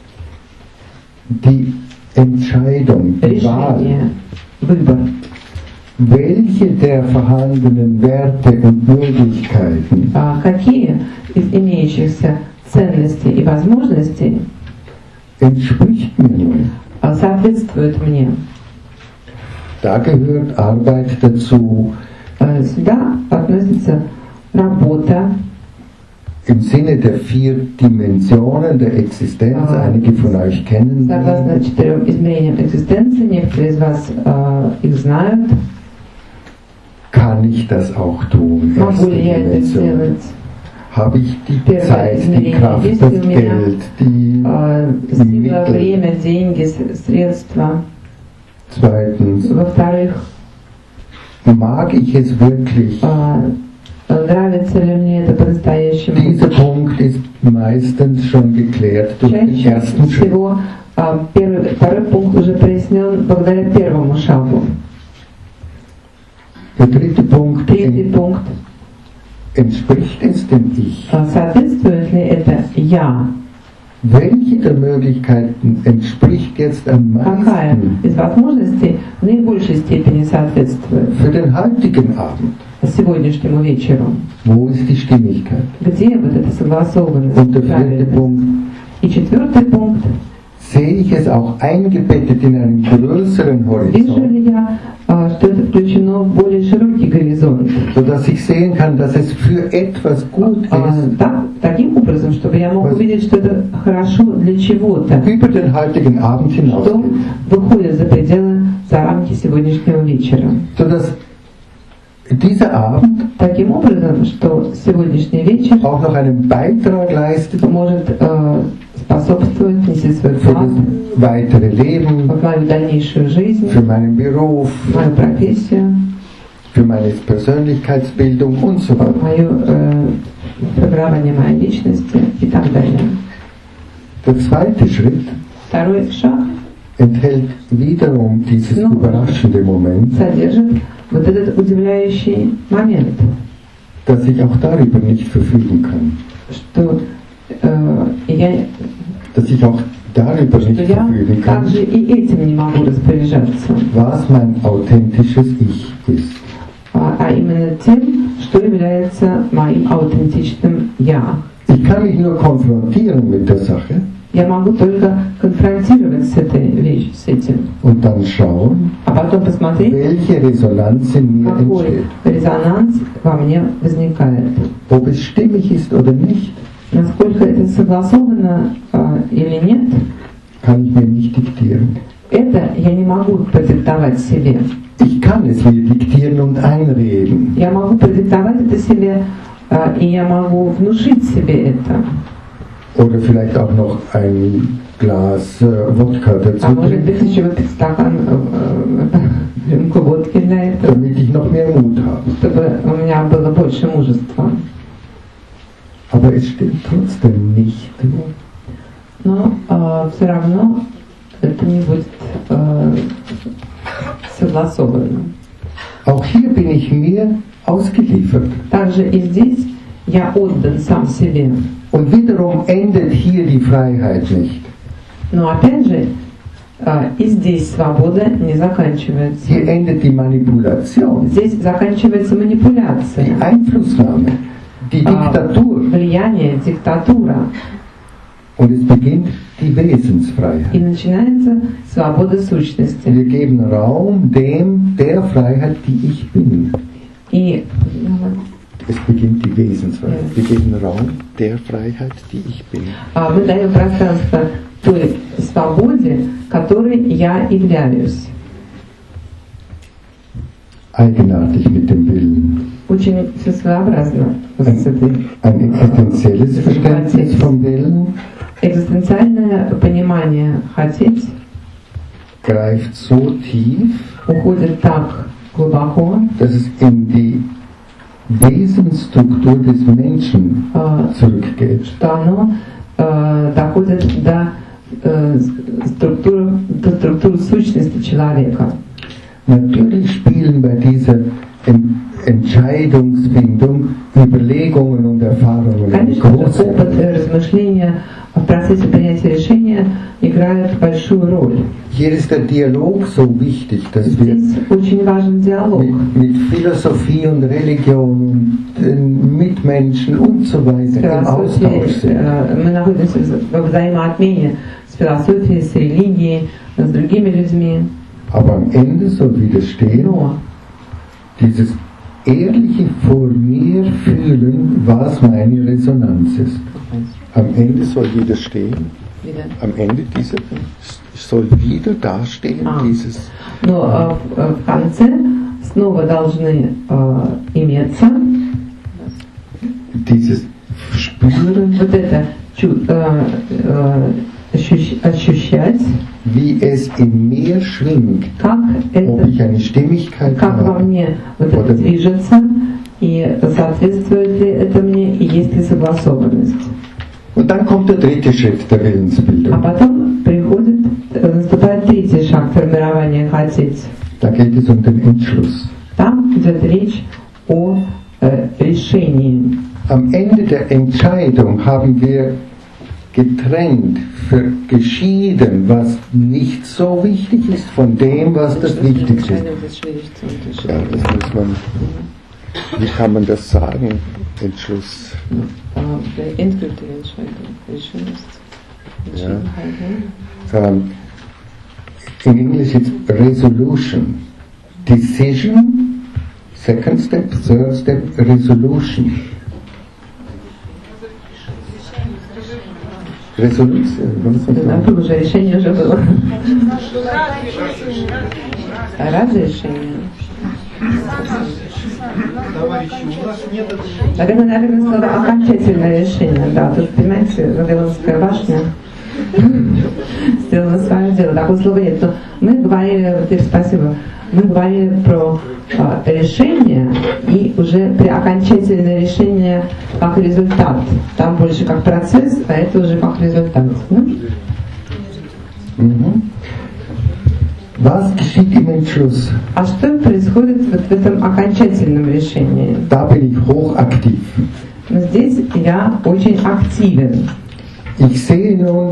die Entscheidung, die Wahl. Решение. Выбор. Welche der vorhandenen Werte und Möglichkeiten А какие из имеющихся ценностей и возможностей entspricht mir nun? а, соответствуют мне? Da gehört Arbeit dazu, А, Сюда относится работа, im Sinne der vier Dimensionen der Existenz. Ah. Einige von euch kennen согласно die. четырем измерениям экзистенции, некоторые из вас а, их знают. Kann ich das auch tun? Могу Erste ли я это Dimension. сделать? Habe ich die Первое Zeit, die измерение. Kraft, Есть das ли у меня, Geld, die А, Сила, Mittel? время, деньги, с- средства. Zweitens, Во-вторых, mag ich es wirklich? а, нравится ли мне это по-настоящему? Dieser Punkt ist meistens schon geklärt durch den Чаще ersten Schritt. всего а, первый, второй пункт уже прояснен благодаря первому шагу. Der dritte Punkt, Третий en- пункт. entspricht es dem Ich? А, Соответствует ли это «я»? Welche der Möglichkeiten entspricht jetzt am Какая meisten из возможностей в наибольшей степени соответствует für den heutigen Abend? сегодняшнему вечеру? Wo ist die Stimmigkeit? Где вот эта согласованность? Und der vierte правильность? Punkt, И четвертый пунkt. sehe ich es auch eingebettet in einen größeren Вижу Horizont, ли я, а, что это включено в более широкий горизонт? sodass ich sehen kann, dass es für etwas gut А, ist, так, таким образом, чтобы я мог Воз- увидеть, что это хорошо для чего-то, über den heutigen Abend что hinausgeht, выходит за пределы, за рамки сегодняшнего вечера. sodass dieser Abend Таким образом, что сегодняшний вечер auch noch einen Beitrag leistet может э, способствовать, нести свой für вклад das weitere Leben, в мою дальнейшую жизнь, für meinen Beruf, в мою профессию, für meine Persönlichkeitsbildung und so в weiter. мое э, формирование моей личности и так далее. Der zweite Schritt Второй шаг enthält wiederum dieses No. überraschende Moment, содержит вот этот удивляющий момент, dass ich auch darüber nicht verfügen kann, что э, я, dass ich auch darüber что nicht я verfügen kann, также и этим не могу распоряжаться, was mein authentisches Ich ist. а, а именно тем, что является моим аутентичным «я». Ich kann mich nur konfrontieren mit der Sache Я могу только конфронтировать с этой вещью, с этим, und dann schauen, а потом посмотреть, welche Resonanz in mir какой entsteht. резонанс во мне возникает, Ob es stimmig ist oder nicht, насколько это согласовано а, или нет. kann ich mir nicht diktieren. Это я не могу продиктовать себе. Ich kann es mir diktieren und einreden. Я могу продиктовать это себе, а, и я могу внушить себе это. Oder vielleicht auch noch ein Glas äh, Wodka dazu А может быть, trinken, еще выпить стакан э, рюмку водки для этого, damit ich noch mehr Mut habe. чтобы у меня было больше мужества. Aber es stimmt trotzdem nicht. Но э, все равно это не будет э, согласовано. Auch hier bin ich mir ausgeliefert. Также и здесь я отдан сам себе. Und wiederum endet hier die Freiheit nicht. Но опять же, э, и здесь свобода не заканчивается. Hier endet die Manipulation, Здесь заканчивается die манипуляция, Einflussnahme, die Diktatur. влияние, диктатура. Und es beginnt die И Wesensfreiheit. начинается свобода сущности. Wir geben Raum dem, der Freiheit, die ich bin. И Es beginnt die Wesensfreiheit. Wir geben Raum der Freiheit, die ich bin. а, мы даем пространство той свободе, которой я являюсь. Eigenartig mit dem Willen. Очень все своеобразно с этой. Ein existenzielles Verständnis vom Willen Экзистенциальное понимание хотеть greift so tief, уходит так глубоко, dass es in die Wesensstruktur des Menschen а, zurückgeht. что оно э, доходит до, э, структуры, до структуры сущности человека. Natürlich spielen bei dieser En- Entscheidungsfindung Überlegungen und Erfahrungen eine Конечно, große опыт и Rolle. размышления в процессе принятия решения играют большую роль. Hier ist der Dialog so wichtig, dass wir Здесь очень важен диалог. mit, mit Philosophie und Religion und den Mitmenschen und so weiter im Austausch Философии, sind. э, мы находимся во взаимоотмене с философией, с религией, с другими людьми. Aber am Ende soll wieder stehen, Но dieses ehrliche vor mir fühlen, was meine Resonanz ist. Am Ende soll wieder stehen, am Ende dieser soll wieder dastehen, Ah. dieses Но э, в конце снова должны э, иметься dieses Spüren, вот это чу- э, э, ощущ- ощущать, wie es in mir schwingt, как ob это, ich eine Stimmigkeit как во habe. мне вот это движется, и соответствует ли это мне, и есть ли согласованность. Und dann kommt der dritte Schritt der А Willensbildung. потом приходит, э, наступает третий шаг формирования хотеть. Da geht es um den Entschluss. Там идет речь о э, решении. Am Ende der Entscheidung haben wir getrennt, für geschieden, was nicht so wichtig ist, von dem, was das Wichtigste ist. Ja, das muss man, wie kann man das sagen? Entschluss. Ja. Um, in English it's resolution. Decision, second step, third step, resolution. Резолюция. Там уже решение уже было. Разрешение. Наверное, наверное, слово окончательное решение. Да, тут, понимаете, Вавилонская башня сделала свое дело. Такого слова нет. Но мы говорили, теперь спасибо, мы говорили про а, решение и уже при окончательное решение как результат. Там больше как процесс, а это уже как результат. Ну? Mhm. Was geschieht im Entschluss? А что происходит вот в этом окончательном решении? Da bin ich hochaktiv. Но здесь я очень активен. Ich sehe nun,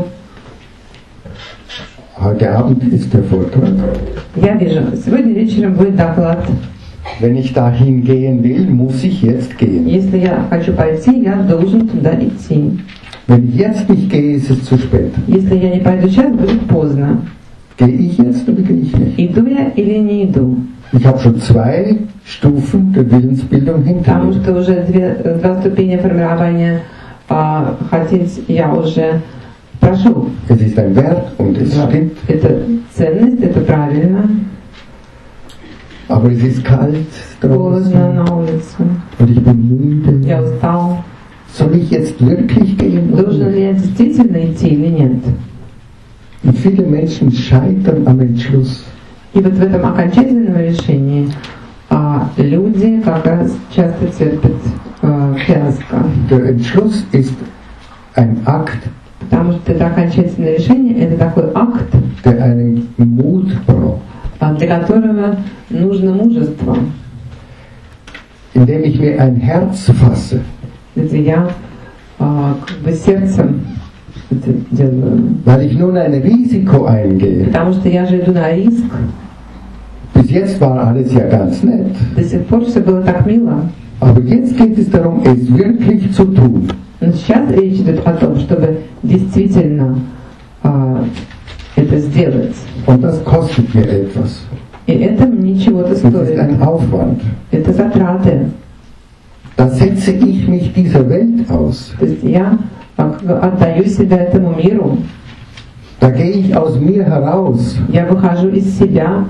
heute Abend ist der Vortrag. Я вижу, сегодня вечером будет доклад. Wenn ich dahin gehen will, muss ich jetzt gehen. Если я хочу пойти, я должен туда идти. Wenn ich jetzt nicht gehe, ist es zu spät. Если я не пойду сейчас, будет поздно. Gehe ich jetzt oder gehe ich nicht? Иду я или не иду? Ich habe schon zwei Stufen der Willensbildung hinter Потому mir. что уже две, два ступени формирования а, хотеть я уже прошел. Es ist ein Wert und es Да. stimmt, Это ценность, это правильно. aber es ist kalt Холодно draußen на улице. und ich bin Я müde. устал. Soll ich jetzt wirklich gehen? oder Должен nicht? ли я действительно идти или нет? Und viele Menschen scheitern am Entschluss. И вот в этом окончательном решении а, люди как раз часто терпят а, фиаско. Der Entschluss ist ein Akt, Потому что это окончательное решение, это такой акт, der einen Mut braucht. а, для которого нужно мужество. Indem ich mir ein Herz fasse, Где я а, как бы сердцем это делаю. weil ich nun ein Risiko eingehe. Потому что я же иду на риск. Bis jetzt war alles ja ganz nett. До сих пор все было так мило. Aber jetzt geht es darum, es wirklich zu tun. Но сейчас речь идет о том, чтобы действительно а, это сделать. Und das kostet mir etwas. И это мне чего-то Das ist стоит. ein Aufwand. Это затраты. Da setze ich mich dieser Welt aus. То есть я а, как бы отдаю себя этому миру. Da gehe ich aus mir heraus. Я выхожу из себя.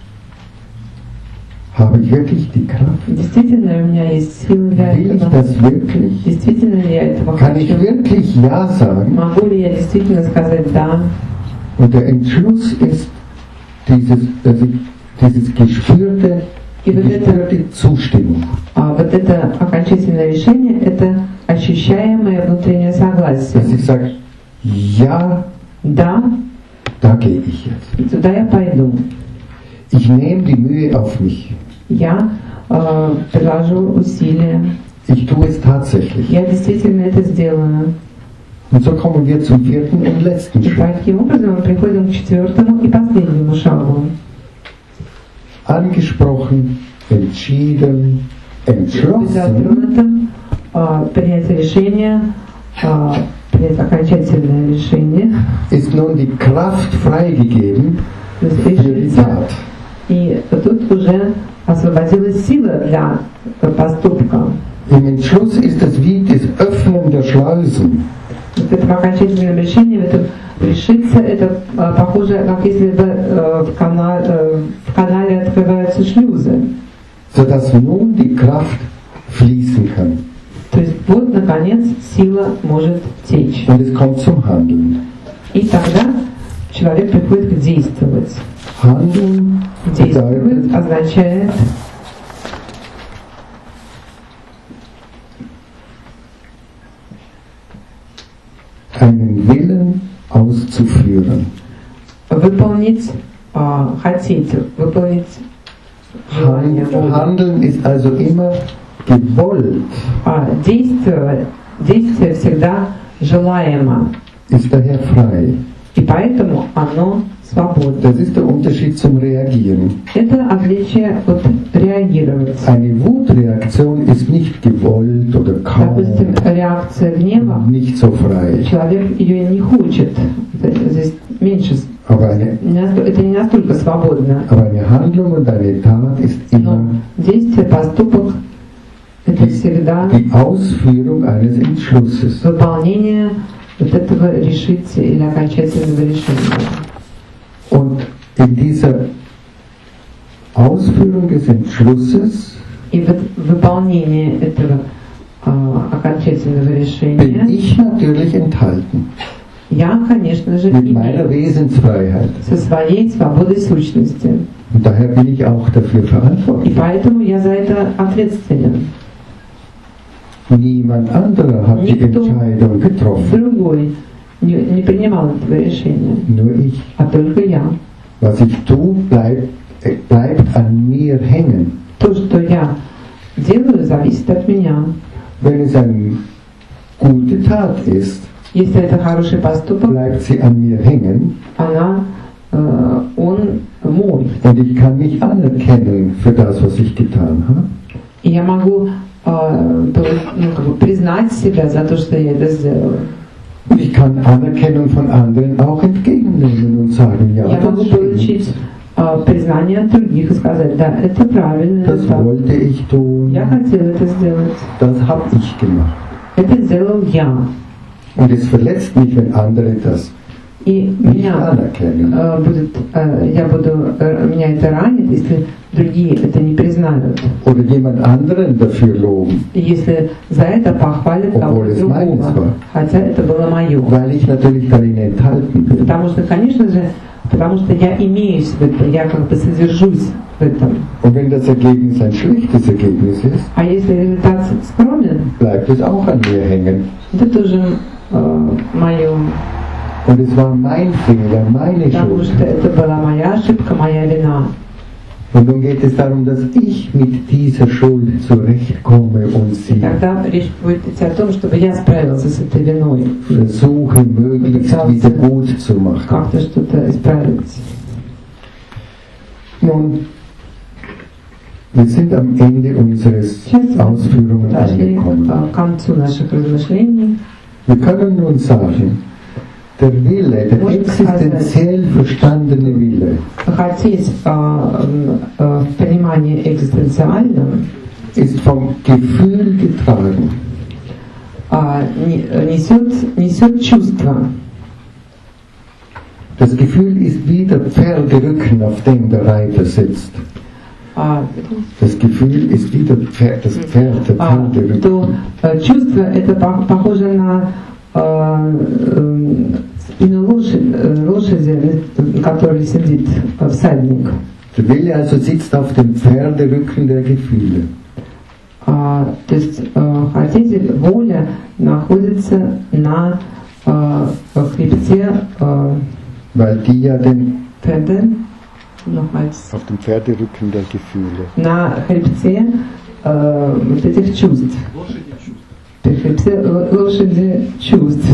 Habe ich wirklich die Kraft? Действительно, у меня есть силы для Will ich этого. das wirklich? Действительно ли я этого Kann ich хочу? wirklich Ja sagen? Могу ли я действительно сказать «да»? Und der Entschluss ist dieses, also dieses gespürte, die gespürte Zustimmung. А вот это окончательное решение – это ощущаемое внутреннее Dass согласие. ich sage, ja, Да, da gehe ich jetzt. и туда я пойду. Ich nehme die Mühe auf mich. Я э, приложу усилия. Ich tue es tatsächlich. Я действительно это сделаю. Und so kommen wir zum vierten und letzten И Schritt. таким образом мы приходим к четвертому и последнему шагу. Angesprochen, entschieden, entschlossen Затронутым э, принять решение, э, принять окончательное решение, ist nun die Kraft freigegeben то есть für die решиться. Tat. И тут уже освободилась сила для поступка. Im Entschluss ist es wie das Öffnen der Schleusen. В этом окончательном решении, в этом решиться, это а, похоже, как если бы э, в, канал, э, в канале открываются шлюзы. Sodass nun die Kraft fließen kann. То есть вот, наконец, сила может течь. Und es kommt zum Handeln. И тогда человек приходит к действовать. Handeln Действовать bedeutet, означает einen Willen auszuführen. выполнить, а, хотеть, выполнить желание. волю. Handeln ist also immer gewollt, А действие, действие всегда желаемо. ist daher frei. И поэтому оно свободно. Das ist der Unterschied zum Reagieren. Это отличие от реагировать. Eine Wutreaktion ist nicht gewollt oder Допустим, kaum, реакция гнева, nicht so frei. человек ее не хочет. Это здесь меньше. Aber eine, не наст- Это не настолько свободно. aber eine Handlung und eine Tat ist immer Но действие, поступок – это всегда die Ausführung eines Entschlusses. выполнение вот этого решиться или окончательного решения. Und in dieser Ausführung des Entschlusses И вот выполнение этого а, окончательного bin решения ich natürlich enthalten я, конечно же, mit meiner имею Wesensfreiheit. со своей свободой сущности. Und daher bin ich auch dafür И verantwortlich. поэтому я за это ответственен. Niemand anderer hat die Никто Entscheidung getroffen, другой не, не принимал этого решения, nur ich. а только я. Was ich tue, bleibt, äh, bleibt an mir hängen. То, что я делаю, зависит от меня. Wenn es eine gute Tat ist, Если это хороший поступок, bleibt sie an mir hängen она, э, он мой. und ich kann mich anerkennen für das, was ich getan habe. И я могу э, то есть, ну, как бы признать себя за то, что я это сделала. Und ich kann Anerkennung von anderen auch entgegennehmen und sagen, ja, Я могу das получить stimmt, э, признание от других и сказать, да, это правильно, это das так. wollte ich tun, Я хотел это сделать. das habe ich gemacht. Это сделал я. Und es verletzt mich, wenn andere das И nicht меня anerkennen. э, будет, э, я буду, э, меня это ранит, если другие это не признают. Oder jemand anderen dafür loben, Если за это похвалят Obwohl es кого-то meins war. другого, хотя это было мое. weil ich natürlich darin enthalten bin. Потому что, конечно же, потому что я имеюсь в этом, я как бы содержусь в этом. Und wenn das Ergebnis ein schlechtes Ergebnis ist, А если результат скромен, bleibt es auch an mir hängen. это тоже э, мое. Und es war mein Fehler, meine Потому Schuld. что это была моя ошибка, моя вина. Und nun geht es darum, dass ich mit dieser Schuld zurechtkomme und И sie тогда речь будет идти о том, чтобы я справился с этой виной. versuche, möglichst wieder gut zu machen. Как-то что-то исправить. Nun, wir sind am Ende unseres Сейчас Ausführungen мы подошли angekommen. к концу наших размышлений. Wir können nun sagen, der Wille, der existenziell verstandene Wille, Хотеть э, э, в понимании экзистенциальном ist vom Gefühl getragen. э, не- несет, несет чувство. Das Gefühl ist wie der Pferderücken, auf dem der Reiter sitzt. А, Das Gefühl ist wie der Pferd, das Pferd, der а, то Pferderücken. э, чувство это по- похоже на э, э, спину лошади, э, лошади, на которой сидит э, всадник. Der Wille also sitzt auf dem Pferderücken der Gefühle. А, то есть э, хотите, воля находится на э, хребте э, Weil die ja den, Педе, nochmals, auf dem Pferderücken der Gefühle. на хребте э, вот этих чувств. При хребте л- лошади чувств.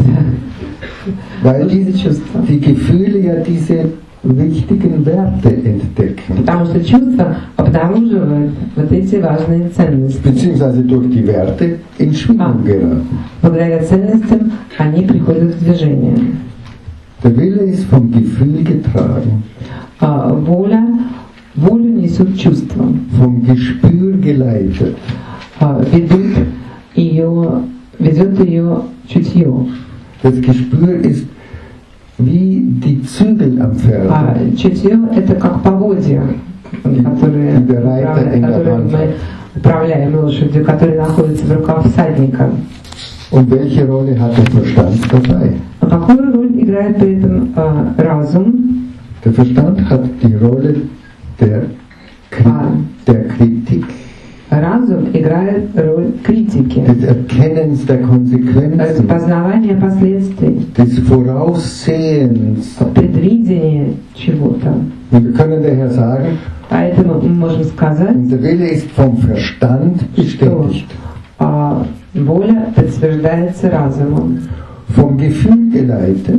Weil Diese die, чувства. die Gefühle ja diese wichtigen Werte entdecken. Потому что чувства обнаруживают вот эти важные ценности. Beziehungsweise durch die Werte in Schwingung geraten. Благодаря ценностям они приходят в движение. Der Wille ist vom Gefühl getragen, А, воля, волю несут чувства. vom Gespür geleitet. А, ведут ее, ведет ее чутье. Das Gespür ist wie die Zügel am Pferd. А чутье это как поводья, которые, И Реiter управля- in der которые Hand. мы управляем лошадью, которые находятся в руках всадника. Und welche Rolle hat der Verstand dabei? А какую роль играет при этом а, разум? Der Verstand hat die Rolle der, Kri Ah. der Kritik, Разум играет роль критики, des Erkennens der Konsequenzen, познавания последствий, des Voraussehens. предвидения чего-то. Und wir können daher sagen, Поэтому мы можем сказать, unser Wille ist vom Verstand bestätigt, а, воля подтверждается разумом, vom Gefühl geleitet,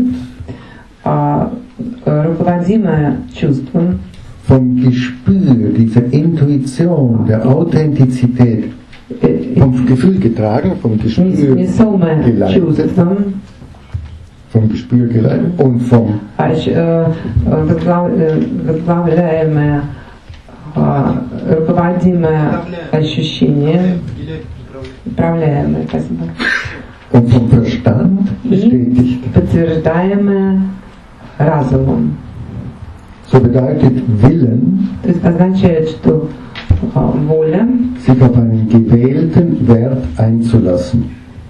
а, руководимая чувством, vom Gespür, dieser Intuition, der Authentizität, э, vom Gefühl getragen, vom Gespür несомая geleitet, чувством, vom Gespür geleitet und vom а еще, э, возглав- э, возглавляемое, а, руководимое ощущение, управляемое, спасибо, und vom Verstand и bestätigt. подтверждаемое разумом. So bedeutet Willen, То есть означает, что а, воля sich auf einen gewählten Wert einzulassen.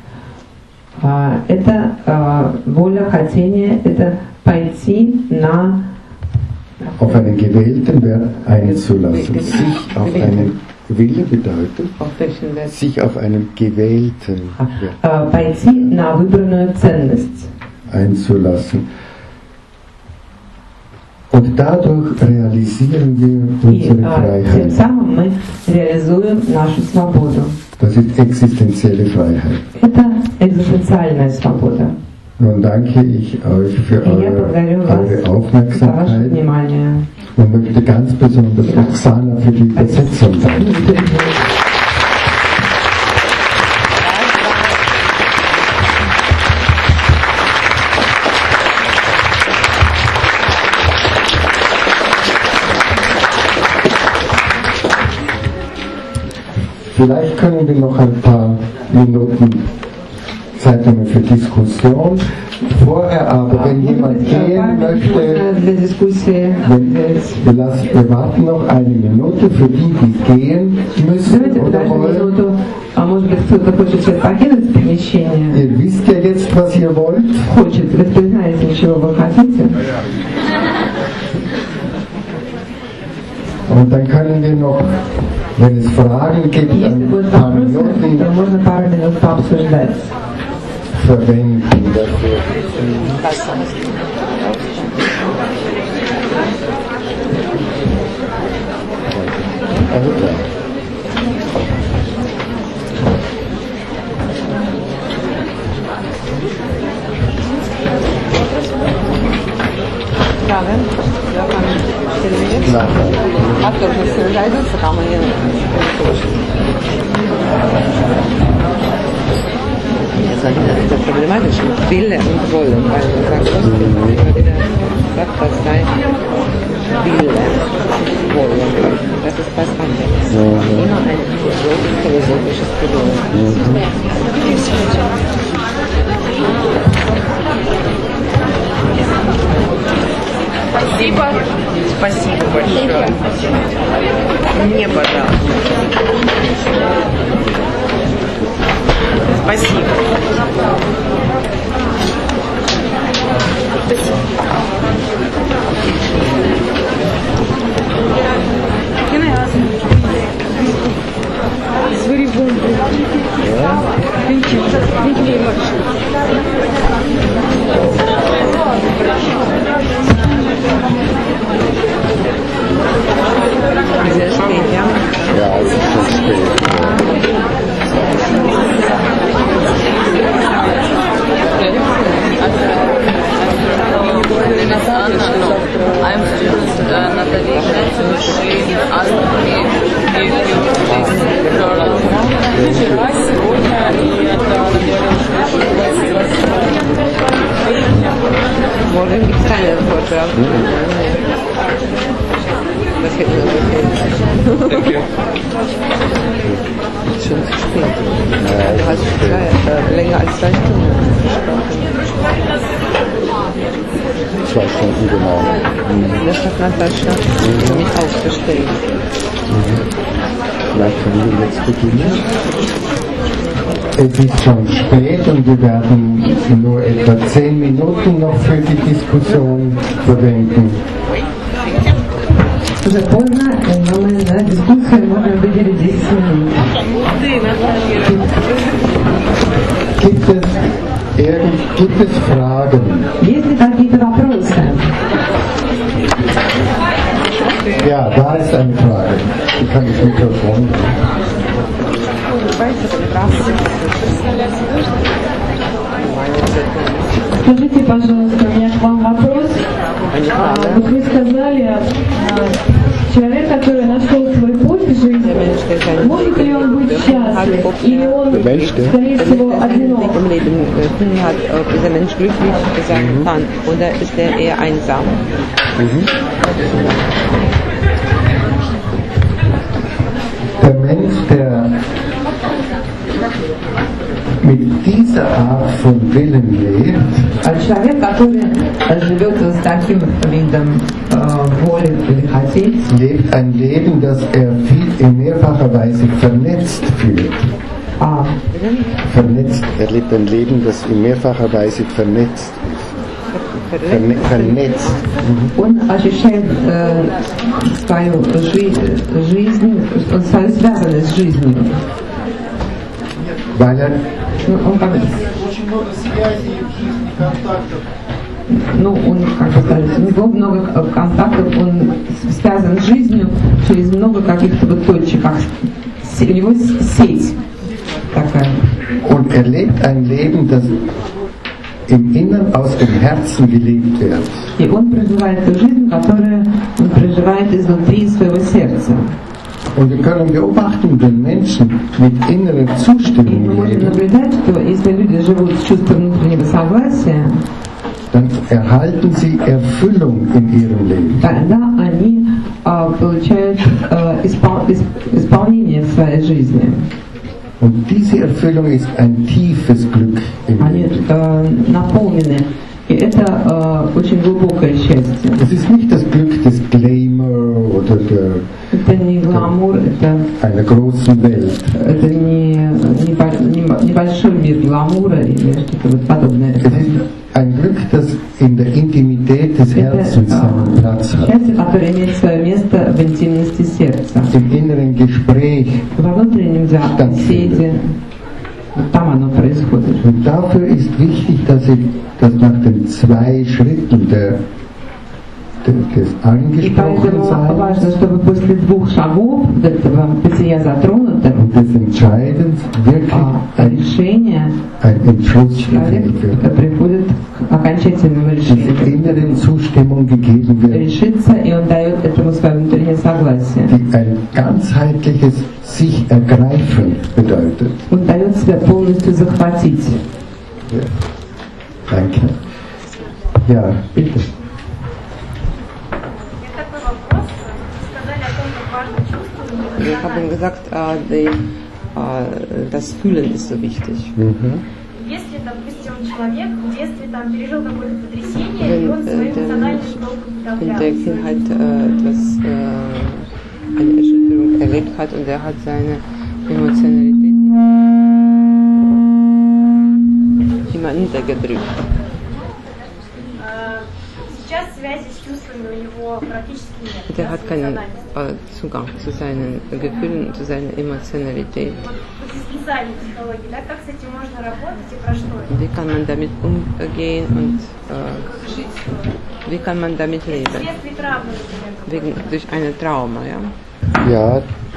а, это а, воля, хотение, это pойти на Auf einen gewählten Wert einzulassen. Sich auf einen Wille bedeutet, sich auf einen gewählten Wert а, пойти на выбранную ценность. einzulassen. Und dadurch realisieren wir И unsere а, тем Freiheit. самым мы реализуем нашу свободу. Das ist existenzielle Freiheit. Это экзистенциальная свобода. Nun danke ich euch für И я eure, благодарю вас eure за ваше Aufmerksamkeit внимание. und möchte ganz besonders Oksana für die Übersetzung danken. Vielleicht können wir noch ein paar Minuten Zeit einmal für Diskussion. Vorher aber, wenn jemand gehen möchte, wenn, wir, lassen, wir warten noch eine Minute für die, die gehen müssen oder wollen. Ihr wisst ja jetzt, was ihr wollt. Und dann können wir noch, wenn es Fragen gibt, ein paar Minuten verwenden dafür. А тоже все разойдутся, там они я sage, das ist problematisch mit Wille und Wollen, weil man sagt, das ist immer wieder sagt, das sei Wille, Wollen, das ist was anderes. Mhm. Immer ein philosophisches Problem. Спасибо. Спасибо большое. Мне, пожалуйста. Спасибо. Can I ask you? It's very warm. Thank you. Thank you very much. Sehr spät, ja? Ja, es ist schon spät. I'm student uh, Natalia. She asked me if you please journal. Morgen gibt es keine Vortrag. Das hätten wir so viel. Schon zu spät. Du hast zwei, äh, länger als zwei Stunden gesprochen. Zwei Stunden genau. Mhm. Das hat Natascha mhm. nicht aufgestellt. Mhm. Vielleicht können wir jetzt beginnen. Es ist schon spät und wir werden nur etwa zehn Minuten noch für die Diskussion verwenden. Уже поздно, но мы на дискуссию можем выделить десять минут. Gibt es, irgend, gibt es Fragen? Есть ли какие-то вопросы? Ja, da ist eine Frage. Ich kann das Mikrofon. Скажите, пожалуйста, у меня к вам вопрос. А, вот вы сказали, а, человек, который нашел свой путь в жизни, может ли он быть счастлив, или он, скорее всего, одинок? Hat, ob dieser Mensch glücklich sein mhm. kann oder ist er eher einsam? Mhm. Der Mensch, der mit dieser Art von Willen lebt, человек, который живет с таким видом воли или хотеть, lebt ein Leben, das er viel in mehrfacher Weise vernetzt führt. Ah. Vernetzt. Er lebt ein Leben, das in mehrfacher Weise vernetzt ist. Verne vernetzt. Mhm. Он ощущает äh, свою жизнь, свою связанность с жизнью. Weil er ну, он как ну, он, как сказать, у него много контактов, он связан с жизнью через много каких-то вот точек, как у него сеть такая. Und er lebt ein Leben, das im Inneren aus dem Herzen gelebt wird. И он проживает ту жизнь, которую он проживает изнутри своего сердца. Und wir können beobachten, wenn Menschen mit innerer Zustimmung leben, dann erhalten sie Erfüllung in ihrem Leben. Und diese Erfüllung ist ein tiefes Glück im наполнены. И это э, очень глубокое счастье. Es ist nicht das Glück des Glamour oder der, Это не гламур, это, einer großen Welt. это не, не, не, небольшой мир гламура или что-то вот подобное. Es ist ein Glück, das in der Intimität des Herzens seinen Platz hat. Счастье, которое имеет свое место в интимности сердца. Im inneren Gespräch. Во внутреннем беседе. Там оно происходит. Und dafür ist wichtig, dass, ich, dass nach den zwei Schritten der, der, des И поэтому важно, чтобы после двух шагов этого бытия затронутого und des Entscheidens wirklich ein, решение ein Entschluss человек gefällt wird. приходит к окончательному Diese решению. inneren Zustimmung gegeben wird, Решится, и он дает этому свое внутреннее согласие. die ein ganzheitliches sich ergreifen bedeutet. Он дает себя полностью захватить. Ja. Danke. Ja, bitte. Wir haben gesagt, uh, the, uh, das Fühlen ist so wichtig. Mhm. Если, допустим, человек в детстве там пережил какое-то потрясение, и он свою эмоциональность долго In der Kindheit äh, etwas, äh, eine Erschütterung erlebt hat und er hat seine Emotionalität immer niedergedrückt. Сейчас связи с чувствами у него практически нет. Und er hat keinen äh, Zugang zu seinen Gefühlen, zu seiner Emotionalität. Wie kann man damit umgehen und äh, wie kann man damit leben? Wegen, durch ein Trauma, ja? Ja.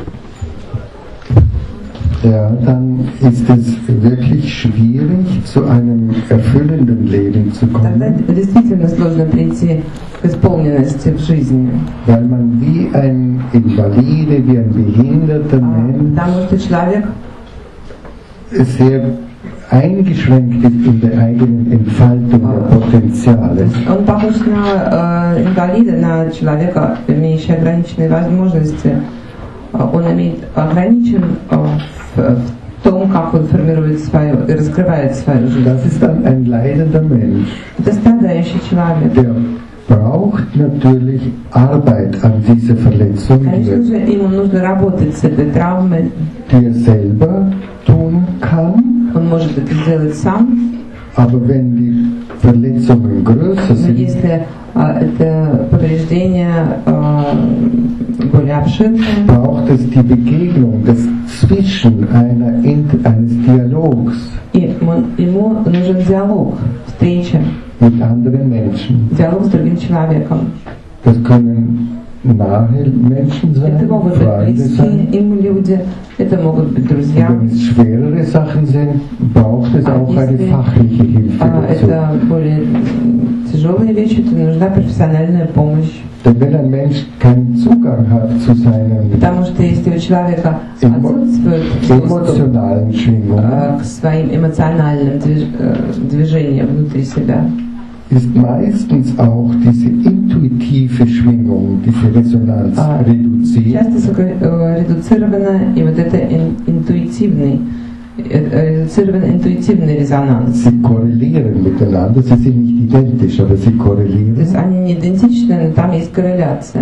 Ja, dann ist es wirklich schwierig, zu einem erfüllenden Leben zu Тогда kommen, действительно сложно прийти к исполненности в жизни. weil man wie ein Invalide, wie ein behinderter Mensch Потому что человек sehr eingeschränkt ist in der eigenen Entfaltung der Potenziale. он похож на э, инвалида, на человека, имеющего ограниченные возможности. Он имеет ограничен э, в, в том, как он формирует свою и раскрывает свою жизнь. Das ist dann ein leidender Mensch, Это страдающий человек. der braucht natürlich Arbeit an dieser Verletzung, die Конечно er, же, ему нужно работать с этой травмой. die er selber tun kann, Он может это сделать сам, aber wenn die Verletzungen größer но sind, если э, это повреждение э, более обширное, braucht es die Begegnung des Zwischen einer, eines Dialogs и ему нужен диалог, встреча, mit anderen Menschen. диалог с другим человеком. Das können nahe Menschen sein, Это могут быть Freunde sein. близкие им люди, это могут быть друзья. Wenn es schwerere Sachen sind, braucht es А auch eine если, fachliche Hilfe а, dazu. это более тяжелые вещи, то нужна профессиональная помощь. Denn wenn ein Mensch keinen Zugang hat zu seinen Потому что если у человека отсутствует доступ emotionalen Schwingungen, к своим эмоциональным движ- э, движениям внутри себя, ist meistens auch diese intuitive Schwingung, diese Resonanz А, reduziert. часто сокра- э, редуцировано и вот это ин- интуитивный, э, редуцированный интуитивный резонанс. Sie korrelieren miteinander, sie sind nicht identisch, aber sie То korrelieren. есть они не идентичны, но там есть корреляция.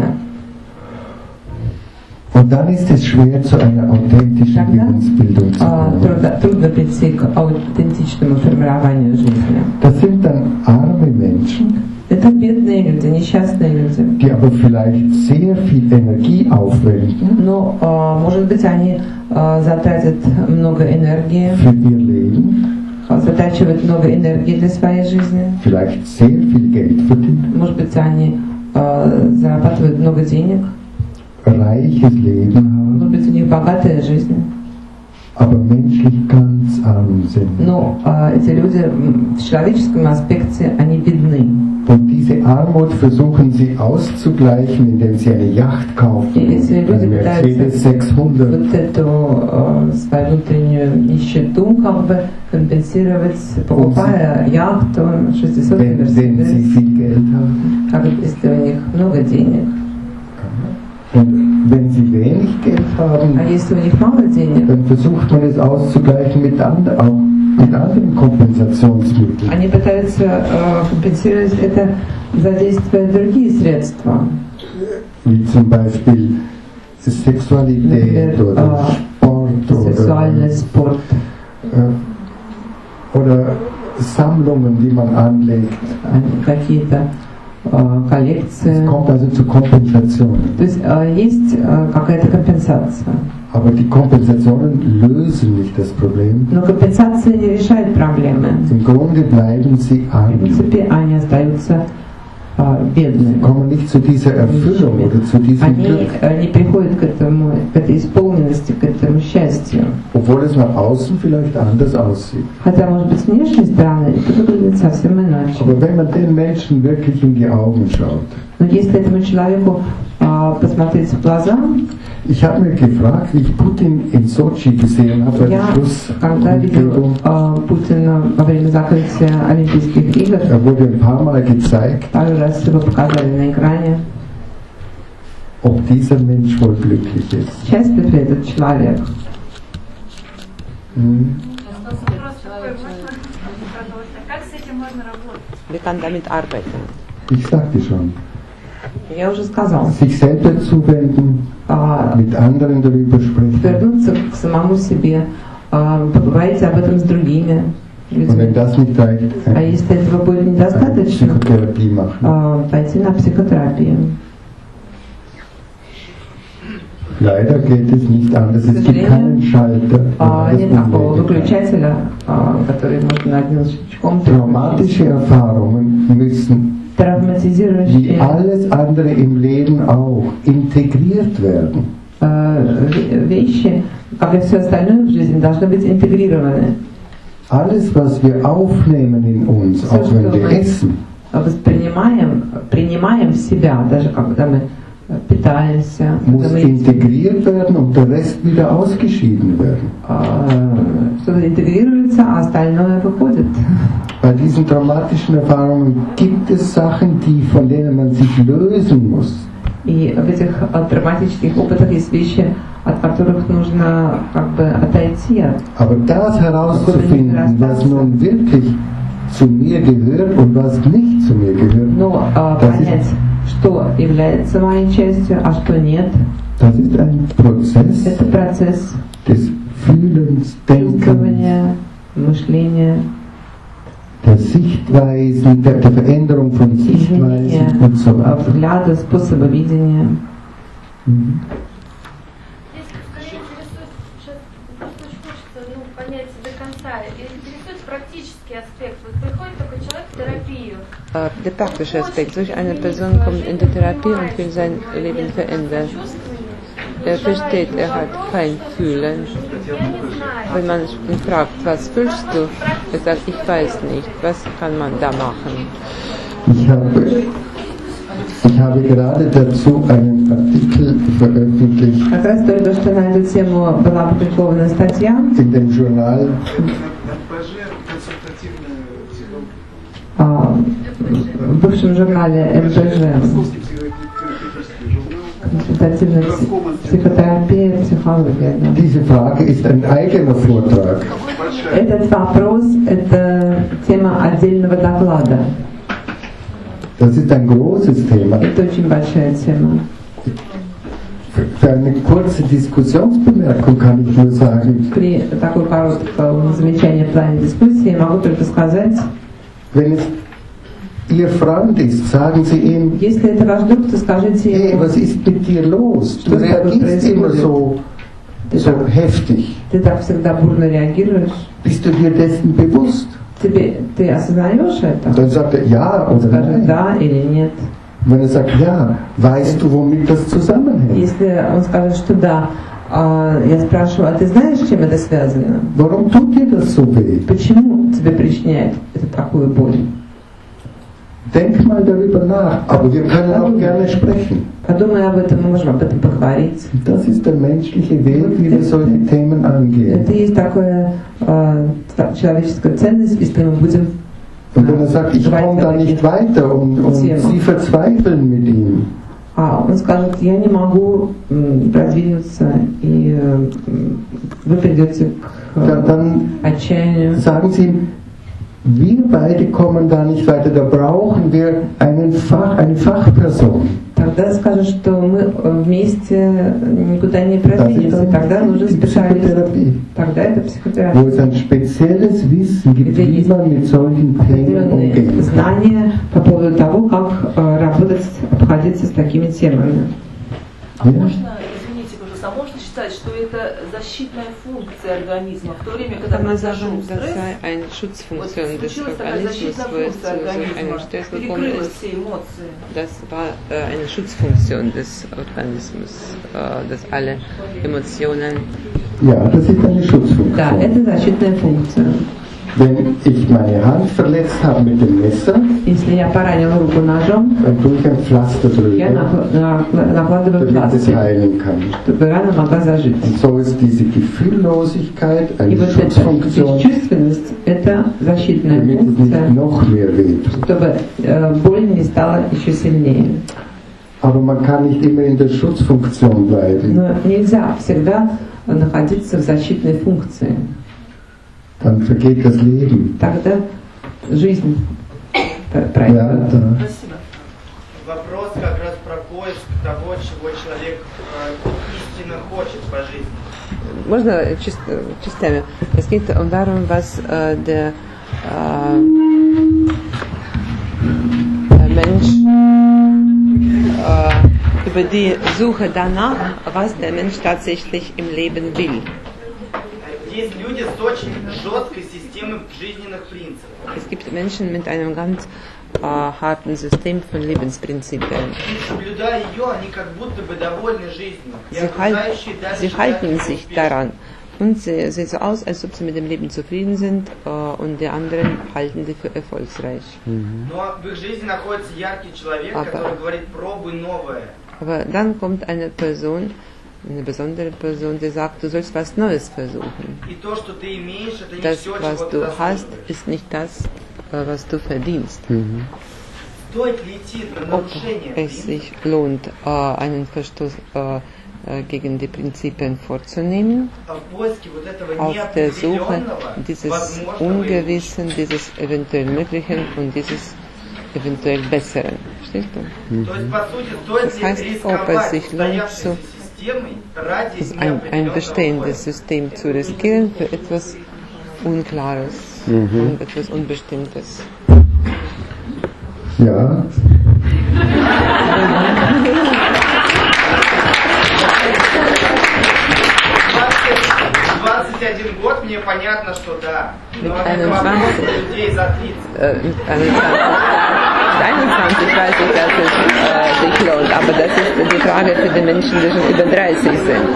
Und dann ist es schwer, zu einer authentischen Тогда Willensbildung zu а, kommen. трудно, трудно прийти к аутентичному формированию жизни. Das sind dann arme Menschen, Это бедные люди, несчастные люди. die aber vielleicht sehr viel Energie aufwenden Но, а, может быть, они а, затратят много энергии, für ihr Leben, затрачивают много энергии для своей жизни. vielleicht sehr viel Geld verdienen, Может быть, они а, зарабатывают много денег. reiches Leben haben, Может быть, у них богатая жизнь. aber menschlich ganz arm sind. Но а, эти люди м, в человеческом аспекте, они бедны. Und diese Armut versuchen sie auszugleichen, indem sie eine Yacht kaufen, И эти люди ein Mercedes пытаются sechshundert, вот эту а, свою внутреннюю нищету как бы компенсировать, покупая яхту, шестисот wenn, wenn sie Мерседес, viel Geld haben. как если у них много денег. Und wenn sie wenig Geld haben, А если у них мало денег, dann versucht man es auszugleichen mit anderen, auch mit anderen Kompensationsmitteln. Они пытаются э, компенсировать это, задействуя другие средства. Wie zum Beispiel Sexualität oder Sport Sexuальный спорт. Äh, oder Sammlungen, die man anlegt. Какие-то äh, коллекции. Es kommt also zu Kompensationen. То есть äh, есть äh, какая-то компенсация. Aber die Kompensationen lösen nicht das Problem. Но компенсация не решает проблемы. Im Grunde bleiben sie В arm. принципе, они остаются äh, бедными. Sie kommen nicht zu dieser Erfüllung oder zu diesem Они Glück. äh, не приходят к этому, к этой исполненности, к этому счастью. Obwohl es nach außen vielleicht anders aussieht. Хотя, может быть, с внешней стороны это выглядит совсем иначе. Aber wenn man den Menschen wirklich in die Augen schaut, Но если этому человеку äh, посмотреть в глаза, ich habe mir gefragt, wie ich Putin in Sochi gesehen habe, bei der я, когда видел Schlusskundgebung. äh, Путина во время закрытия Олимпийских игр, Er wurde ein paar Mal gezeigt, пару раз его показали на экране, ob dieser Mensch wohl glücklich ist. счастлив ли этот человек? Hm. Вопрос такой, можно продолжить? А как с этим можно работать? Wie kann damit arbeiten? Ich sagte schon, Я уже сказал. sich selber zuwenden, Äh, mit anderen darüber sprechen. вернуться к самому себе, э, поговорить об этом с другими Und wenn людьми. das nicht reicht, А eine если этого будет недостаточно, Psychotherapie machen. э, пойти на психотерапию. Leider geht es nicht anders. Es gibt keinen Schalter. А, das нет такого Unmögliche. выключателя, а, который можно одним щелчком Traumatische Erfahrungen müssen, wie травматизирующие alles andere im Leben auch, integriert werden. э, ве- вещи, как и все остальное в жизни, должны быть интегрированы. Alles, was wir aufnehmen in uns, auch wenn wir essen, Воспринимаем, принимаем в себя, даже когда мы питаемся, muss когда мы integriert werden und der Rest wieder ausgeschieden werden. э, что-то интегрируется, а остальное выходит. Bei diesen traumatischen Erfahrungen gibt es Sachen, die, von denen man sich lösen muss. И в этих э, травматических опытах есть вещи, от которых нужно как бы отойти от. Aber das herauszufinden, was nun wirklich zu mir gehört und was nicht zu mir gehört, Но э, Das понять, ist- что является моей частью, а что нет, das ist ein Prozess это процесс des Fühlens, Denkens, чувствования, мышления, der Sichtweisen, der, der Veränderung von изменения Sichtweisen und so э, weiter. взгляда, способа видения. Mhm. Здесь скорее интересует, сейчас просто очень хочется ну, понять до конца, интересует практический аспект. Вот приходит такой человек в терапию. Äh, Der praktische Aspekt. Solch eine Person kommt in die Therapie und will sein Leben verändern. Er versteht, er hat kein Fühlen. Я не знаю. Wenn man ihn fragt, was fühlst du? Er sagt, ich weiß nicht. Was kann man da machen? Ich habe, ich habe gerade dazu einen Artikel veröffentlicht Как раз только что на эту тему была опубликована статья in dem Journal а, в бывшем журнале эм пэ жэ, консультативная пси- психотерапия, психология. Да. Diese Frage ist ein eigener Vortrag. Этот вопрос – это тема отдельного доклада. Das ist ein großes Thema. Это очень большая тема. Für- Für eine kurze Diskussionsbemerkung kann ich nur sagen, При такой коротком замечании в плане дискуссии я могу только сказать, wenn es Ihr Freund ist, sagen Sie ihm, если это ваш друг, то скажите hey, ему, was ist mit dir los? Du Was ist da reagierst immer passiert? so, so heftig. ты так всегда бурно реагируешь, Bist du dir dessen bewusst? тебе, ты осознаешь это? Dann sagt er ja oder Скажи nein. да или нет. Wenn er sagt ja, weißt du, womit das zusammenhängt? Если он скажет, что да, а я спрашиваю, а ты знаешь, с чем это связано? Warum tut dir das so weh? Почему тебе причиняет это такую боль? Denk mal darüber nach, aber wir können auch gerne sprechen. Подумай об этом, мы можем об этом поговорить. Das ist der menschliche Weg, wie wir solche Themen angehen. Это есть такая э, человеческая ценность, если мы будем Und wenn er sagt, ich komme da nicht weiter und, und Sie verzweifeln mit ihm, А он скажет, я не могу м, продвинуться, и м, вы придете к Ja, dann отчаянию. sagen Sie ihm, wir beide kommen da nicht weiter, da brauchen wir einen Fach, eine Fachperson. Тогда скажет, что мы вместе никуда не продвинемся, тогда нужен специалист. Psychotherapie, Тогда это wo психотерапия. es ein spezielles Wissen gibt, wie man mit solchen Themen Определенные umgeht. знания по поводу того, как э, работать, обходиться с такими темами. А можно, извините, пожалуйста, а можно считать, что это защитная функция организма, в то время, когда Kann мы man зажжем sagen, das стресс, sei eine вот Schutzfunktion des случилась такая Organismus, защитная wo es функция zu so einem организма, Stress gekommen перекрыла ist. все эмоции. Das war äh, eine Schutzfunktion des Organismus, äh, dass alle Emotionen. Ja, das ist eine Да, Schutzfunktion. это защитная функция. Wenn ich meine Hand verletzt habe mit dem Messer, Если я поранил руку ножом, dann tue ich ein Pflaster я drüber, накла- накла- накладываю damit es пластырь, heilen kann. чтобы рана могла зажить. Und so ist diese Gefühllosigkeit И eine вот эта Schutzfunktion, бесчувственность – это защитная damit es функция, nicht noch mehr wehtut. чтобы э, боль не стала еще сильнее. Aber man kann nicht immer in der Schutzfunktion bleiben. Но нельзя всегда находиться в защитной функции. Dann vergeht das Leben. Тогда жизнь п- Ja, пройдет. da. Спасибо. Вопрос как раз про поиск того, чего человек э, истинно хочет по жизни. Можно чис- частями? Es geht um darum, was äh, der, äh, der Mensch äh, über die Suche danach, was der Mensch tatsächlich im Leben will. Есть люди с очень жесткой системой жизненных принципов. Es gibt Menschen mit einem ganz äh, harten System von Lebensprinzipien. И соблюдая ее, они как будто бы довольны жизнью. И Sie, halt, окружающие даже sie halten считают sich успешным. daran. Und sie sieht so aus, als ob sie mit dem Leben zufrieden sind äh, und die anderen halten sie für erfolgreich. Но в их жизни находится яркий человек, Ага. который говорит, пробуй новое. Aber dann kommt eine Person, eine besondere Person, die sagt, du sollst was Neues versuchen. И то, что ты имеешь, это не Das, все, was чего ты du hast, заслуживаешь. ist nicht das, äh, was du verdienst. Стоит ли идти на Ob нарушение es принципов? sich lohnt, äh, einen Verstoß äh, äh, gegen die Prinzipien vorzunehmen, А в поиске вот этого auf der Suche неопределенного, dieses возможного и Ungewissen, dieses eventuell Möglichen und dieses eventuell Besseren. Verstehst du? То есть, по сути, стоит Das heißt, ли ob es рисковать sich lohnt, устоявшейся zu, системой ради ein, ein неопределенного bestehendes поиска? System zu riskieren für etwas Unklares und etwas Unbestimmtes. Ja, двадцать один год, мне понятно, что да. Но Mit это вопрос einundzwanzig. для людей за тридцать. Äh, mit einundzwanzig weiß ich, dass es äh, sich lohnt, aber das ist die Frage für die Menschen, die schon über dreißig sind.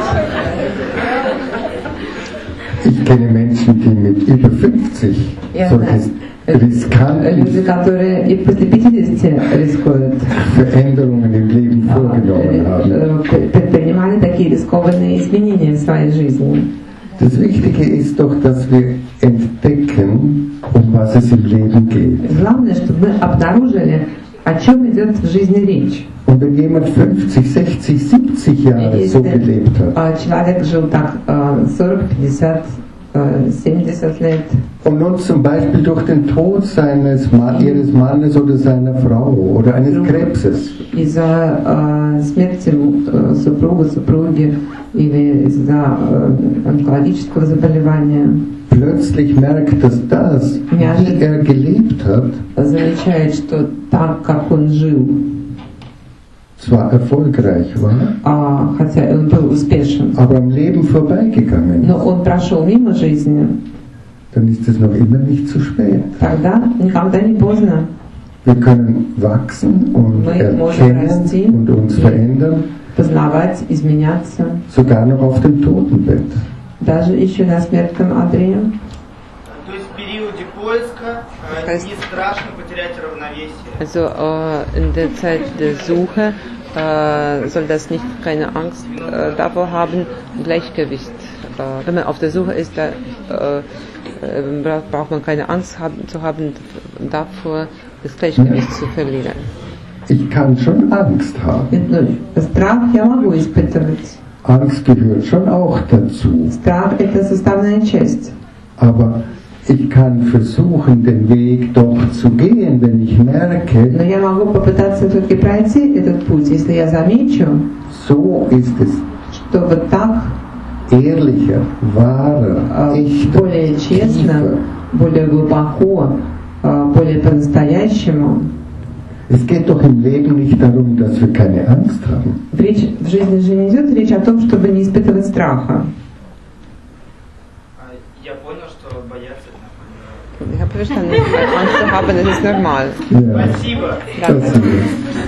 ich kenne Menschen, die mit über fünfzig Ja, solche Люди, riskanten которые и после пятидесяти рискуют, Veränderungen im Leben vorgenommen haben. э, предпринимали такие рискованные изменения в своей жизни. Das Wichtige ist doch, dass wir entdecken, um was es im Leben geht. Главное, чтобы мы обнаружили, о чем идет в жизни речь. Und wenn jemand fünfzig, sechzig, siebzig Jahre so gelebt hat А человек жил так э, сорок, пятьдесят, э, семьдесят лет, und nun zum Beispiel durch den Tod seines Ma ihres Mannes oder seiner Frau oder eines Krebses из-за э, смерти э, супруга, супруги или из-за э, онкологического заболевания, plötzlich merkt, dass das, Ja. wie er gelebt hat, замечает, что так, как он жил, zwar erfolgreich war, а, хотя он был успешен, aber am Leben vorbeigegangen но ist, он прошел мимо жизни, dann ist es noch immer nicht zu spät. тогда никогда не поздно. Wir können wachsen und Wir можем расти. erkennen und uns verändern, Познавать, изменяться, sogar noch auf dem Totenbett. даже еще на смертном одре. То есть в периоде поиска э, То есть- не страшно потерять равновесие. Also äh, in der Zeit der Suche äh, soll das nicht keine Angst äh, davor haben, Gleichgewicht. Äh, wenn man auf der Suche ist, da äh, äh, bra- braucht man keine Angst haben, zu haben davor, das Gleichgewicht zu verlieren. Ich kann schon Angst haben. Страх я могу испытывать. Angst gehört schon auch dazu. Страх – это составная часть. Aber ich kann versuchen, den Weg doch zu gehen, wenn ich merke, Но я могу попытаться все-таки пройти этот путь, если я замечу, so ist es что вот так ehrlicher, wahrer, echter, более честно, tiefer. более глубоко, более по-настоящему. Es geht doch im Leben nicht darum, dass wir keine Angst haben. Речь в жизни же не идет речь о том, чтобы не испытывать страха. Я понял, что бояться это нормально. Ich habe verstanden, Angst zu haben, das ist normal. Ja, Спасибо. Danke. das ist es.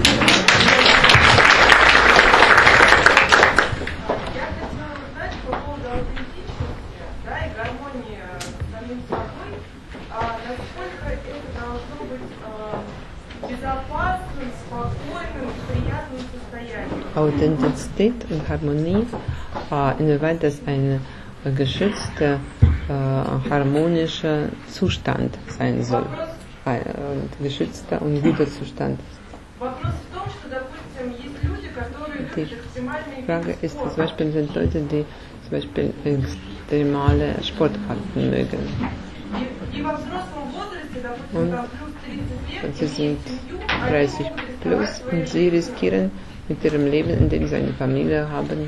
Я хотела узнать по поводу аутентичности, да, и гармонии с самим собой, а, насколько это должно быть а, безопасным, спокойным, приятным состоянием. Authentizität und Harmonie, äh, inwieweit das ein äh, geschützter, äh, harmonischer Zustand sein soll. Ein äh, geschützter und guter Zustand. Вопрос в том, что, допустим, есть люди, которые Die любят экстремальные Frage виды ist, zum спорта. Beispiel sind Leute, die zum Beispiel extremale Sportarten mögen. И, и во взрослом возрасте, допустим, Und там плюс тридцать лет, Und sie имея sind семью, они dreißig могут plus рисковать своей und sie riskieren mit ihrem Leben, indem sie eine Familie haben.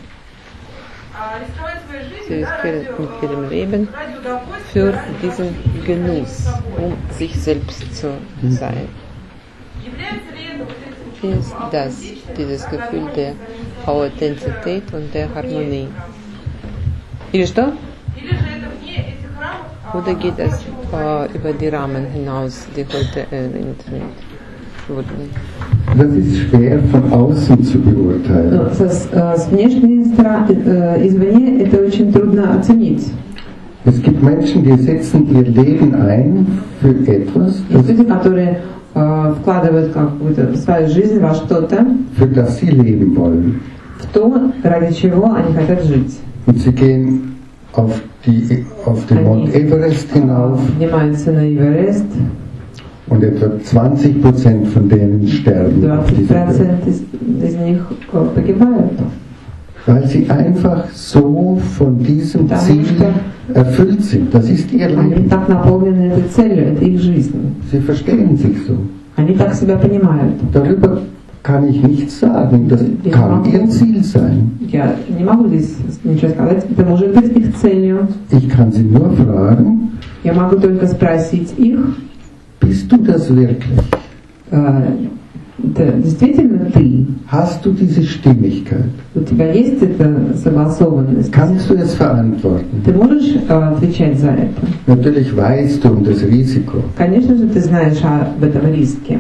а, рисковать своей Sie жизнью, да, riskieren ради, mit э, ihrem Leben ради удовольствия, für ради diesen возможности Genuss, быть собой. um sich selbst zu sein. Является ли это вот этим Ist чувством das аутентичности, dieses да, Gefühl гармонии der с самим собой, Authentizität und der вне Harmonie? этих рамок? Или что? Или же это вне этих рамок, а, Oder geht то, es о чем мы говорим? äh, über die Rahmen hinaus, die heute erwähnt wurden? Das ist schwer von außen zu beurteilen. Но со, с, э, с внешней стороны, э, извне, это очень трудно оценить. Es gibt Menschen, die setzen ihr Leben ein für etwas, Есть das, люди, которые э, вкладывают какую-то свою жизнь во что-то, für das sie leben wollen. в то, ради чего они хотят жить. Und sie gehen auf, die, auf den Mount Everest hinauf Поднимаются на Эверест, und etwa zwanzig Prozent von denen sterben auf двадцать dieser Welt. процентов из, из них э, погибают. Weil sie einfach so von diesem Потому Ziel что erfüllt sind. Das ist ihr они Leben. так наполнены этой целью, это их жизнь. Sie verstehen sich so. Они так себя понимают. Darüber kann ich nichts sagen. Das Ja. kann ihr Ziel sein. Я не могу здесь ничего сказать, это может быть их целью. Ich kann sie nur fragen, Я могу только спросить их, bist du das wirklich? э, это действительно ты? Hast du diese Stimmigkeit? У тебя есть эта согласованность? Kannst du es verantworten? Ты можешь э, отвечать за это? Natürlich weißt du um das Risiko. Конечно же, ты знаешь об этом риске.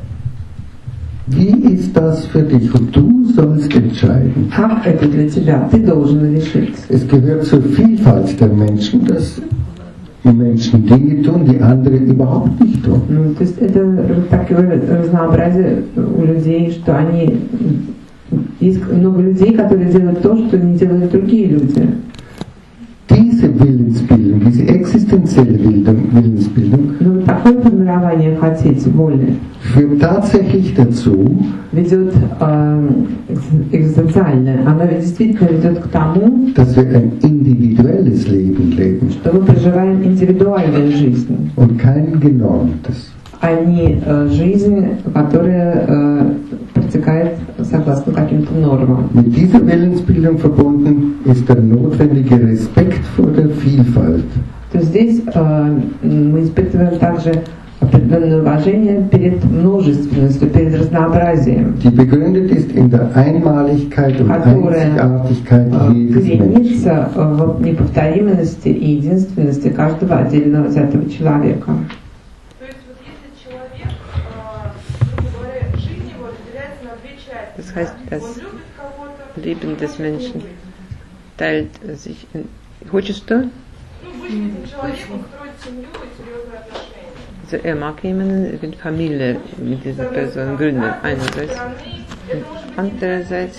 Wie ist das für dich? Und du sollst entscheiden. Как это для тебя? Ты должен решить. Es gehört zur Vielfalt der Menschen, dass die Menschen Dinge tun, die andere überhaupt nicht tun. Ну, то есть это такое разнообразие у людей, что они... Есть много людей, которые делают то, что не делают другие люди. Diese Willensbildung, diese existenzielle Bildung, Willensbildung Но такое формирование хотеть воли führt tatsächlich dazu, ведет э, экзистенциально, оно действительно ведет к тому, dass wir ein individuelles Leben leben что мы проживаем индивидуальную жизнь, und kein genormtes. а не э, жизнь, которая э, протекает согласно каким-то нормам. Mit dieser Willensbildung verbunden ist der notwendige Respekt vor der Vielfalt. То здесь э, мы испытываем также определенное уважение перед множественностью, перед разнообразием, Die begründet ist in der Einmaligkeit und которое Einzigartigkeit э, jedes Menschen. коренится в неповторимости и единственности каждого отдельного взятого человека. То есть вот если человек, э, грубо говоря, жизнь его разделяется на две части. Das heißt, да? das Он любит кого-то, Leben он des хочет Menschen быть. teilt sich in... Хочешь du? Ну, быть этим человеком, строить семью и серьезные отношения. Also er mag jemanden, er will Familie mit dieser Person gründen, einerseits. Und andererseits,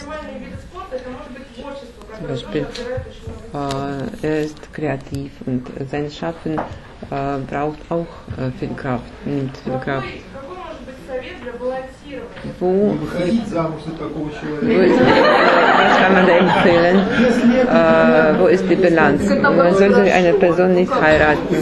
zum Beispiel, äh, er ist kreativ und sein Schaffen äh, braucht auch äh, viel Kraft, nimmt viel Kraft. Какой может быть совет для балансирования wo, wo ist, was kann man da empfehlen? Äh, wo ist die Bilanz? Man sollte eine Person nicht heiraten.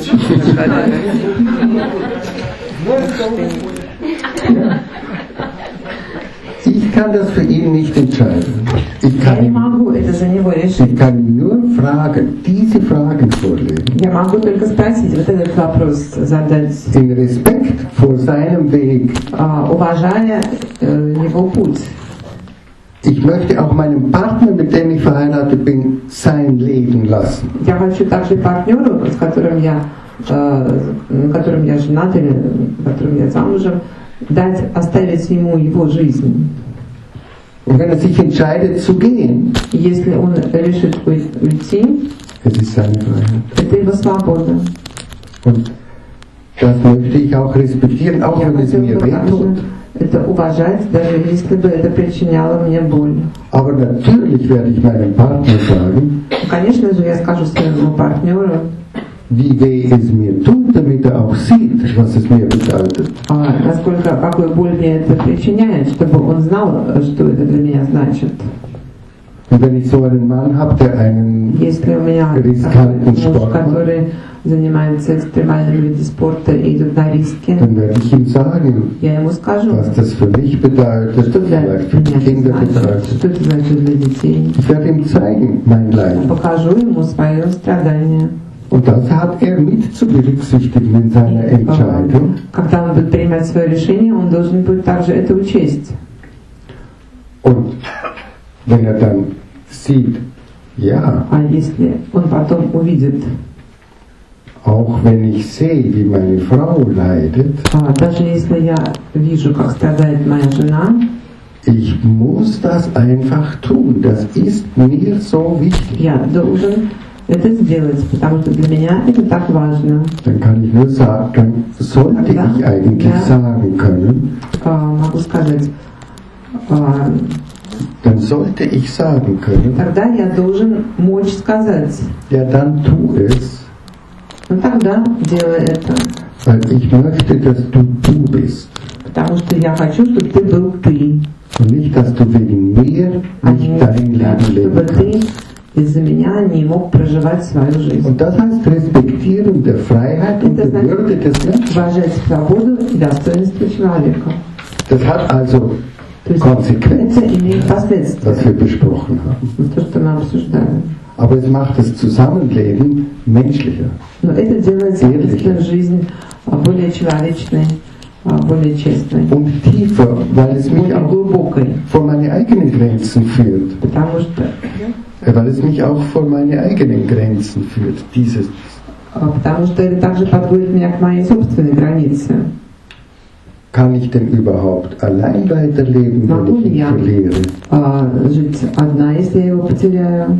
Ich kann das für ihn nicht entscheiden. Ich Я kann, не ihm, могу это за него решить. ich kann ihm nur Fragen, diese Fragen vorlegen. Я могу только спросить, вот этот вопрос задать, In Respekt vor seinem Weg. а, уважая э, его путь. Ich möchte auch meinem Partner, mit dem ich verheiratet bin, sein Leben lassen. Я хочу также партнеру, с которым я, э, на котором я женат или на котором я замужем, дать, оставить ему его жизнь. Und wenn er sich entscheidet zu gehen, Если он решит уйти, es ist seine Freiheit. это его свобода. Und das möchte ich auch respektieren, auch Я wenn es хотела mir бы wehtut. также это уважать, даже если бы это причиняло мне боль. Aber natürlich werde ich meinem Partner sagen, Конечно же, я скажу своему партнеру, wie weh es mir tut, damit er auch sieht, was es mir bedeutet. а, насколько, какую боль мне это причиняет, чтобы он знал, что это для меня значит. Und wenn ich so einen Mann habe, der einen Если у меня такой муж, который занимается экстремальными видами спорта и идет на риски, dann werde ich ihm sagen, я ему скажу, was das für mich bedeutet, что для vielleicht für die меня Kinder это значит, bedeutet. что это значит для детей. Ich werde ihm zeigen, mein Я Leid. покажу ему свое страдание. Und das hat er mit zu berücksichtigen in seiner Entscheidung. Когда он будет принимать свое решение, он должен будет также это учесть. Und wenn er dann sieht, ja, А если он потом увидит, auch wenn ich sehe, wie meine Frau leidet, а, даже если я вижу, как страдает моя жена, ich muss das einfach tun. Das ist mir so wichtig. я должен это сделать, потому что для меня это так важно. Dann kann ich nur sagen, dann sollte Ja. ich eigentlich Ja. sagen können, А, могу сказать, а, dann sollte ich sagen können, тогда я должен мочь сказать, ja dann tu es, ну тогда делай это, weil ich möchte, dass du du bist. потому что я хочу, чтобы ты был ты, Und nicht, dass du wegen mir а nicht не dein да, Leben чтобы leben ты kannst. из-за меня не мог проживать свою жизнь. Und das heißt Respektieren der Freiheit und Это der Würde значит des Menschen. уважать свободу и достоинство человека. Das hat also То есть Konsequenzen, это имеет последствия, was wir besprochen haben. то, что мы обсуждаем. Aber es macht das Zusammenleben menschlicher. Но это делает, соответственно, жизнь а, более человечной, а, более честной, Und tiefer, weil es mich более auch глубокой. vor meine eigenen Grenzen führt. Потому что, Äh, Weil es mich auch vor meine eigenen Grenzen führt. Dieses. а, потому что это также подводит меня к моей собственной границе. Kann ich denn überhaupt allein weiterleben, Могу wenn ich ли ihn я verliere? а, жить одна, если я его потеряю?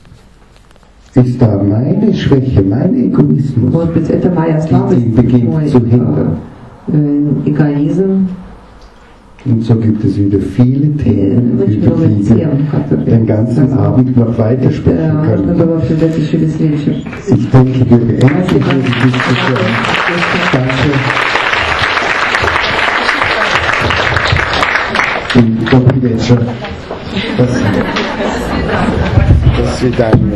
Ist da meine Schwäche, mein Egoismus, Может быть, это моя слабость, ihn beginnt мой zu hindern? а, э, эгоизм. Und so gibt es wieder viele И Themen, очень über много die wir тем, которые den ganzen Abend noch weitersprechen э, можно können. было обсуждать еще весь вечер. Ich denke, wir beenden diese Diskussion. Danke. Und добрый вечер. Спасибо. До свидания.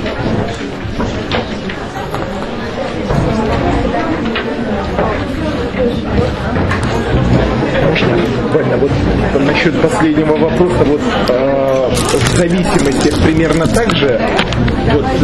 Ваня, вот насчет последнего вопроса, вот э, в зависимости примерно так же, вот